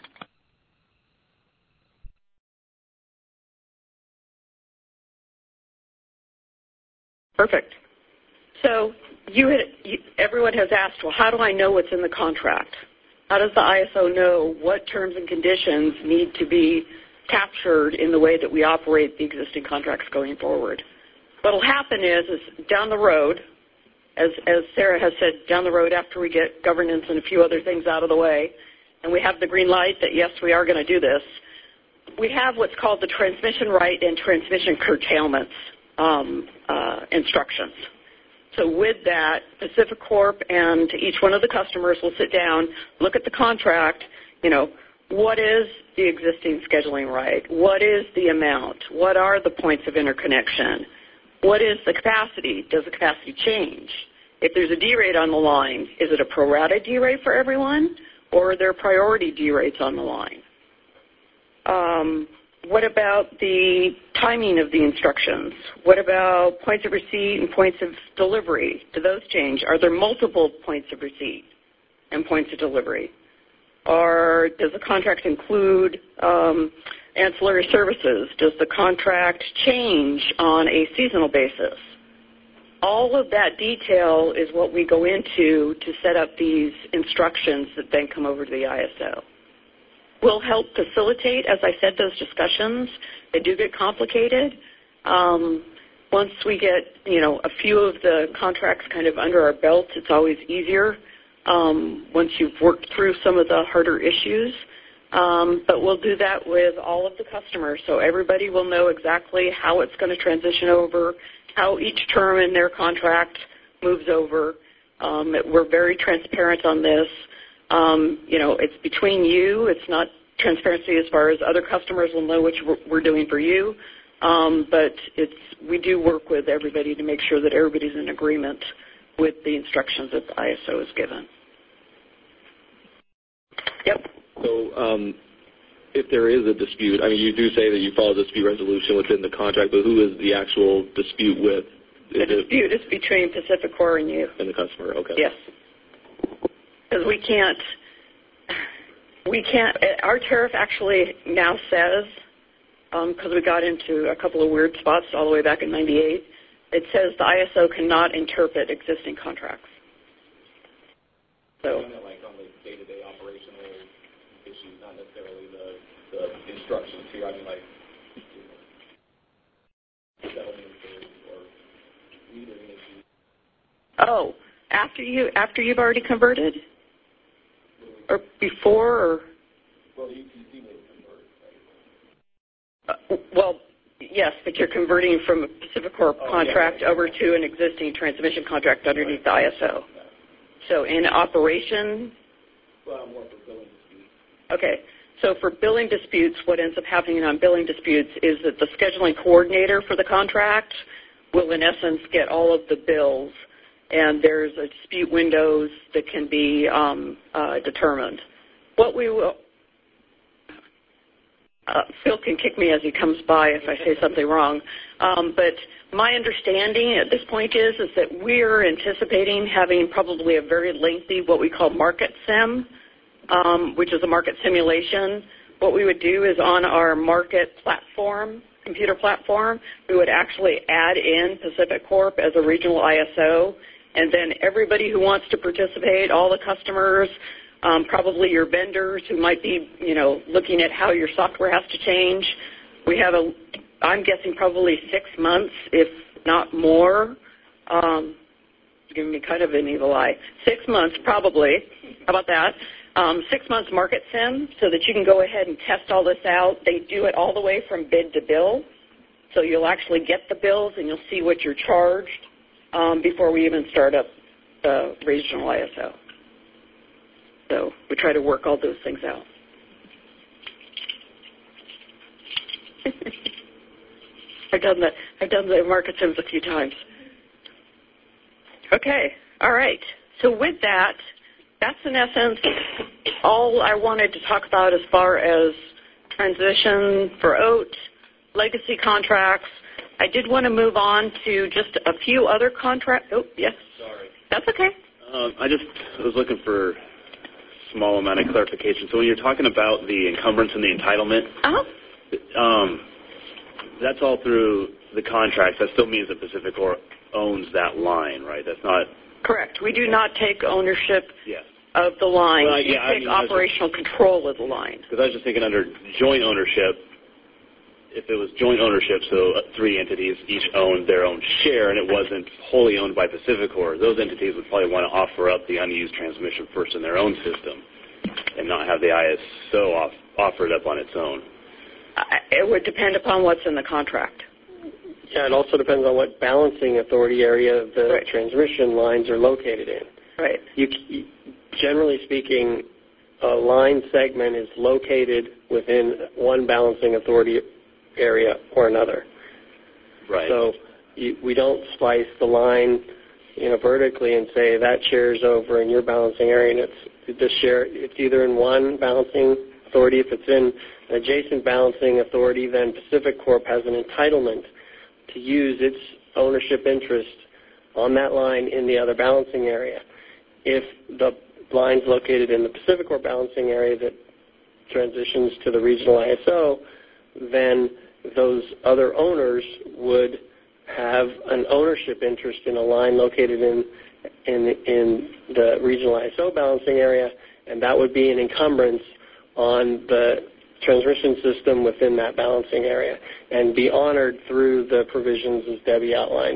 Perfect. So everyone has asked, well, how do I know what's in the contract? How does the ISO know what terms and conditions need to be captured in the way that we operate the existing contracts going forward? What will happen is down the road, as Sarah has said, down the road after we get governance and a few other things out of the way, and we have the green light that, yes, we are going to do this, we have what's called the transmission right and transmission curtailments instructions. So with that, Pacific Corp and each one of the customers will sit down, look at the contract, what is the existing scheduling right? What is the amount? What are the points of interconnection? What is the capacity? Does the capacity change? If there's a D-rate on the line, is it a pro-rata D-rate for everyone, or are there priority D-rates on the line? What about the timing of the instructions? What about points of receipt and points of delivery? Do those change? Are there multiple points of receipt and points of delivery? Or does the contract include ancillary services? Does the contract change on a seasonal basis? All of that detail is what we go into to set up these instructions that then come over to the ISO. We'll help facilitate, as I said, those discussions. They do get complicated. Once we get, a few of the contracts kind of under our belt, it's always easier once you've worked through some of the harder issues. But we'll do that with all of the customers, so everybody will know exactly how it's going to transition over, how each term in their contract moves over. We're very transparent on this. It's between you. It's not transparency as far as other customers will know what we're doing for you. But we do work with everybody to make sure that everybody's in agreement with the instructions that the ISO has given. Yep. So if there is a dispute, you do say that you follow dispute resolution within the contract, but who is the actual dispute with? The dispute is between Pacific Corp and you. And the customer, okay. Yes. Because we can't, our tariff actually now says, because we got into a couple of weird spots all the way back in 98, it says the ISO cannot interpret existing contracts. So, like on the day-to-day operational issues, not necessarily the instructions here. Settlements or leading issues. Oh, after you've already converted? Or before? Or? Well, the UTC may convert, right? Well, yes, but you're converting from a Pacific Corp contract over to an existing transmission contract underneath the ISO. So in operation? Well, more for billing disputes. Okay. So for billing disputes, what ends up happening on billing disputes is that the scheduling coordinator for the contract will, in essence, get all of the bills, and there's a dispute windows that can be determined. What we will, Phil can kick me as he comes by if I say something wrong, but my understanding at this point is that we're anticipating having probably a very lengthy, what we call market sim, which is a market simulation. What we would do is on our market platform, computer platform, we would actually add in Pacific Corp as a regional ISO, and then everybody who wants to participate, all the customers, probably your vendors who might be, looking at how your software has to change. We have I'm guessing probably 6 months, if not more. Giving me kind of an evil eye. 6 months probably. How about that? 6 months market sim so that you can go ahead and test all this out. They do it all the way from bid to bill. So you'll actually get the bills and you'll see what you're charged before we even start up the regional ISO. So we try to work all those things out. I've done the market sims a few times. Okay, all right. So with that, that's in essence all I wanted to talk about as far as transition for OAT, legacy contracts. I did want to move on to just a few other contracts. Oh, yes. Sorry. That's okay. I was looking for a small amount of clarification. So when you're talking about the encumbrance and the entitlement, that's all through the contracts. That still means that PacifiCorp owns that line, right? That's not... Correct. We do not take ownership of the line. Well, we take operational control of the line. Because I was just thinking under joint ownership, if it was joint ownership, so 3 entities each owned their own share and it wasn't wholly owned by PacifiCorp, those entities would probably want to offer up the unused transmission first in their own system and not have the ISO offered up on its own. It would depend upon what's in the contract. Yeah, it also depends on what balancing authority area the transmission lines are located in. Right. Generally speaking, a line segment is located within one balancing authority area or another. Right. So we don't slice the line, vertically and say that share's over in your balancing area, and it's either in one balancing authority. If it's in an adjacent balancing authority, then PacifiCorp has an entitlement to use its ownership interest on that line in the other balancing area. If the line's located in the PacifiCorp balancing area that transitions to the regional ISO, then those other owners would have an ownership interest in a line located in the regional ISO balancing area, and that would be an encumbrance on the transmission system within that balancing area and be honored through the provisions as Debbie outlined.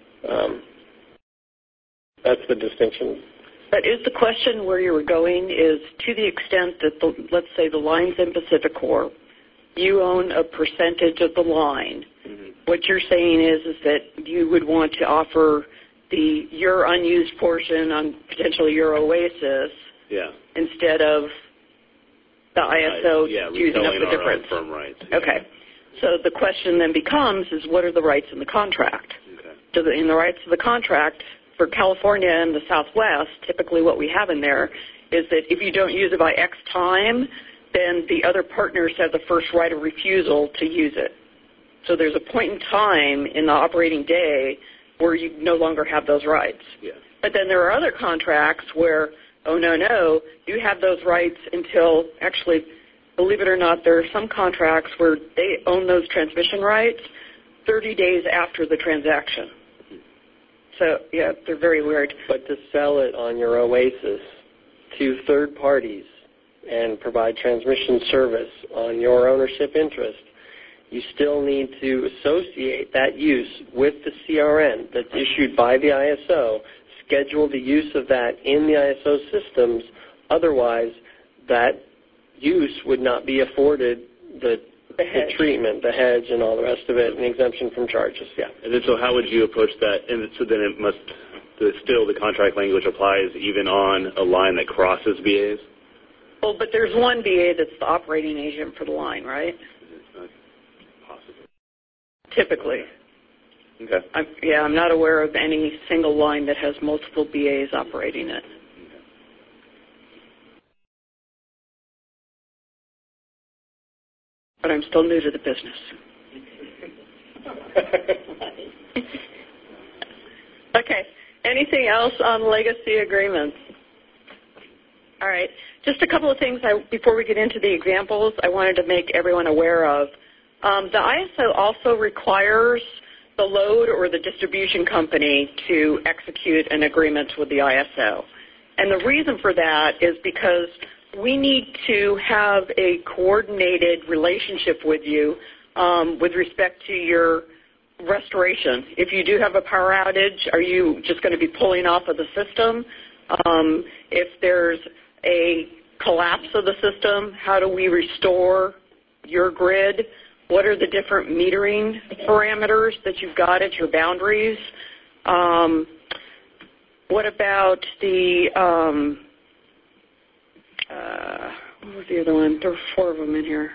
That's the distinction. But is the question where you were going is to the extent that, let's say, the line's in PacifiCorp, you own a percentage of the line. Mm-hmm. What you're saying is that you would want to offer your unused portion on potentially your Oasis instead of the ISO using up the difference. Firm rights. Yeah. Okay. So the question then becomes is what are the rights in the contract? Okay. In the rights of the contract for California and the Southwest, typically what we have in there is that if you don't use it by X time, then the other partners have the first right of refusal to use it. So there's a point in time in the operating day where you no longer have those rights. Yeah. But then there are other contracts where, oh, no, you have those rights until, actually, believe it or not, there are some contracts where they own those transmission rights 30 days after the transaction. So, yeah, they're very weird. But to sell it on your Oasis to third parties and provide transmission service on your ownership interest, you still need to associate that use with the CRN that's issued by the ISO, schedule the use of that in the ISO systems. Otherwise, that use would not be afforded the treatment, the hedge, and all the rest of it, and exemption from charges. Yeah. And then, so how would you approach that? And so then it must still the contract language applies even on a line that crosses BAs. Well, but there's one BA that's the operating agent for the line, right? Possible. Typically. Okay. I'm not aware of any single line that has multiple BAs operating it. Okay. But I'm still new to the business. Okay. Anything else on legacy agreements? All right. Just a couple of things before we get into the examples I wanted to make everyone aware of. The ISO also requires the the load or the distribution company to execute an agreement with the ISO. And the reason for that is because we need to have a coordinated relationship with you with respect to your restoration. If you do have a power outage, are you just going to be pulling off of the system? If there's a collapse of the system, how do we restore your grid? What are the different metering parameters that you've got at your boundaries? What about the, what was the other one? There were 4 of them in here.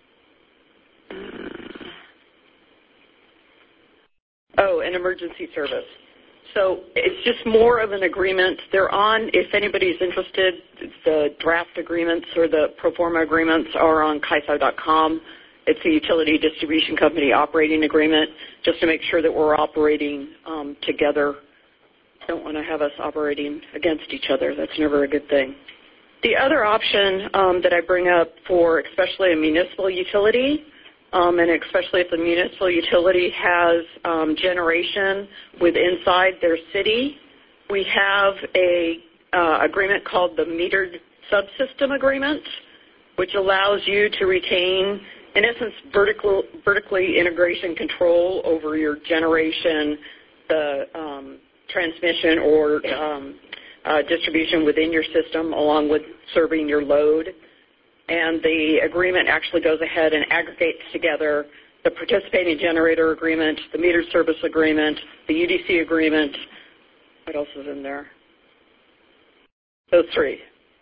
An emergency service. So it's just more of an agreement. They're on, if anybody's interested, the draft agreements or the pro forma agreements are on CAISO.com. It's a utility distribution company operating agreement, just to make sure that we're operating together. Don't want to have us operating against each other. That's never a good thing. The other option that I bring up for especially a municipal utility, and especially if the municipal utility has generation with inside their city, we have a agreement called the metered subsystem agreement, which allows you to retain, in essence, vertically integration control over your generation, the transmission or distribution within your system, along with serving your load. And the agreement actually goes ahead and aggregates together the participating generator agreement, the metered service agreement, the UDC agreement. What else is in there? Those three.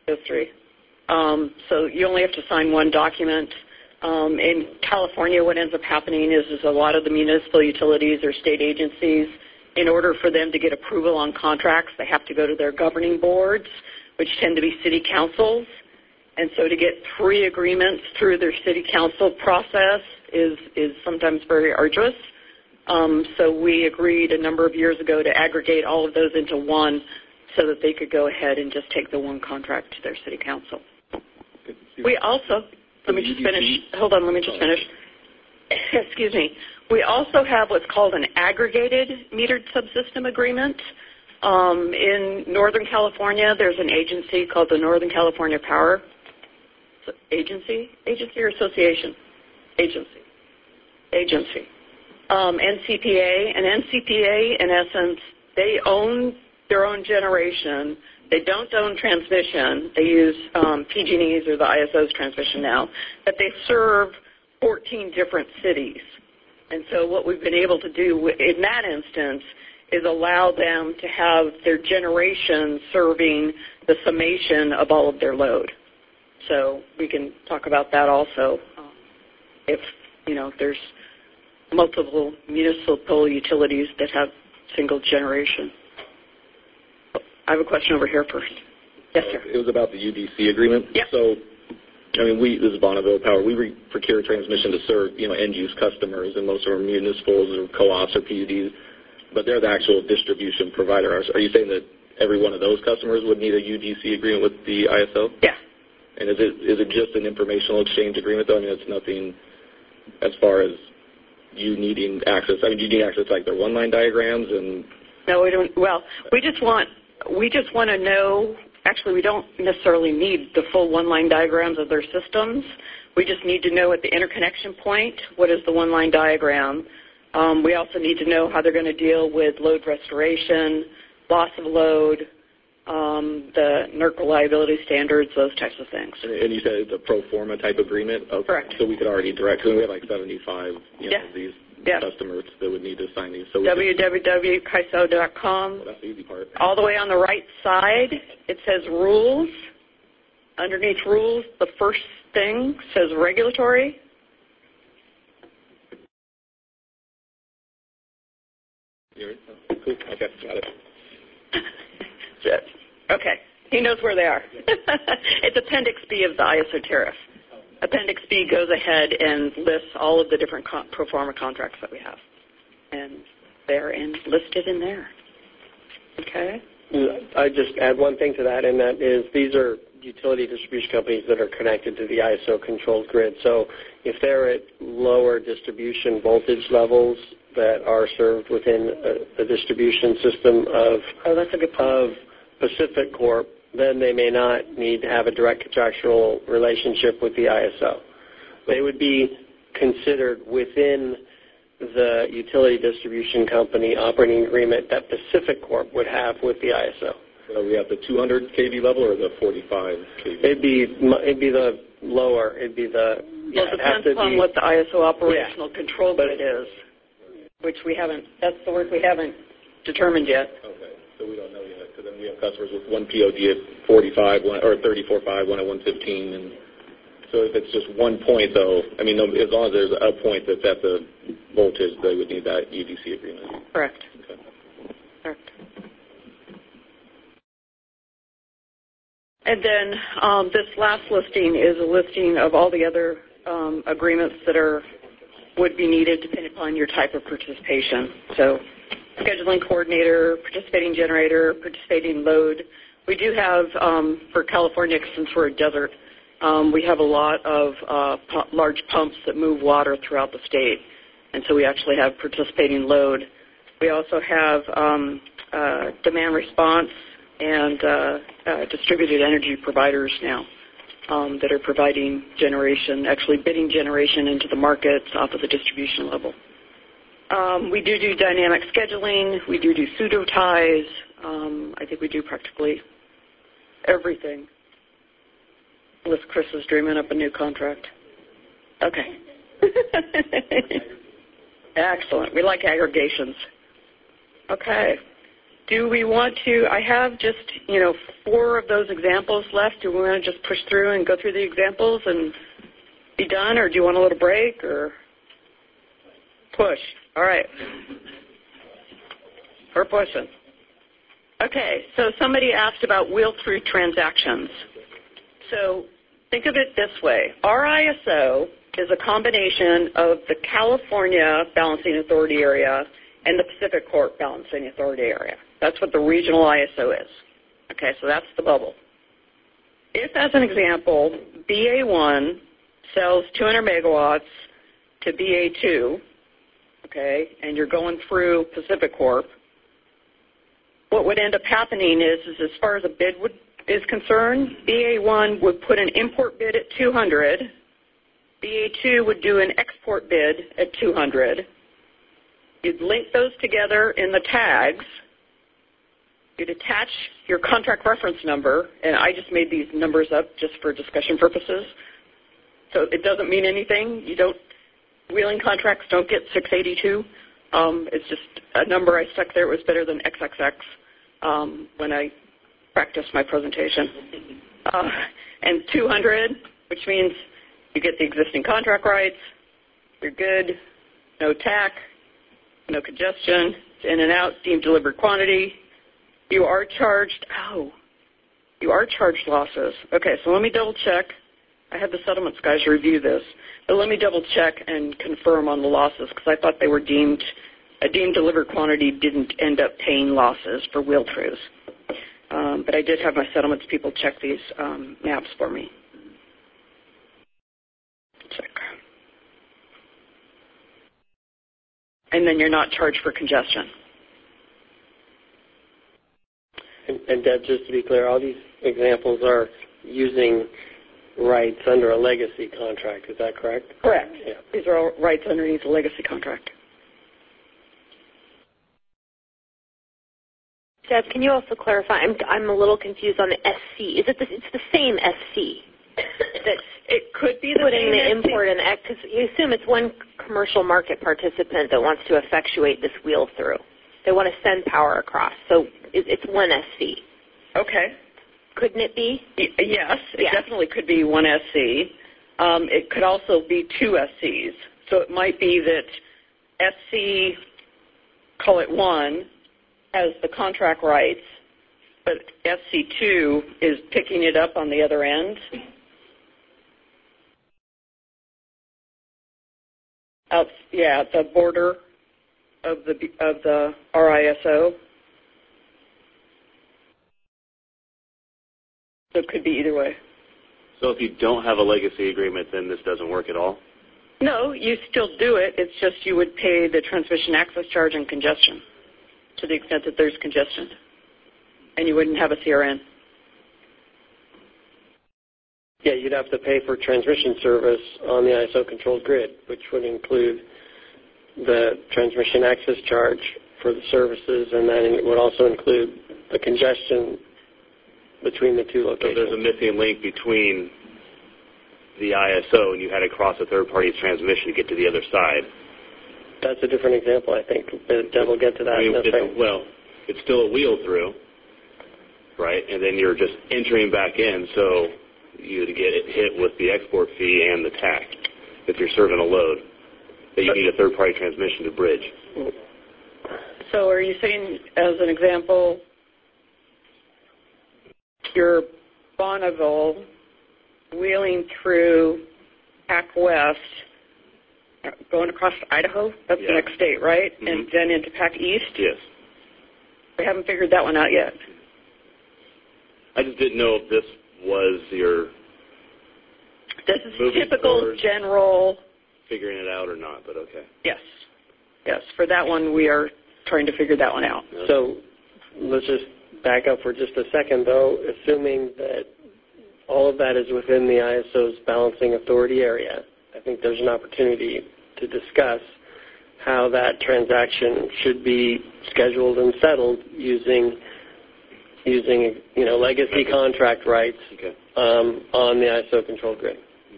So you only have to sign one document. In California, what ends up happening is a lot of the municipal utilities or state agencies, in order for them to get approval on contracts, they have to go to their governing boards, which tend to be city councils. And so to get 3 agreements through their city council process is sometimes very arduous. So we agreed a number of years ago to aggregate all of those into one so that they could go ahead and just take the one contract to their city council. We also, let me just finish. Excuse me. We also have what's called an aggregated metered subsystem agreement. In Northern California, there's an agency called the Northern California Power Agency or Association? Agency. NCPA. And NCPA, in essence, they own their own generation. They don't own transmission. They use PG&E's or the ISO's transmission now. But they serve 14 different cities. And so what we've been able to do in that instance is allow them to have their generation serving the summation of all of their load. So we can talk about that also if, there's multiple municipal utilities that have single generation. I have a question over here first. Yes, sir. It was about the UDC agreement. Yep. So, this is Bonneville Power. We procure transmission to serve, end-use customers, and most of them are municipals or co-ops or PUDs, but they're the actual distribution provider. Are you saying that every one of those customers would need a UDC agreement with the ISO? Yeah. And is it just an informational exchange agreement, though? It's nothing as far as you needing access. Do you need access to, their one-line diagrams? And No, we don't. Well, we just want to know. Actually, we don't necessarily need the full one-line diagrams of their systems. We just need to know at the interconnection point what is the one-line diagram. We also need to know how they're going to deal with load restoration, loss of load, the NERC reliability standards, those types of things. And you said it's a pro forma type agreement? Correct. So we could already direct, because we have 75 of these customers that would need to sign these. So www.CAISO.com. Well, that's the easy part. All the way on the right side, it says rules. Underneath rules, the first thing says regulatory. Cool. Okay, got it. Okay. He knows where they are. It's Appendix B of the ISO tariff. Appendix B goes ahead and lists all of the different pro forma contracts that we have. And they're listed in there. Okay? I just add one thing to that, and that is these are utility distribution companies that are connected to the ISO-controlled grid. So if they're at lower distribution voltage levels, that are served within a distribution system of Pacific Corp, then they may not need to have a direct contractual relationship with the ISO. They would be considered within the utility distribution company operating agreement that Pacific Corp would have with the ISO. So we have the 200 kV level or the 45 kV? It'd be the lower. It'd be the. Well, it depends upon what the ISO operational control grid is, which we haven't. That's the work we haven't determined yet. Okay, so we don't know yet. Because then we have customers with one POD at 45 or 34.5, one at 115, and so if it's just one point, though, I mean, as long as there's a point that's at the voltage, they would need that UDC agreement. Correct. Okay. Correct. And then this last listing is a listing of all the other agreements that would be needed depending upon your type of participation. So scheduling coordinator, participating generator, participating load. We do have, for California, since we're a desert, we have a lot of large pumps that move water throughout the state. And so we actually have participating load. We also have demand response and distributed energy providers now that are providing generation, actually bidding generation into the markets off of the distribution level. We do dynamic scheduling. We do pseudo ties. I think we do practically everything. Unless Chris is dreaming up a new contract. Okay. Excellent. We like aggregations. Okay. Do we want to, I have just, 4 of those examples left. Do we want to just push through and go through the examples and be done, or do you want a little break, or push? All right. We're pushing. Okay, so somebody asked about wheel-through transactions. So think of it this way. Our ISO is a combination of the California Balancing Authority area and the Pacific Corp Balancing Authority area. That's what the regional ISO is. Okay, so that's the bubble. If, as an example, BA1 sells 200 megawatts to BA2, okay, and you're going through Pacific Corp, what would end up happening is as far as a bid is concerned, BA1 would put an import bid at 200, BA2 would do an export bid at 200. You'd link those together in the tags. You'd attach your contract reference number, and I just made these numbers up just for discussion purposes. So it doesn't mean anything. Wheeling contracts don't get 682. It's just a number I stuck there. It was better than XXX when I practiced my presentation. And 200, which means you get the existing contract rights. You're good. No TAC. No congestion. It's in and out. Deemed delivered quantity. You are charged. You are charged losses. Okay, so let me double check. I had the settlements guys review this. But let me double check and confirm on the losses because I thought they were a deemed delivered quantity didn't end up paying losses for wheel-throughs. But I did have my settlements people check these maps for me. Check. And then you're not charged for congestion. And Deb, just to be clear, all these examples are using rights under a legacy contract. Is that correct? Correct. Yeah. These are all rights underneath a legacy contract. Deb, can you also clarify? I'm a little confused on the SC. Is it it's the same SC? It could be the putting same the import and because you assume it's one commercial market participant that wants to effectuate this wheel through. They want to send power across, so it's one SC. Okay. Couldn't it be? Yes, it definitely could be one SC. It could also be 2 SCs. So it might be that SC, call it 1, has the contract rights, but SC2 is picking it up on the other end. At the border of the RISO. So it could be either way. So if you don't have a legacy agreement, then this doesn't work at all? No, you still do it. It's just you would pay the transmission access charge and congestion to the extent that there's congestion. And you wouldn't have a CRN. Yeah, you'd have to pay for transmission service on the ISO-controlled grid, which would include the transmission access charge for the services, and then it would also include the congestion between the two locations. So there's a missing link between the ISO and you had to cross a third-party transmission to get to the other side. That's a different example, I think. Deb will get to that in a second. Well, it's still a wheel through, right? And then you're just entering back in, so you get hit with the export fee and the tax if you're serving a load that you need a third-party transmission to bridge. So are you saying, as an example, you're Bonneville wheeling through Pac West, going across Idaho? That's the next state, right? Mm-hmm. And then into Pac East? Yes. We haven't figured that one out yet. I just didn't know if this was your... This is typical general... Figuring it out or not, but okay. Yes. Yes, for that one we are trying to figure that one out. So let's just back up for just a second, though. Assuming that all of that is within the ISO's balancing authority area, I think there's an opportunity to discuss how that transaction should be scheduled and settled using legacy contract rights on the ISO control grid.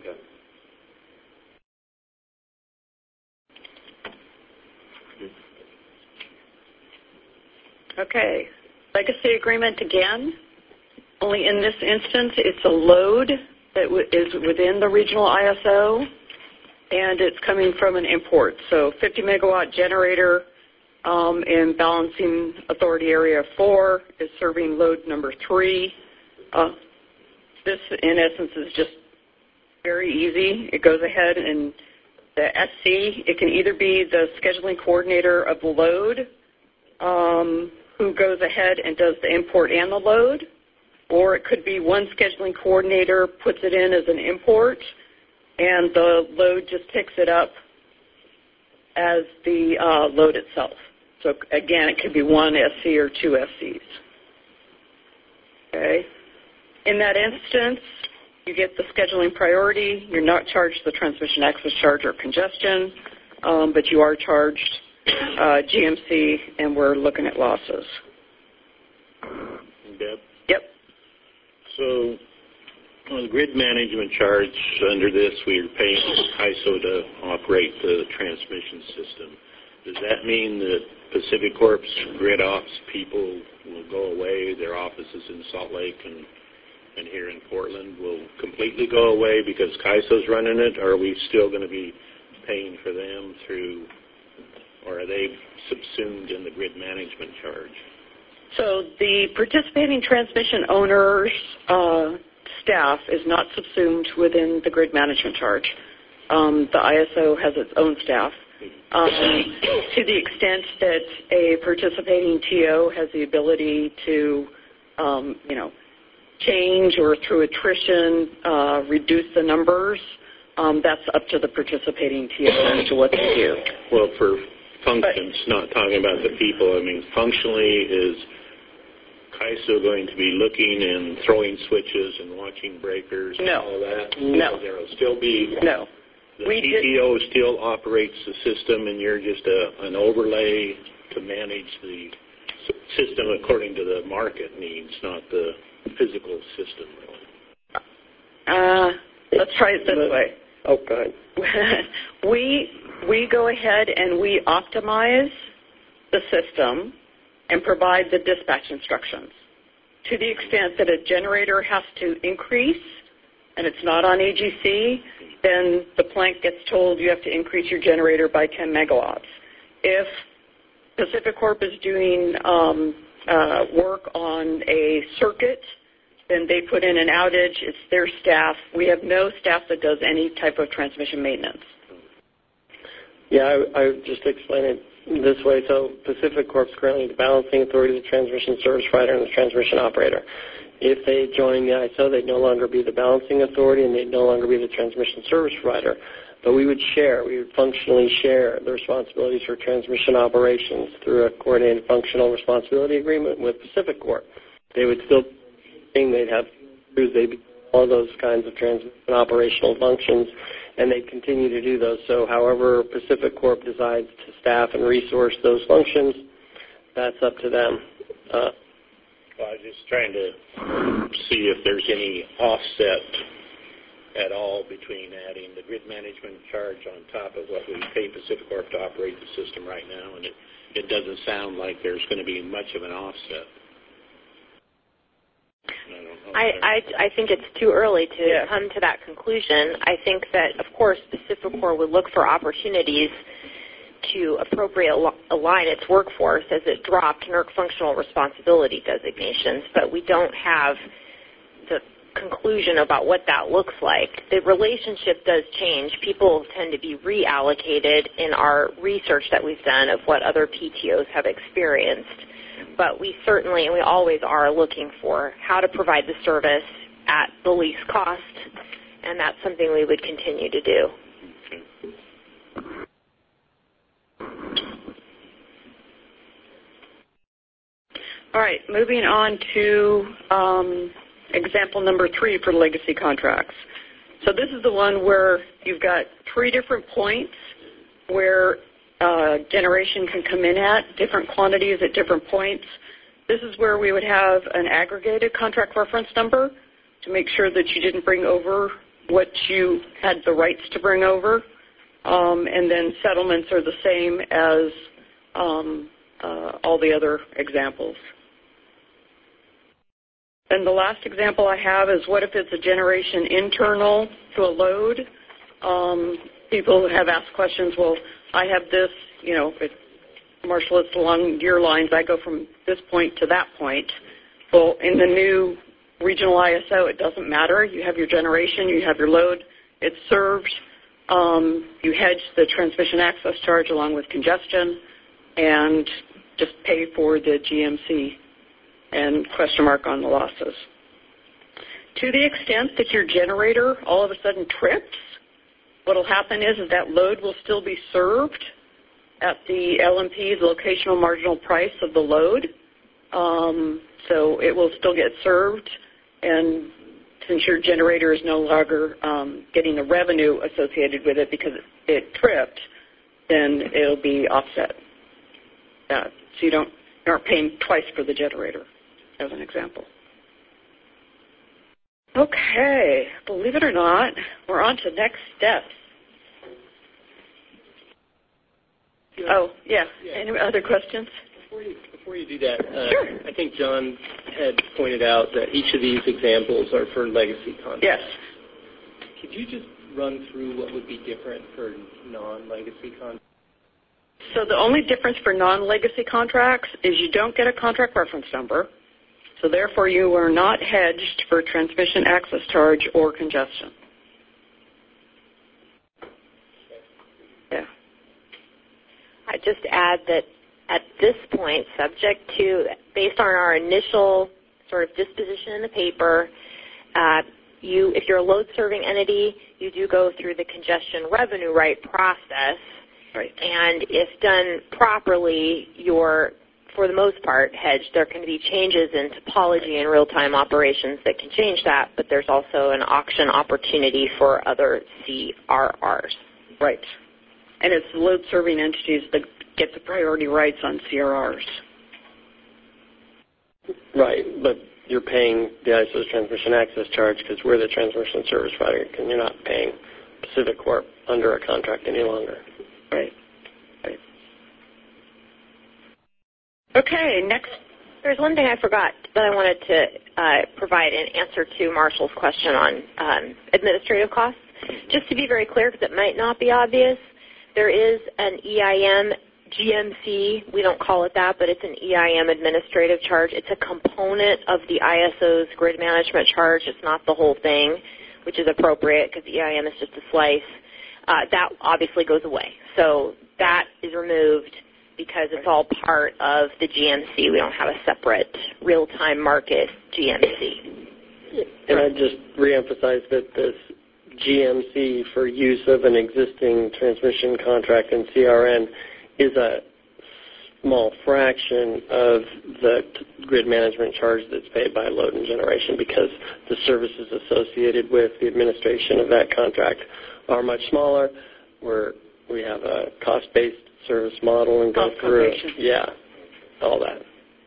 Okay. Legacy agreement again. Only in this instance, it's a load that is within the regional ISO, and it's coming from an import. So 50 megawatt generator in balancing authority area 4 is serving load number 3. This, in essence, is just very easy. It goes ahead and the SC, it can either be the scheduling coordinator of the load who goes ahead and does the import and the load, or it could be one scheduling coordinator puts it in as an import and the load just picks it up as the load itself. So again, it could be one SC or two SCs. Okay. In that instance, you get the scheduling priority. You're not charged the transmission access charge or congestion, but you are charged GMC, and we're looking at losses. Deb? Yep. So on the grid management charge, under this, we're paying ISO to operate the transmission system. Does that mean that Pacific Corp's grid ops people will go away, their offices in Salt Lake and here in Portland will completely go away because CAISO's running it, or are we still going to be paying for them through, or are they subsumed in the grid management charge? So the participating transmission owner's staff is not subsumed within the grid management charge. The ISO has its own staff. To the extent that a participating TO has the ability to, change or through attrition reduce the numbers, that's up to the participating TO as to what they do. Well, for functions, not talking about the people, I mean, functionally, is CAISO going to be looking and throwing switches and watching breakers and all of that? No. There will still be... No. The PTO still operates the system, and you're just an overlay to manage the system according to the market needs, not the physical system, really. Let's try it this way. Oh, go ahead. We go ahead and we optimize the system and provide the dispatch instructions. To the extent that a generator has to increase and it's not on AGC, then the plant gets told you have to increase your generator by 10 megawatts. If Pacific Corp is doing work on a circuit, then they put in an outage. It's their staff. We have no staff that does any type of transmission maintenance. Yeah, I would just explain it this way. So Pacific Corp is currently the balancing authority, the transmission service provider, and the transmission operator. If they join the ISO, they'd no longer be the balancing authority, and they'd no longer be the transmission service provider. But we would functionally share the responsibilities for transmission operations through a coordinated functional responsibility agreement with PacifiCorp. They would still, they'd have crews, they'd be all those kinds of transmission operational functions, and they'd continue to do those. So however PacifiCorp decides to staff and resource those functions, that's up to them. Well, I was just trying to see if there's any offset at all between adding the grid management charge on top of what we pay PacifiCorp to operate the system right now, and it doesn't sound like there's going to be much of an offset. I think it's too early to come to that conclusion. I think that, of course, PacifiCorp would look for opportunities to appropriately align its workforce as it dropped NERC functional responsibility designations, but we don't have the conclusion about what that looks like. The relationship does change. People tend to be reallocated in our research that we've done of what other PTOs have experienced. But we certainly, and we always are, looking for how to provide the service at the least cost, and that's something we would continue to do. All right, moving on to example number 3 for legacy contracts. So this is the one where you've got 3 different points where generation can come in at, different quantities at different points. This is where we would have an aggregated contract reference number to make sure that you didn't bring over what you had the rights to bring over. And then settlements are the same as all the other examples. And the last example I have is what if it's a generation internal to a load? People have asked questions, well, I have this, Marshall, it's along your lines. I go from this point to that point. Well, in the new regional ISO, it doesn't matter. You have your generation, you have your load, it's served. You hedge the transmission access charge along with congestion and just pay for the GMC and question mark on the losses. To the extent that your generator all of a sudden trips, what will happen is that load will still be served at the LMP's locational marginal price of the load. So it will still get served, and since your generator is no longer getting the revenue associated with it because it tripped, then it'll be offset. So you aren't paying twice for the generator, as an example. Okay, believe it or not, we're on to next steps. Oh, yeah. Any other questions? Before you do that, sure. I think John had pointed out that each of these examples are for legacy contracts. Yes. Could you just run through what would be different for non-legacy contracts? So the only difference for non-legacy contracts is you don't get a contract reference number, so therefore you are not hedged for transmission access charge or congestion. Yeah. I just add that at this point, subject to, based on our initial sort of disposition in the paper, if you're a load-serving entity, you do go through the congestion revenue right process. Right. And if done properly, you're, for the most part, hedged. There can be changes in topology and real-time operations that can change that, but there's also an auction opportunity for other CRRs. Right. And it's load-serving entities that get the priority rights on CRRs. Right, but you're paying the ISO's transmission access charge because we're the transmission service provider, and you're not paying PacifiCorp under a contract any longer. Right. Right. Okay, next. There's one thing I forgot that I wanted to provide an answer to Marshall's question on administrative costs. Just to be very clear, because it might not be obvious, there is an EIM GMC, we don't call it that, but it's an EIM administrative charge. It's a component of the ISO's grid management charge. It's not the whole thing, which is appropriate because EIM is just a slice. That obviously goes away. So that is removed because it's all part of the GMC. We don't have a separate real-time market GMC. And I just reemphasize that GMC for use of an existing transmission contract in CRN is a small fraction of the grid management charge that's paid by load and generation, because the services associated with the administration of that contract are much smaller. We have a cost-based service model and go through, all that.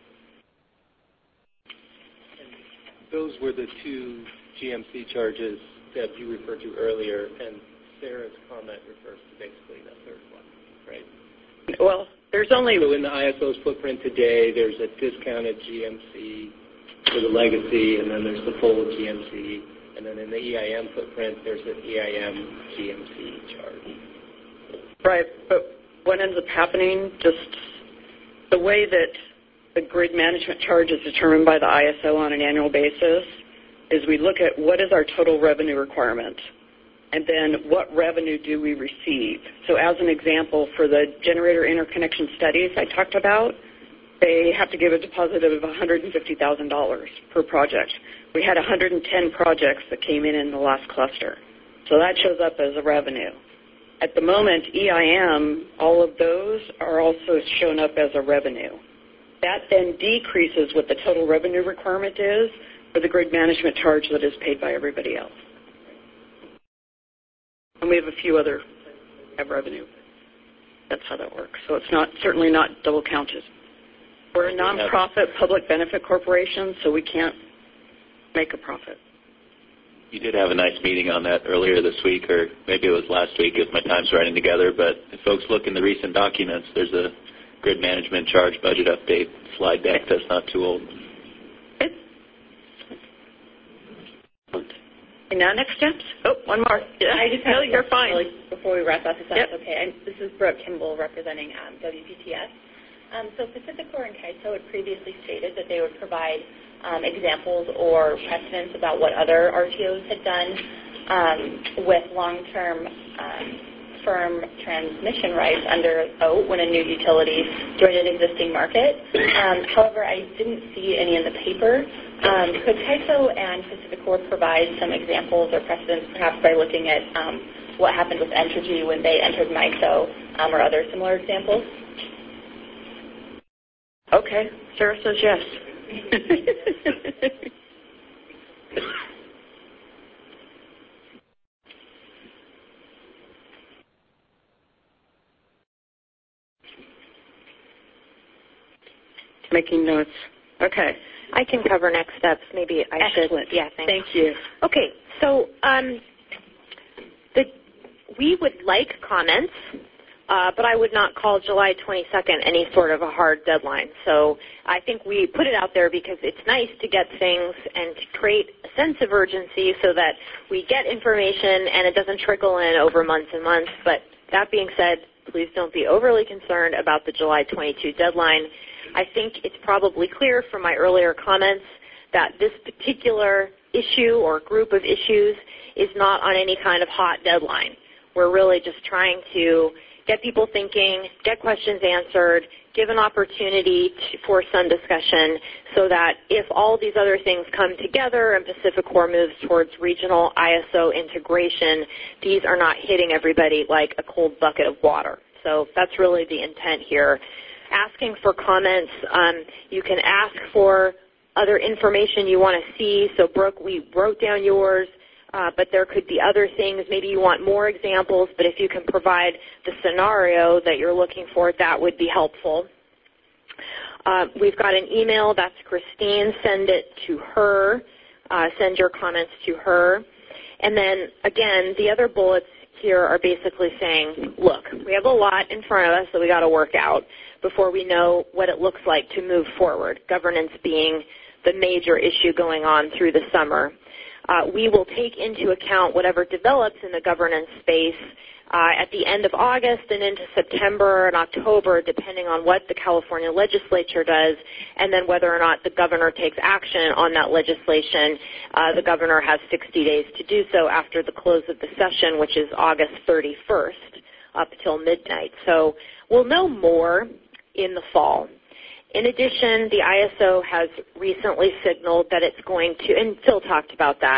Those were the two GMC charges that you referred to earlier, and Sarah's comment refers to basically the third one, right? Well, there's only... So in the ISO's footprint today, there's a discounted GMC for the legacy, and then there's the full GMC, and then in the EIM footprint, there's an EIM GMC charge. Right, but what ends up happening, just the way that the grid management charge is determined by the ISO on an annual basis is we look at what is our total revenue requirement, and then what revenue do we receive. So as an example, for the generator interconnection studies I talked about, they have to give a deposit of $150,000 per project. We had 110 projects that came in the last cluster. So that shows up as a revenue. At the moment, EIM, all of those are also shown up as a revenue. That then decreases what the total revenue requirement is for the grid management charge that is paid by everybody else. And we have a few other have revenue. That's how that works. So it's certainly not double counted. We're a nonprofit public benefit corporation, so we can't make a profit. You did have a nice meeting on that earlier this week, or maybe it was last week if my time's writing together, but if folks look in the recent documents, there's a grid management charge budget update slide deck that's not too old. And now next steps? Oh, one more. I just no, you're fine. Before we wrap up, if that's okay. This is Brooke Kimball representing WPTF. So PacifiCorp and CAISO had previously stated that they would provide examples or precedents about what other RTOs had done with long-term firm transmission rights under OAT when a new utility joined an existing market. However, I didn't see any in the paper. Could CAISO and PacifiCorp provide some examples or precedents, perhaps by looking at what happened with Entergy when they entered MISO or other similar examples? Okay. Sarah says yes. Making notes. Okay. I can cover next steps. Maybe I Excellent. should. Yeah, thanks. Thank you. Okay, so we would like comments, but I would not call July 22nd any sort of a hard deadline. So I think we put it out there because it's nice to get things and to create a sense of urgency so that we get information and it doesn't trickle in over months and months. But that being said, please don't be overly concerned about the July 22 deadline. I think it's probably clear from my earlier comments that this particular issue or group of issues is not on any kind of hot deadline. We're really just trying to get people thinking, get questions answered, give an opportunity for some discussion so that if all these other things come together and PacifiCorp moves towards regional ISO integration, these are not hitting everybody like a cold bucket of water. So that's really the intent here. Asking for comments, you can ask for other information you want to see. So, Brooke, we wrote down yours, but there could be other things. Maybe you want more examples, but if you can provide the scenario that you're looking for, that would be helpful. We've got an email. That's Christine. Send it to her. Send your comments to her. And then, again, the other bullets here are basically saying, look, we have a lot in front of us that we got to work out before we know what it looks like to move forward, governance being the major issue going on through the summer. We will take into account whatever develops in the governance space at the end of August and into September and October, depending on what the California legislature does, and then whether or not the governor takes action on that legislation. The governor has 60 days to do so after the close of the session, which is August 31st, up till midnight. So we'll know more in the fall. In addition, the ISO has recently signaled that it's going to, and Phil talked about that,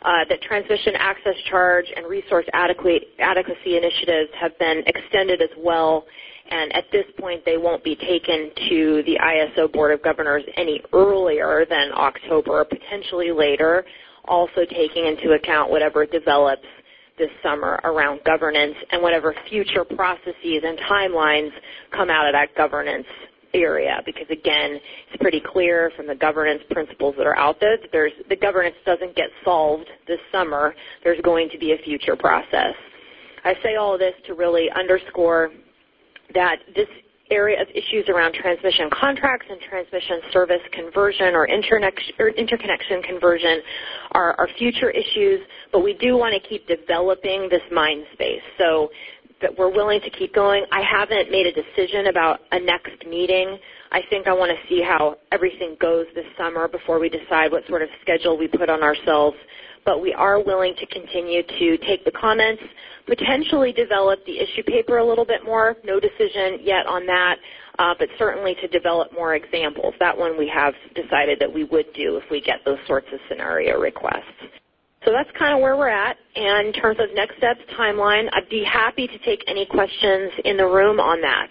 that transmission access charge and resource adequacy initiatives have been extended as well. And at this point, they won't be taken to the ISO Board of Governors any earlier than October, or potentially later, also taking into account whatever develops this summer around governance and whatever future processes and timelines come out of that governance area. Because, again, it's pretty clear from the governance principles that are out there that the governance doesn't get solved this summer. There's going to be a future process. I say all of this to really underscore that this area of issues around transmission contracts and transmission service conversion or interconnection conversion are future issues, but we do want to keep developing this mind space. So that we're willing to keep going. I haven't made a decision about a next meeting. I think I want to see how everything goes this summer before we decide what sort of schedule we put on ourselves. But we are willing to continue to take the comments, potentially develop the issue paper a little bit more. No decision yet on that, but certainly to develop more examples. That one we have decided that we would do if we get those sorts of scenario requests. So that's kind of where we're at. And in terms of next steps, timeline, I'd be happy to take any questions in the room on that.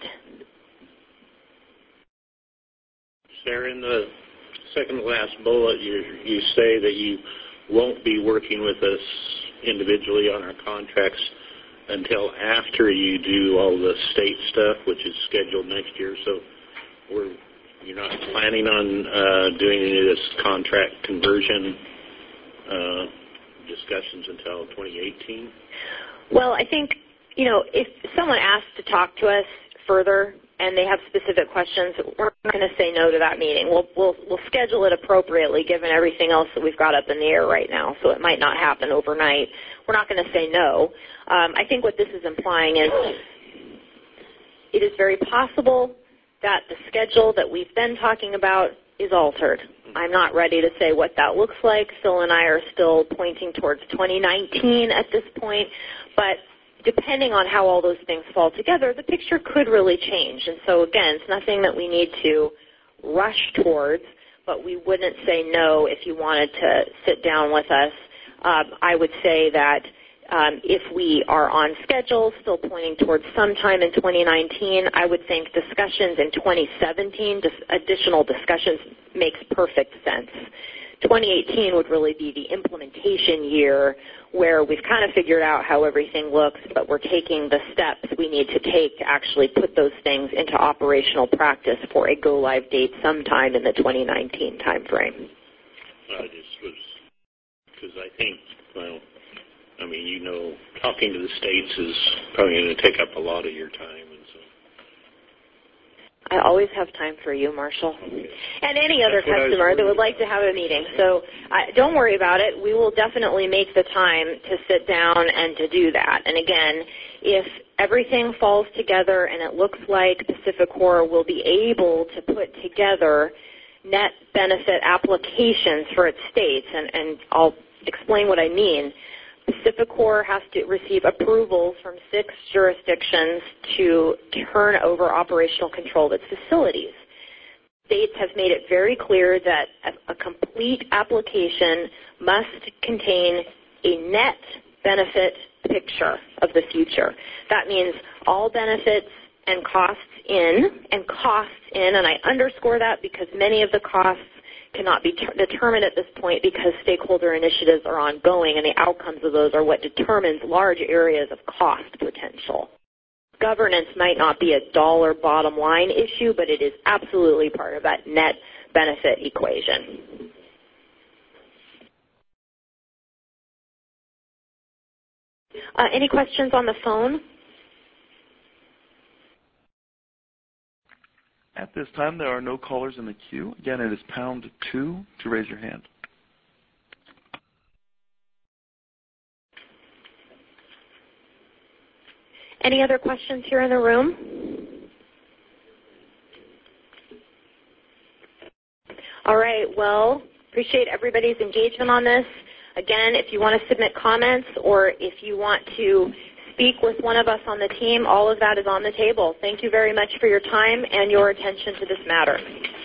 Sarah, in the second to last bullet, you say that you won't be working with us individually on our contracts until after you do all the state stuff, which is scheduled next year. So you're not planning on doing any of this contract conversion discussions until 2018? Well, I think, if someone asks to talk to us further and they have specific questions, we're not going to say no to that meeting. We'll schedule it appropriately given everything else that we've got up in the air right now, so it might not happen overnight. We're not going to say no. I think what this is implying is it is very possible that the schedule that we've been talking about is altered. I'm not ready to say what that looks like. Phil and I are still pointing towards 2019 at this point, but depending on how all those things fall together, the picture could really change. And so, again, it's nothing that we need to rush towards, but we wouldn't say no if you wanted to sit down with us. I would say that if we are on schedule, still pointing towards sometime in 2019, I would think discussions in 2017, additional discussions, makes perfect sense. 2018 would really be the implementation year where we've kind of figured out how everything looks, but we're taking the steps we need to take to actually put those things into operational practice for a go-live date sometime in the 2019 time frame. I just was, because I think, talking to the states is probably going to take up a lot of your time. And so I always have time for you, Marshall, and any other customer that would like to have a meeting. So don't worry about it. We will definitely make the time to sit down and to do that. And again, if everything falls together and it looks like PacifiCorp will be able to put together net benefit applications for its states, and I'll explain what I mean. PacifiCorp has to receive approvals from 6 jurisdictions to turn over operational control of its facilities. States have made it very clear that a complete application must contain a net benefit picture of the future. That means all benefits and costs in, and I underscore that because many of the costs cannot be determined at this point because stakeholder initiatives are ongoing, and the outcomes of those are what determines large areas of cost potential. Governance might not be a dollar bottom line issue, but it is absolutely part of that net benefit equation. Any questions on the phone? At this time, there are no callers in the queue. Again, it is #2 to raise your hand. Any other questions here in the room? All right. Well, appreciate everybody's engagement on this. Again, if you want to submit comments or if you want to speak with one of us on the team, all of that is on the table. Thank you very much for your time and your attention to this matter.